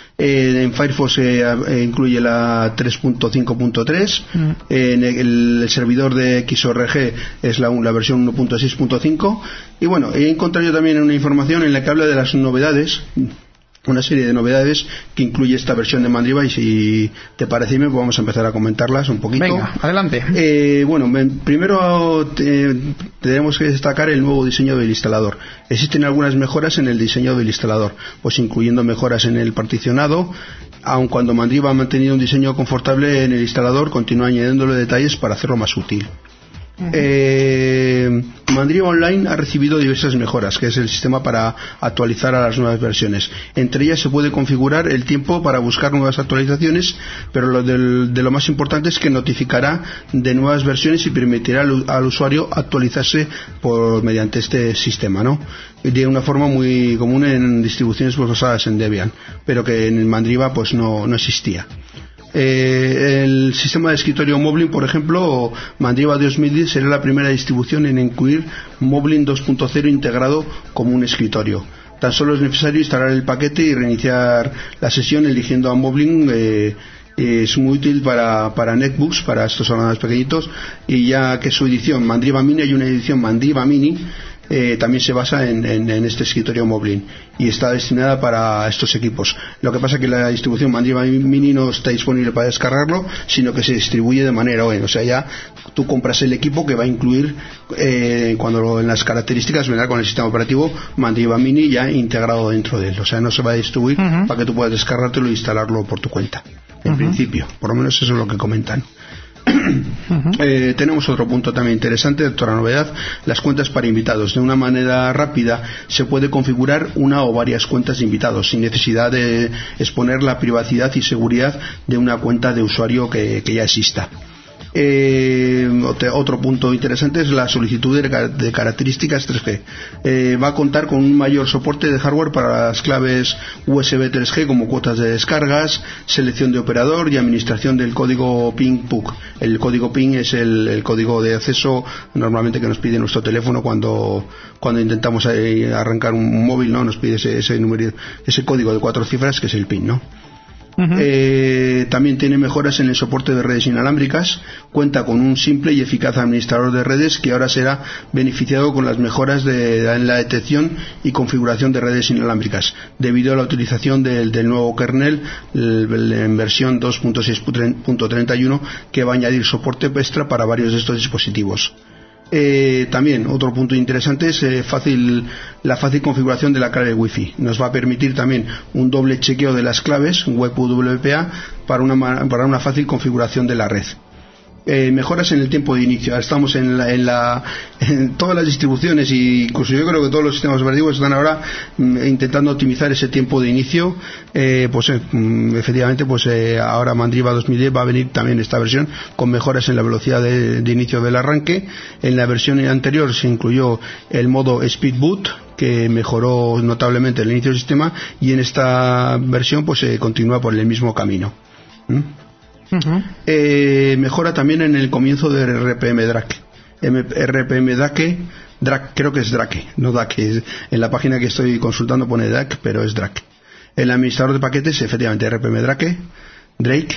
Eh, en Firefox eh, incluye la tres punto cinco punto tres, mm. eh, en el, el servidor de X O R G es la, la versión uno punto seis punto cinco, y bueno, he encontrado yo también una información en la que habla de las novedades, una serie de novedades que incluye esta versión de Mandriva, y si te parece bien, pues vamos a empezar a comentarlas un poquito. Venga, adelante. Eh, bueno, primero te, tenemos que destacar el nuevo diseño del instalador. Existen algunas mejoras en el diseño del instalador, pues incluyendo mejoras en el particionado. Aun cuando Mandriva ha mantenido un diseño confortable en el instalador, continúa añadiéndole detalles para hacerlo más útil. Uh-huh. Eh, Mandriva Online ha recibido diversas mejoras, que es el sistema para actualizar a las nuevas versiones. Entre ellas se puede configurar el tiempo para buscar nuevas actualizaciones, pero lo del, de lo más importante es que notificará de nuevas versiones y permitirá al, al usuario actualizarse por mediante este sistema, ¿no? De una forma muy común en distribuciones pues, basadas en Debian, pero que en el Mandriva pues no, no existía. Eh, el sistema de escritorio Moblin, por ejemplo, Mandriva dos mil diez será la primera distribución en incluir Moblin dos punto cero integrado como un escritorio. Tan solo es necesario instalar el paquete y reiniciar la sesión eligiendo a Moblin. Eh, es muy útil para, para netbooks, para estos ordenadores pequeñitos, y ya que su edición Mandriva Mini, hay una edición Mandriva Mini, Eh, también se basa en, en, en este escritorio Moblin y está destinada para estos equipos. Lo que pasa es que la distribución Mandriva Mini no está disponible para descargarlo, sino que se distribuye de manera O E M, o sea, ya tú compras el equipo que va a incluir eh, cuando lo, en las características vendrá con el sistema operativo Mandriva Mini ya integrado dentro de él, o sea, no se va a distribuir uh-huh. para que tú puedas descargártelo e instalarlo por tu cuenta, en uh-huh. principio, por lo menos eso es lo que comentan. Uh-huh. Eh, tenemos otro punto también interesante, otra novedad, las cuentas para invitados. De una manera rápida se puede configurar una o varias cuentas de invitados sin necesidad de exponer la privacidad y seguridad de una cuenta de usuario que, que ya exista. Eh, otro punto interesante es la solicitud de, de características tres G. Eh, va a contar con un mayor soporte de hardware para las claves U S B tres G, como cuotas de descargas, selección de operador y administración del código P I N P U C. El código P I N es el, el código de acceso normalmente que nos pide nuestro teléfono cuando, cuando intentamos eh, arrancar un móvil, ¿no? Nos pide ese, ese número, ese código de cuatro cifras que es el P I N, ¿no? Uh-huh. Eh, también tiene mejoras en el soporte de redes inalámbricas, cuenta con un simple y eficaz administrador de redes que ahora será beneficiado con las mejoras de, en la detección y configuración de redes inalámbricas debido a la utilización del, del nuevo kernel el, en versión dos punto seis punto treinta y uno que va a añadir soporte extra para varios de estos dispositivos. Eh, también otro punto interesante es eh, fácil, la fácil configuración de la clave Wi-Fi. Nos va a permitir también un doble chequeo de las claves web U W P A para una, para una fácil configuración de la red. Eh, mejoras en el tiempo de inicio. Estamos en, la, en, la, en todas las distribuciones, y incluso yo creo que todos los sistemas operativos están ahora mm, intentando optimizar ese tiempo de inicio. Eh, pues eh, efectivamente, pues eh, ahora Mandriva dos mil diez va a venir también esta versión con mejoras en la velocidad de, de inicio del arranque. En la versión anterior se incluyó el modo Speed Boot, que mejoró notablemente el inicio del sistema, y en esta versión pues se eh, continúa por el mismo camino. ¿Mm? Uh-huh. Eh, mejora también en el comienzo de R P M Drake. R P M Drake, Drake, creo que es Drake, no Drake. En la página que estoy consultando pone Drake, pero es Drake. El administrador de paquetes, efectivamente, R P M Drake. Drake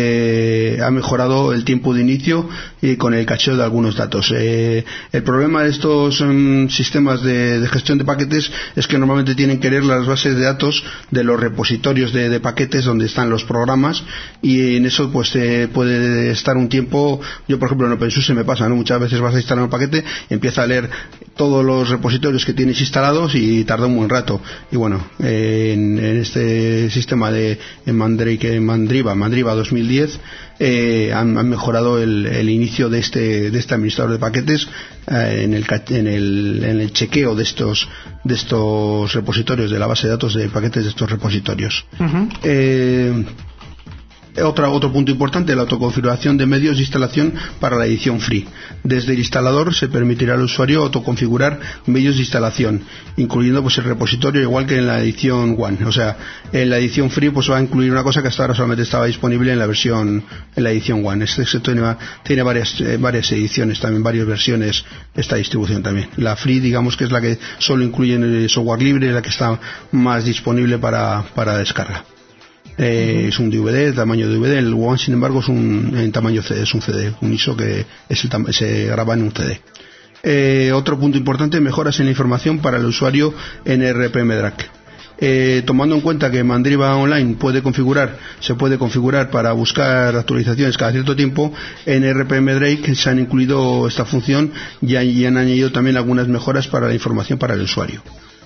eh, ha mejorado el tiempo de inicio y con el cacheo de algunos datos. Eh, el problema de estos um, sistemas de, de gestión de paquetes es que normalmente tienen que leer las bases de datos de los repositorios de, de paquetes donde están los programas, y en eso pues eh, puede estar un tiempo. Yo, por ejemplo, en OpenSUSE me pasa, ¿no? Muchas veces vas a instalar un paquete y empieza a leer todos los repositorios que tienes instalados y tarda un buen rato. Y bueno, eh, en, en este sistema de en Mandrake, en Mandriva Mandriva dos mil diez eh, han, han mejorado el, el inicio de este de este administrador de paquetes eh, en, el, en, el, en el chequeo de estos de estos repositorios, de la base de datos de paquetes de estos repositorios. Uh-huh. eh, Otra, otro punto importante, la autoconfiguración de medios de instalación para la edición free. Desde el instalador se permitirá al usuario autoconfigurar medios de instalación, incluyendo pues el repositorio, igual que en la edición One. O sea, en la edición free pues va a incluir una cosa que hasta ahora solamente estaba disponible en la versión, en la edición One. Este, este tiene, tiene varias, eh, varias ediciones también, varias versiones esta distribución también. La free, digamos que es la que solo incluye el software libre, la que está más disponible para, para descarga. Eh, uh-huh. Es un D V D, tamaño D V D. El One, sin embargo, es un en tamaño C D, es un C D, un I S O que es el tam- se graba en un C D. Eh, otro punto importante, mejoras en la información para el usuario en R P M Drake. Eh, tomando en cuenta que Mandriva Online puede configurar, se puede configurar para buscar actualizaciones cada cierto tiempo, en R P M Drake se han incluido esta función y, y han añadido también algunas mejoras para la información para el usuario.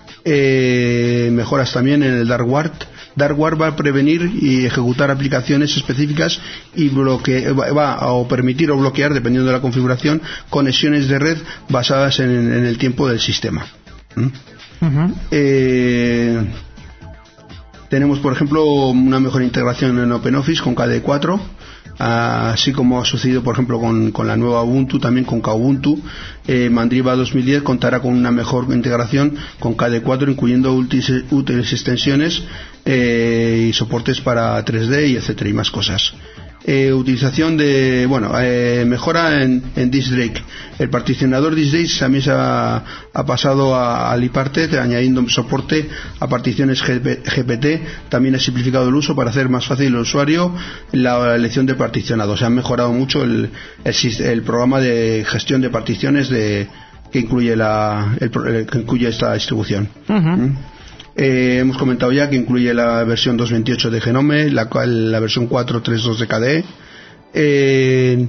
Eh, mejoras también en el DarkWard. DarkWard va a prevenir y ejecutar aplicaciones específicas y bloque, va a permitir o bloquear, dependiendo de la configuración, conexiones de red basadas en, en el tiempo del sistema. ¿Mm? Uh-huh. Eh, tenemos, por ejemplo, una mejor integración en OpenOffice con K D E cuatro, así como ha sucedido, por ejemplo, con, con la nueva Ubuntu, también con Kubuntu. eh, Mandriva dos mil diez contará con una mejor integración con K D E cuatro, incluyendo útiles, útiles extensiones eh, y soportes para tres D y etcétera, y más cosas. Eh, utilización de, bueno, eh, mejora en, en Disk Drake. El particionador Disk Drake también se ha, ha pasado a, al iParted, añadiendo soporte a particiones G P T. También ha simplificado el uso para hacer más fácil al usuario la elección de particionado. Se ha mejorado mucho el, el, el programa de gestión de particiones de, que incluye la, el, el, que incluye esta distribución. Uh-huh. ¿Mm? Eh, hemos comentado ya que incluye la versión dos punto veintiocho de Genome, la, la versión cuatro punto treinta y dos de K D E. Eh,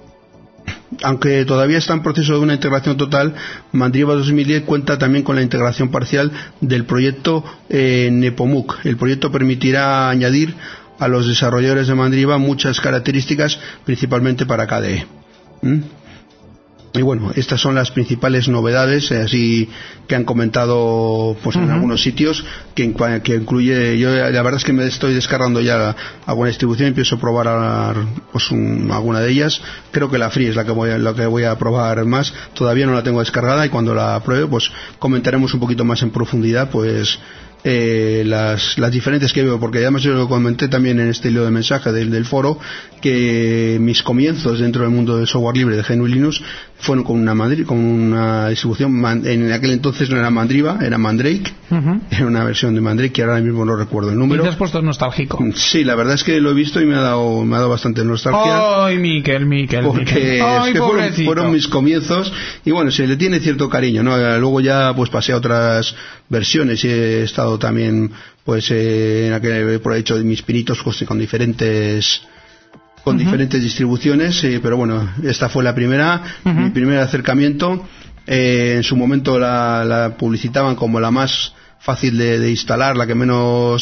aunque todavía está en proceso de una integración total, Mandriva dos mil diez cuenta también con la integración parcial del proyecto eh, Nepomuk. El proyecto permitirá añadir a los desarrolladores de Mandriva muchas características, principalmente para K D E. ¿Mm? Y bueno, estas son las principales novedades, eh, así que han comentado pues en uh-huh. algunos sitios, que, que incluye, yo la verdad es que me estoy descargando ya alguna distribución y empiezo a probar a, pues un, alguna de ellas. Creo que la Free es la que voy a, la que voy a probar más. Todavía no la tengo descargada, y cuando la pruebe pues comentaremos un poquito más en profundidad pues Eh, las, las diferencias que veo, porque además yo lo comenté también en este hilo de mensaje del, del foro, que mis comienzos dentro del mundo del software libre de G N U Linux fueron con una Mandri, con una distribución man, en aquel entonces no era Mandriva, era Mandrake. Uh-huh. Era una versión de Mandrake que ahora mismo no recuerdo el número. Y te has puesto nostálgico. Sí, la verdad es que lo he visto y me ha dado, me ha dado bastante nostalgia. ¡Ay, Miquel, Miquel! Porque Ay, es que fueron, fueron mis comienzos, y bueno, se le tiene cierto cariño, ¿no? Luego ya pues pasé a otras versiones y he estado también pues eh, en aquel, por hecho de mis pinitos pues, con diferentes con uh-huh. diferentes distribuciones, eh, pero bueno, esta fue la primera, uh-huh. mi primer acercamiento. Eh, en su momento la, la publicitaban como la más fácil de, de instalar, la que menos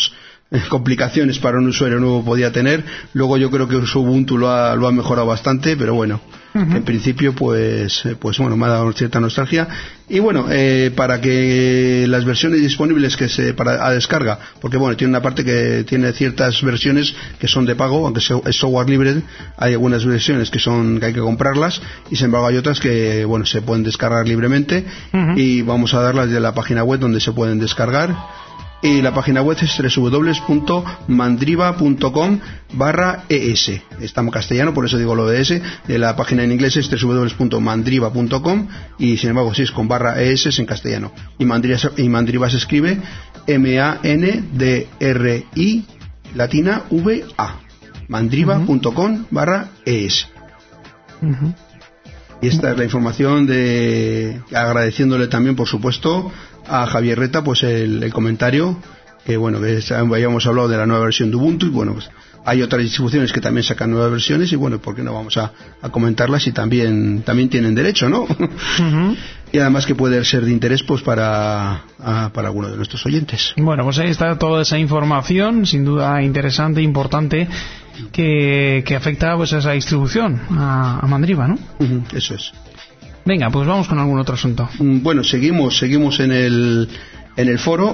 complicaciones para un usuario nuevo podía tener. Luego yo creo que su Ubuntu lo ha, lo ha mejorado bastante, pero bueno, uh-huh. en principio pues pues bueno, me ha dado cierta nostalgia. Y bueno, eh, para que las versiones disponibles que se para a descarga, porque bueno, tiene una parte que tiene ciertas versiones que son de pago, aunque es software libre, hay algunas versiones que son que hay que comprarlas, y sin embargo hay otras que bueno, se pueden descargar libremente, uh-huh. y vamos a darlas de la página web donde se pueden descargar. Y la página web es doble u doble u doble u punto mandriva punto com barra e s. Está en castellano, por eso digo lo de S. De la página en inglés es doble u doble u doble u punto mandriva punto com, y sin embargo si es con barra es es en castellano. Y Mandriva, y Mandriva se escribe M A N D R I latina V A. mandriva punto com barra e s. Uh-huh. Y esta es la información, de agradeciéndole también, por supuesto, a Javier Reta pues el, el comentario, que bueno, que habíamos hablado de la nueva versión de Ubuntu, y bueno, pues hay otras distribuciones que también sacan nuevas versiones, y bueno, ¿por qué no vamos a, a comentarlas? Y también también tienen derecho, ¿no? Uh-huh. Y además que puede ser de interés pues para, a, para alguno de nuestros oyentes. Bueno, pues ahí está toda esa información, sin duda interesante, importante, que, que afecta pues a esa distribución, a, a Mandriva, ¿no? Uh-huh, eso es. Venga, pues vamos con algún otro asunto. Bueno, seguimos, seguimos en el en el foro.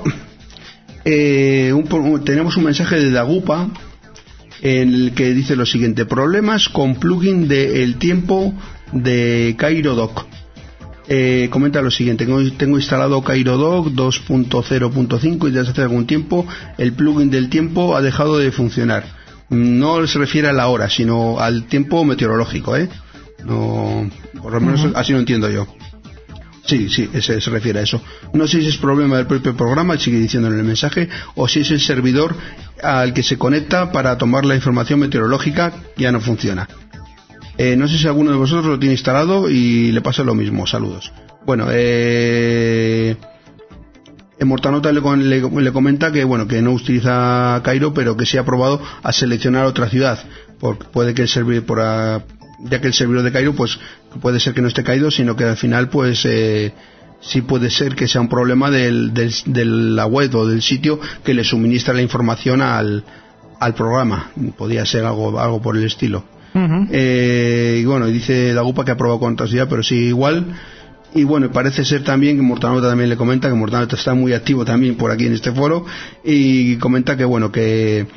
Eh, un, tenemos un mensaje de Dagupa en el que dice lo siguiente: problemas con plugin de El Tiempo de CairoDoc. Eh, comenta lo siguiente: tengo instalado CairoDoc dos punto cero punto cinco y desde hace algún tiempo el plugin del tiempo ha dejado de funcionar. No se refiere a la hora, sino al tiempo meteorológico, ¿eh? No, por lo menos uh-huh. así lo entiendo yo. Sí, sí, ese se refiere a eso. No sé si es problema del propio programa, sigue diciendo en el mensaje, o si es el servidor al que se conecta para tomar la información meteorológica, ya no funciona. Eh, no sé si alguno de vosotros lo tiene instalado y le pasa lo mismo. Saludos. Bueno, eh... en Mortanota le, le, le comenta que bueno, que no utiliza Cairo, pero que sí ha probado a seleccionar otra ciudad, porque puede que el servidor por a, ya que el servidor de Cairo pues puede ser que no esté caído, sino que al final pues eh, sí puede ser que sea un problema del, del, de la web o del sitio que le suministra la información al, al programa. Podría ser algo algo por el estilo. Uh-huh. Eh, y bueno, dice Dagupa que ha probado con otra ciudad, pero sí igual. Y bueno, parece ser también que Mortanota también le comenta que Mortanota está muy activo también por aquí en este foro, y comenta que bueno, que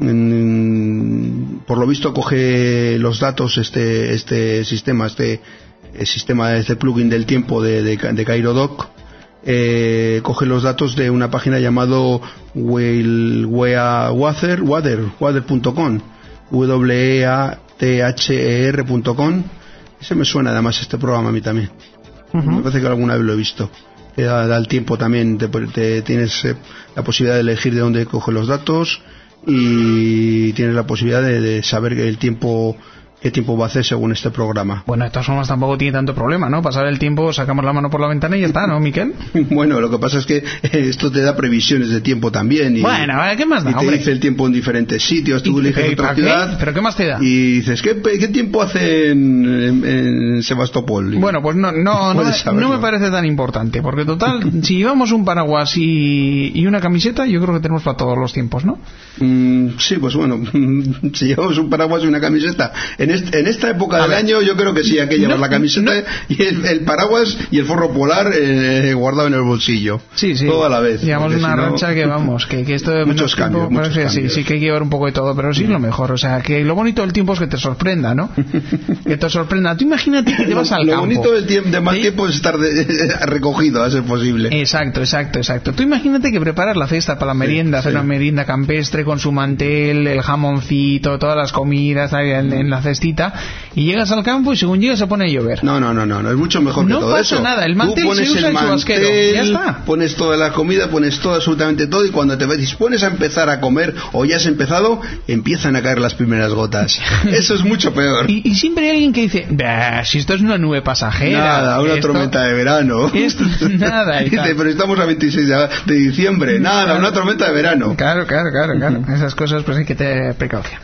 mm, por lo visto coge los datos este este sistema, este el sistema, este plugin del tiempo de, de, de CairoDoc, eh, coge los datos de una página llamado weather weather punto com, W E A T H E R punto com. Ese me suena además este programa a mí también. Uh-huh. Me parece que alguna vez lo he visto. Te da, da el tiempo también, te, te, tienes eh, la posibilidad de elegir de dónde coge los datos, y tienes la posibilidad de, de saber el tiempo, qué tiempo va a hacer según este programa. Bueno, de todas formas tampoco tiene tanto problema, ¿no? Pasar el tiempo, sacamos la mano por la ventana y ya está, ¿no, Miquel? Bueno, lo que pasa es que esto te da previsiones de tiempo también. Y, bueno, ¿qué más da, y te hombre? dice el tiempo en diferentes sitios, tú eliges otra ciudad. ¿Qué? ¿Pero qué más te da? Y dices, ¿qué, qué tiempo hace en, en, en Sebastopol? Y bueno, pues no, no, no, me, no me parece tan importante, porque total, si llevamos un paraguas y, y una camiseta, yo creo que tenemos para todos los tiempos, ¿no? Mm, sí, pues bueno, si llevamos un paraguas y una camiseta, en, este, en esta época del año yo creo que sí hay que llevar no, la camiseta no, y el, el paraguas y el forro polar eh, guardado en el bolsillo. Sí, sí. Todo a la vez. Llevamos una si racha no, que vamos, que, que esto de muchos cambios, tiempo, muchos parece, cambios. Sí, sí que hay que llevar un poco de todo, pero sí lo mejor. O sea, que lo bonito del tiempo es que te sorprenda, ¿no? Que te sorprenda. Tú imagínate que te vas al lo campo. Lo bonito del tiempo, de mal ¿sí? tiempo es estar de, recogido, a ser posible. Exacto, exacto, exacto. Tú imagínate que preparas la cesta para la merienda, sí, hacer sí. una merienda campestre con su mantel, el jamoncito, todas las comidas ahí en, en la cestita, y llegas al campo y según llegas se pone a llover. No, no, no, no, no es mucho mejor no que todo eso. No pasa nada, el mantel Tú pones se usa el en chubasquero, ya está. Pones toda la comida, pones todo, absolutamente todo, y cuando te dispones a empezar a comer o ya has empezado, empiezan a caer las primeras gotas. Eso es mucho peor. Y, y siempre hay alguien que dice, si esto es una nube pasajera. Nada, una esto, tormenta de verano. Esto nada. Dice, pero estamos a veintiséis de diciembre. Nada, claro, una tormenta de verano. Claro, claro, claro, claro. Esas cosas pues hay que tener precaución.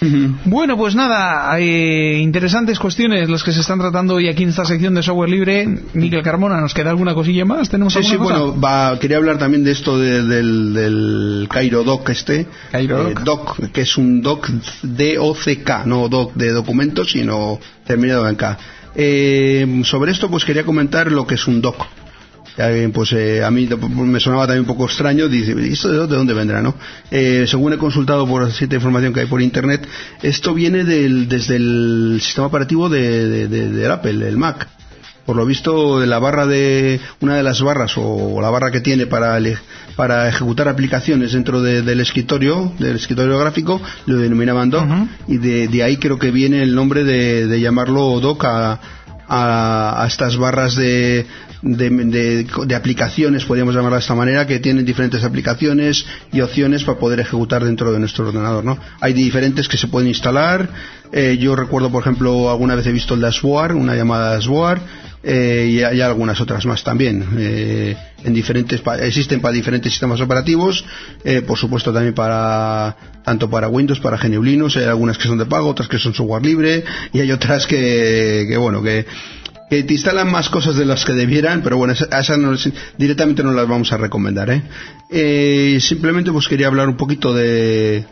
Uh-huh. Bueno, pues nada, hay interesantes cuestiones las que se están tratando hoy aquí en esta sección de software libre. Miguel Carmona, ¿nos queda alguna cosilla más? ¿Tenemos sí, alguna sí, cosa? bueno, va, quería hablar también de esto de, del, del Cairo Doc este. Cairo eh, Doc. Doc, que es un Doc D O C K, no Doc de documentos, sino terminado en K. Eh, sobre esto pues quería comentar lo que es un Doc. Pues eh, a mí me sonaba también un poco extraño. Dice, ¿esto de dónde vendrá, no? Eh, según he consultado por cierta información que hay por internet, esto viene del, desde el sistema operativo de, de, de, de Apple, el Mac. Por lo visto, la barra de una de las barras o la barra que tiene para el, para ejecutar aplicaciones dentro de, del escritorio, del escritorio gráfico, lo denominaban Doc. Uh-huh. Y de, de ahí creo que viene el nombre de, de llamarlo Doc a, a, a estas barras de De, de, de aplicaciones, podríamos llamarla de esta manera, que tienen diferentes aplicaciones y opciones para poder ejecutar dentro de nuestro ordenador, ¿no? Hay diferentes que se pueden instalar. Eh, yo recuerdo, por ejemplo, alguna vez he visto el Dashboard, una llamada Dashboard, eh, y hay algunas otras más también. Eh, en diferentes existen para diferentes sistemas operativos, eh, por supuesto también para tanto para Windows, para G N U Linux. Hay algunas que son de pago, otras que son software libre, y hay otras que, que bueno, que que te instalan más cosas de las que debieran, pero bueno, a esas no, directamente no las vamos a recomendar, ¿eh? Eh, simplemente pues quería hablar un poquito de,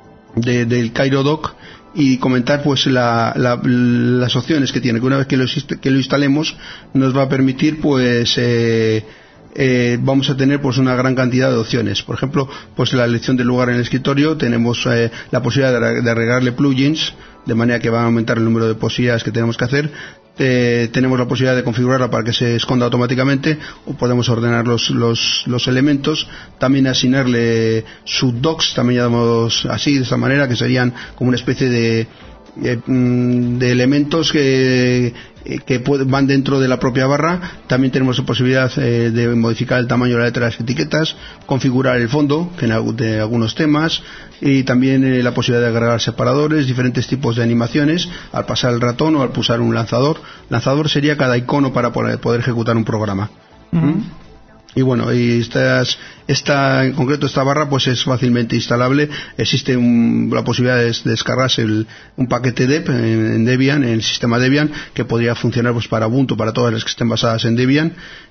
de del Cairo Doc y comentar pues la, la, las opciones que tiene, que una vez que lo, que lo instalemos nos va a permitir pues eh, eh, vamos a tener pues una gran cantidad de opciones. Por ejemplo, pues la elección del lugar en el escritorio, tenemos eh, la posibilidad de, de agregarle plugins, de manera que va a aumentar el número de posibilidades que tenemos que hacer. Eh, tenemos la posibilidad de configurarla para que se esconda automáticamente, o podemos ordenar los, los, los elementos, también asignarle subdocs, también llamamos así, de esta manera, que serían como una especie de, de, de elementos que, que puede, van dentro de la propia barra. También tenemos la posibilidad eh, de modificar el tamaño de la letra de las etiquetas, configurar el fondo que en, de algunos temas, y también eh, la posibilidad de agregar separadores, diferentes tipos de animaciones al pasar el ratón o al pulsar un lanzador. Lanzador sería cada icono para poder, poder ejecutar un programa. Uh-huh. ¿Mm? Y bueno, y estas, esta, en concreto esta barra pues es fácilmente instalable. Existe un, la posibilidad de descargarse el, un paquete dep en, en Debian, en el sistema Debian, que podría funcionar pues para Ubuntu, para todas las que estén basadas en Debian,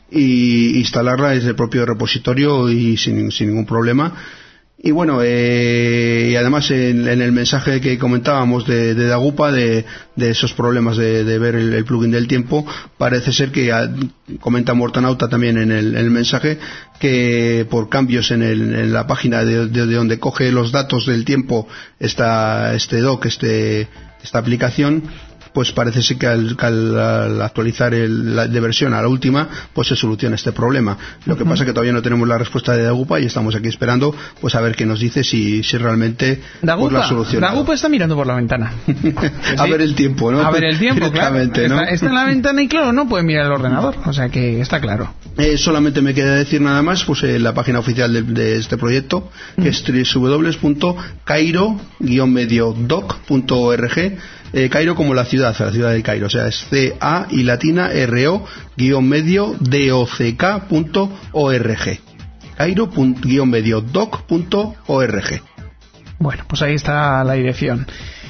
y instalarla desde el propio repositorio y sin, sin ningún problema. Y bueno, eh, y además en, en el mensaje que comentábamos de, de Dagupa, de, de esos problemas de, de ver el, el plugin del tiempo, parece ser que a, comenta Mortanauta también en el, en el mensaje, que por cambios en, el, en la página de, de, de donde coge los datos del tiempo esta, este doc, este, esta aplicación, pues parece ser que al, al, al actualizar el, la, de versión a la última, pues se soluciona este problema. Lo que uh-huh. pasa es que todavía no tenemos la respuesta de Dagupa y estamos aquí esperando pues a ver qué nos dice, si, si realmente Dagupa, pues, la soluciona. Dagupa está mirando por la ventana. A ver el tiempo, ¿no? A ver el tiempo, claro. ¿no? Está, está en la ventana y claro, no puede mirar el ordenador, o sea que está claro. Eh, solamente me queda decir nada más, pues eh, la página oficial de, de este proyecto, que uh-huh. es doble u doble u doble u punto cairo guion medio doc punto org. Eh, Cairo como la ciudad, la ciudad del Cairo, o sea, es C A y latina R O guión medio D O C K punto org. Cairo guión medio doc punto org. Bueno, pues ahí está la dirección.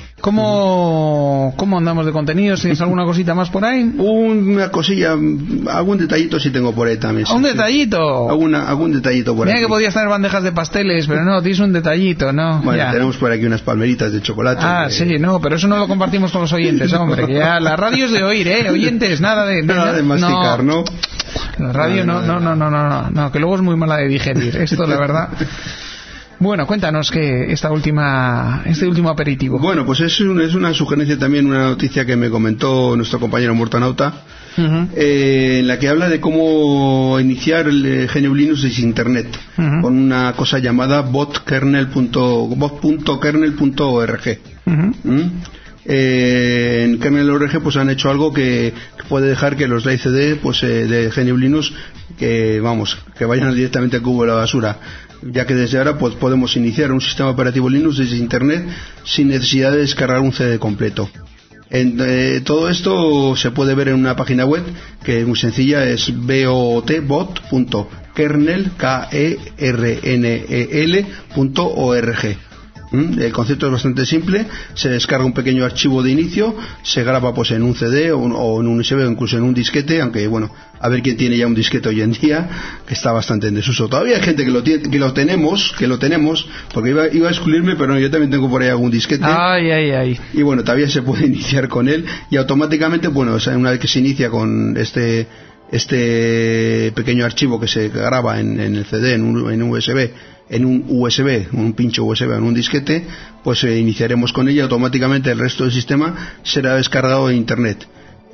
¿Cómo, ¿Cómo andamos de contenidos? ¿Tienes alguna cosita más por ahí? Una cosilla, algún detallito sí tengo por ahí también. ¿Un sí, detallito? Sí. Alguna, algún detallito por ahí. Mira que podías tener bandejas de pasteles, pero no, tienes un detallito, ¿no? Bueno, ya. Tenemos por aquí unas palmeritas de chocolate. Ah, que... sí, no, pero eso no lo compartimos con los oyentes, hombre. Que ya la radio es de oír, ¿eh? Oyentes, nada de... de nada de masticar, ¿no? ¿no? La radio no, no, no, no, no, no, no, que luego es muy mala de digerir. Esto, la verdad... Bueno, cuéntanos que esta última, este último aperitivo. Bueno, pues es, un, es una sugerencia también, una noticia que me comentó nuestro compañero Mortanauta, uh-huh. eh, en la que habla de cómo iniciar el G N U Linux desde Internet, uh-huh. con una cosa llamada bot.kernel punto org. Uh-huh. ¿Mm? Eh, en kernel punto org pues han hecho algo que puede dejar que los live C D pues, eh, de G N U Linux, que vamos, que vayan directamente al cubo de la basura, ya que desde ahora pues podemos iniciar un sistema operativo Linux desde Internet sin necesidad de descargar un C D completo. En, eh, todo esto se puede ver en una página web que es muy sencilla, es bot punto kernel punto org. El concepto es bastante simple, se descarga un pequeño archivo de inicio, se graba pues en un C D o, un, o en un U S B o incluso en un disquete, aunque bueno, a ver quién tiene ya un disquete hoy en día, que está bastante en desuso. Todavía hay gente que lo tiene, que lo tenemos, que lo tenemos, porque iba, iba a excluirme, pero no, yo también tengo por ahí algún disquete. Ay, ay, ay. Y bueno, todavía se puede iniciar con él y automáticamente, bueno, o sea, una vez que se inicia con este este pequeño archivo que se graba en, en el C D, en un, en un U S B, en un U S B, un pincho U S B, en un disquete, pues eh, iniciaremos con ella y automáticamente el resto del sistema será descargado de internet.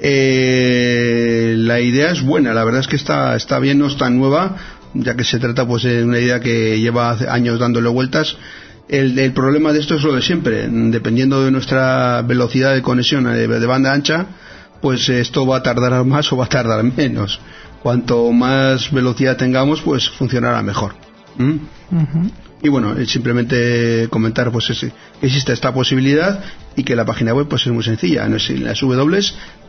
Eh, la idea es buena, la verdad es que está, está bien, no es tan nueva, ya que se trata pues de una idea que lleva años dándole vueltas. El, el problema de esto es lo de siempre, dependiendo de nuestra velocidad de conexión de, de banda ancha, pues esto va a tardar más o va a tardar menos. Cuanto más velocidad tengamos, pues funcionará mejor. ¿Mm? Uh-huh. Y bueno, simplemente comentar pues que existe esta posibilidad y que la página web pues es muy sencilla, no es las w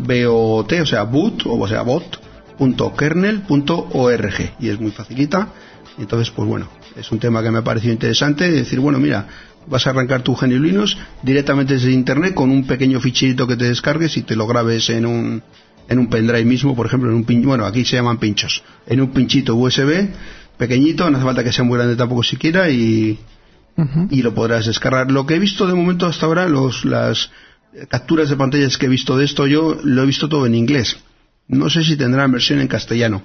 bot, o sea boot o sea bot punto kernel punto org, y es muy facilita. Entonces pues bueno, es un tema que me ha parecido interesante, decir bueno mira, vas a arrancar tu G N U Linux directamente desde internet con un pequeño ficherito que te descargues y te lo grabes en un en un pendrive mismo, por ejemplo en un pin, bueno aquí se llaman pinchos, en un pinchito U S B pequeñito, no hace falta que sea muy grande tampoco siquiera, y uh-huh. y lo podrás descargar. Lo que he visto de momento hasta ahora, los las capturas de pantallas que he visto de esto, yo lo he visto todo en inglés. No sé si tendrán versión en castellano,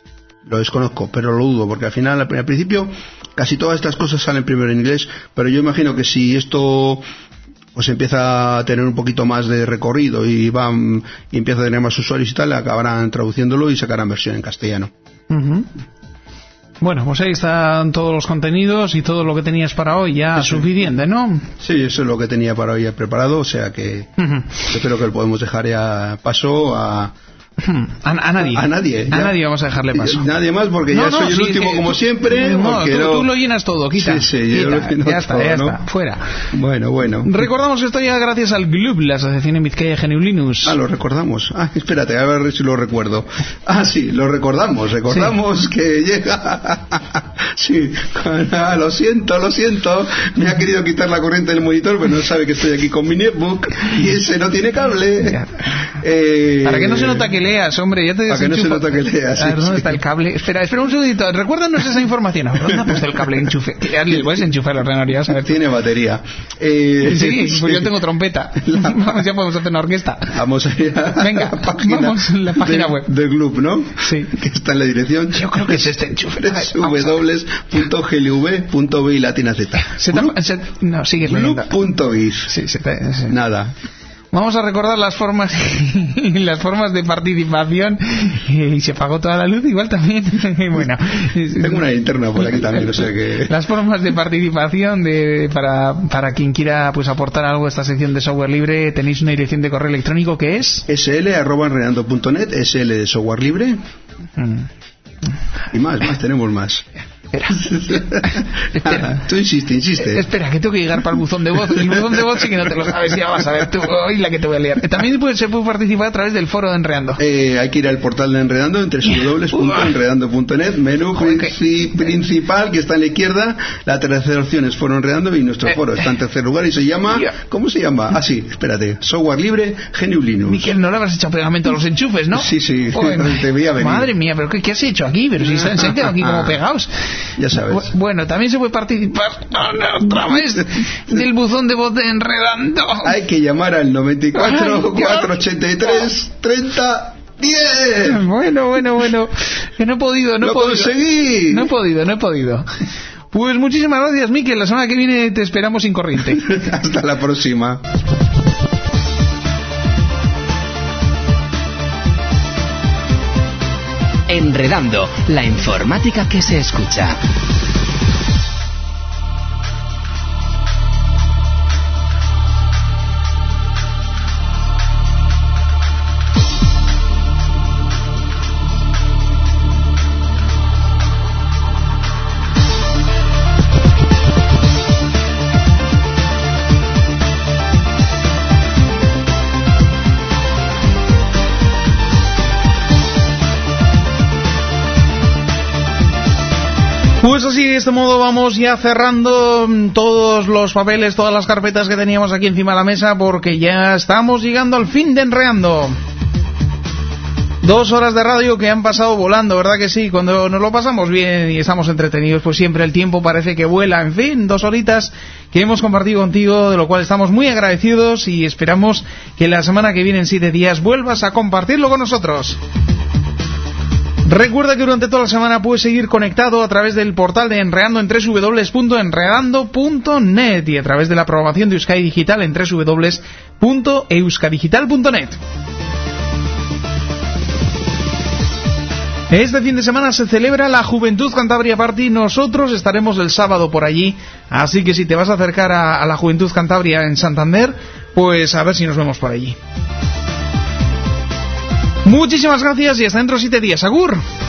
lo desconozco, pero lo dudo, porque al final, al principio, casi todas estas cosas salen primero en inglés, pero yo imagino que si esto pues empieza a tener un poquito más de recorrido y van y empieza a tener más usuarios y tal, acabarán traduciéndolo y sacarán versión en castellano. Uh-huh. Bueno, pues ahí están todos los contenidos y todo lo que tenías para hoy ya eso, suficiente, ¿no? Sí, eso es lo que tenía para hoy ya preparado, o sea que uh-huh. yo creo que lo podemos dejar ya paso a... A, a nadie. A nadie. A nadie vamos a dejarle paso. Nadie más porque no, ya no, soy el sí, último sí, como tú, siempre. No, tú, no... tú lo llenas todo, quita. Sí, sí, quita, yo lo lleno ya está, todo, ya ¿no? está, fuera. Bueno, bueno. Recordamos que esto ya gracias al G L U B, la Asociación en Vizcaya G N U Linux. Ah, lo recordamos. Ah, espérate, a ver si lo recuerdo. Ah, sí, lo recordamos. Recordamos sí. que llega... sí, ah, lo siento, lo siento. Me ha querido quitar la corriente del monitor, pero no sabe que estoy aquí con mi netbook y ese no tiene cable. Eh... Para que no se nota que leas, hombre, ya te Para que no se nota que leas. A ver, ¿dónde sí. está el cable? Espera, espera un segundito. Recuérdanos esa información. ¿Dónde ha puesto el cable? Enchufe. ¿Le puedes enchufar el ordenador? Ya sabes. Tiene batería. Eh, sí, sí, pues yo tengo trompeta. La... Vamos, ya podemos hacer una orquesta. Vamos a ir a Venga, la página, vamos a la página de, web del G L U B, ¿no? Sí. Que está en la dirección. Yo creo que es este enchufe. w punto g l u b punto b i latina z. Se tapa, se, no, sigue leyendo. G L U B punto biz. Sí, se te, sí. Nada. Vamos a recordar las formas las formas de participación y se apagó toda la luz igual también. Bueno, tengo una linterna por aquí también, o sea que las formas de participación de para para quien quiera pues aportar algo a esta sección de software libre, tenéis una dirección de correo electrónico que es sl arroba enredando punto net, sl de software libre. Mm. Y más, más tenemos más. Espera. Espera. Tú insiste, insiste. Espera, que tengo que llegar para el buzón de voz. El buzón de voz sí que no te lo sabes, ya vas a ver tú. Hoy la que te voy a leer. También puede, se puede participar a través del foro de Enredando. Eh, hay que ir al portal de Enredando en doble u doble u doble u punto enredando punto net. Menú princi principal que está en la izquierda. La tercera opción es foro Enredando y nuestro eh, foro está en tercer lugar y se llama... ¿Cómo se llama? Ah, sí, espérate. Software libre, G N U Linux. Miquel, no le habrás echado pegamento a los enchufes, ¿no? Sí, sí. Bueno, te veía venir. Madre mía, pero ¿qué, qué has hecho aquí? Pero si se han quedado aquí como pegados. Ya sabes. Bueno, también se puede participar otra vez del buzón de voz de Enredando. Hay que llamar al noventa y cuatro, cuatrocientos ochenta y tres, treinta, diez. Bueno, bueno, bueno. Que no he podido, no he ¡Lo podido. conseguí! No he podido, no he podido. Pues muchísimas gracias, Miquel. La semana que viene te esperamos sin corriente. Hasta la próxima. Enredando, la informática que se escucha. Pues así, de este modo vamos ya cerrando todos los papeles, todas las carpetas que teníamos aquí encima de la mesa, porque ya estamos llegando al fin de Enreando. Dos horas de radio que han pasado volando, ¿verdad que sí? Cuando nos lo pasamos bien y estamos entretenidos, pues siempre el tiempo parece que vuela. En fin, dos horitas que hemos compartido contigo, de lo cual estamos muy agradecidos y esperamos que la semana que viene, en siete días, vuelvas a compartirlo con nosotros. Recuerda que durante toda la semana puedes seguir conectado a través del portal de Enreando en doble u doble u doble u punto enredando punto net y a través de la programación de Euskadi Digital en doble u doble u doble u punto euskadigital punto net. Este fin de semana se celebra la Juventud Cantabria Party. Nosotros estaremos el sábado por allí, así que si te vas a acercar a, a la Juventud Cantabria en Santander, pues a ver si nos vemos por allí. Muchísimas gracias y hasta dentro de siete días. ¡Agur!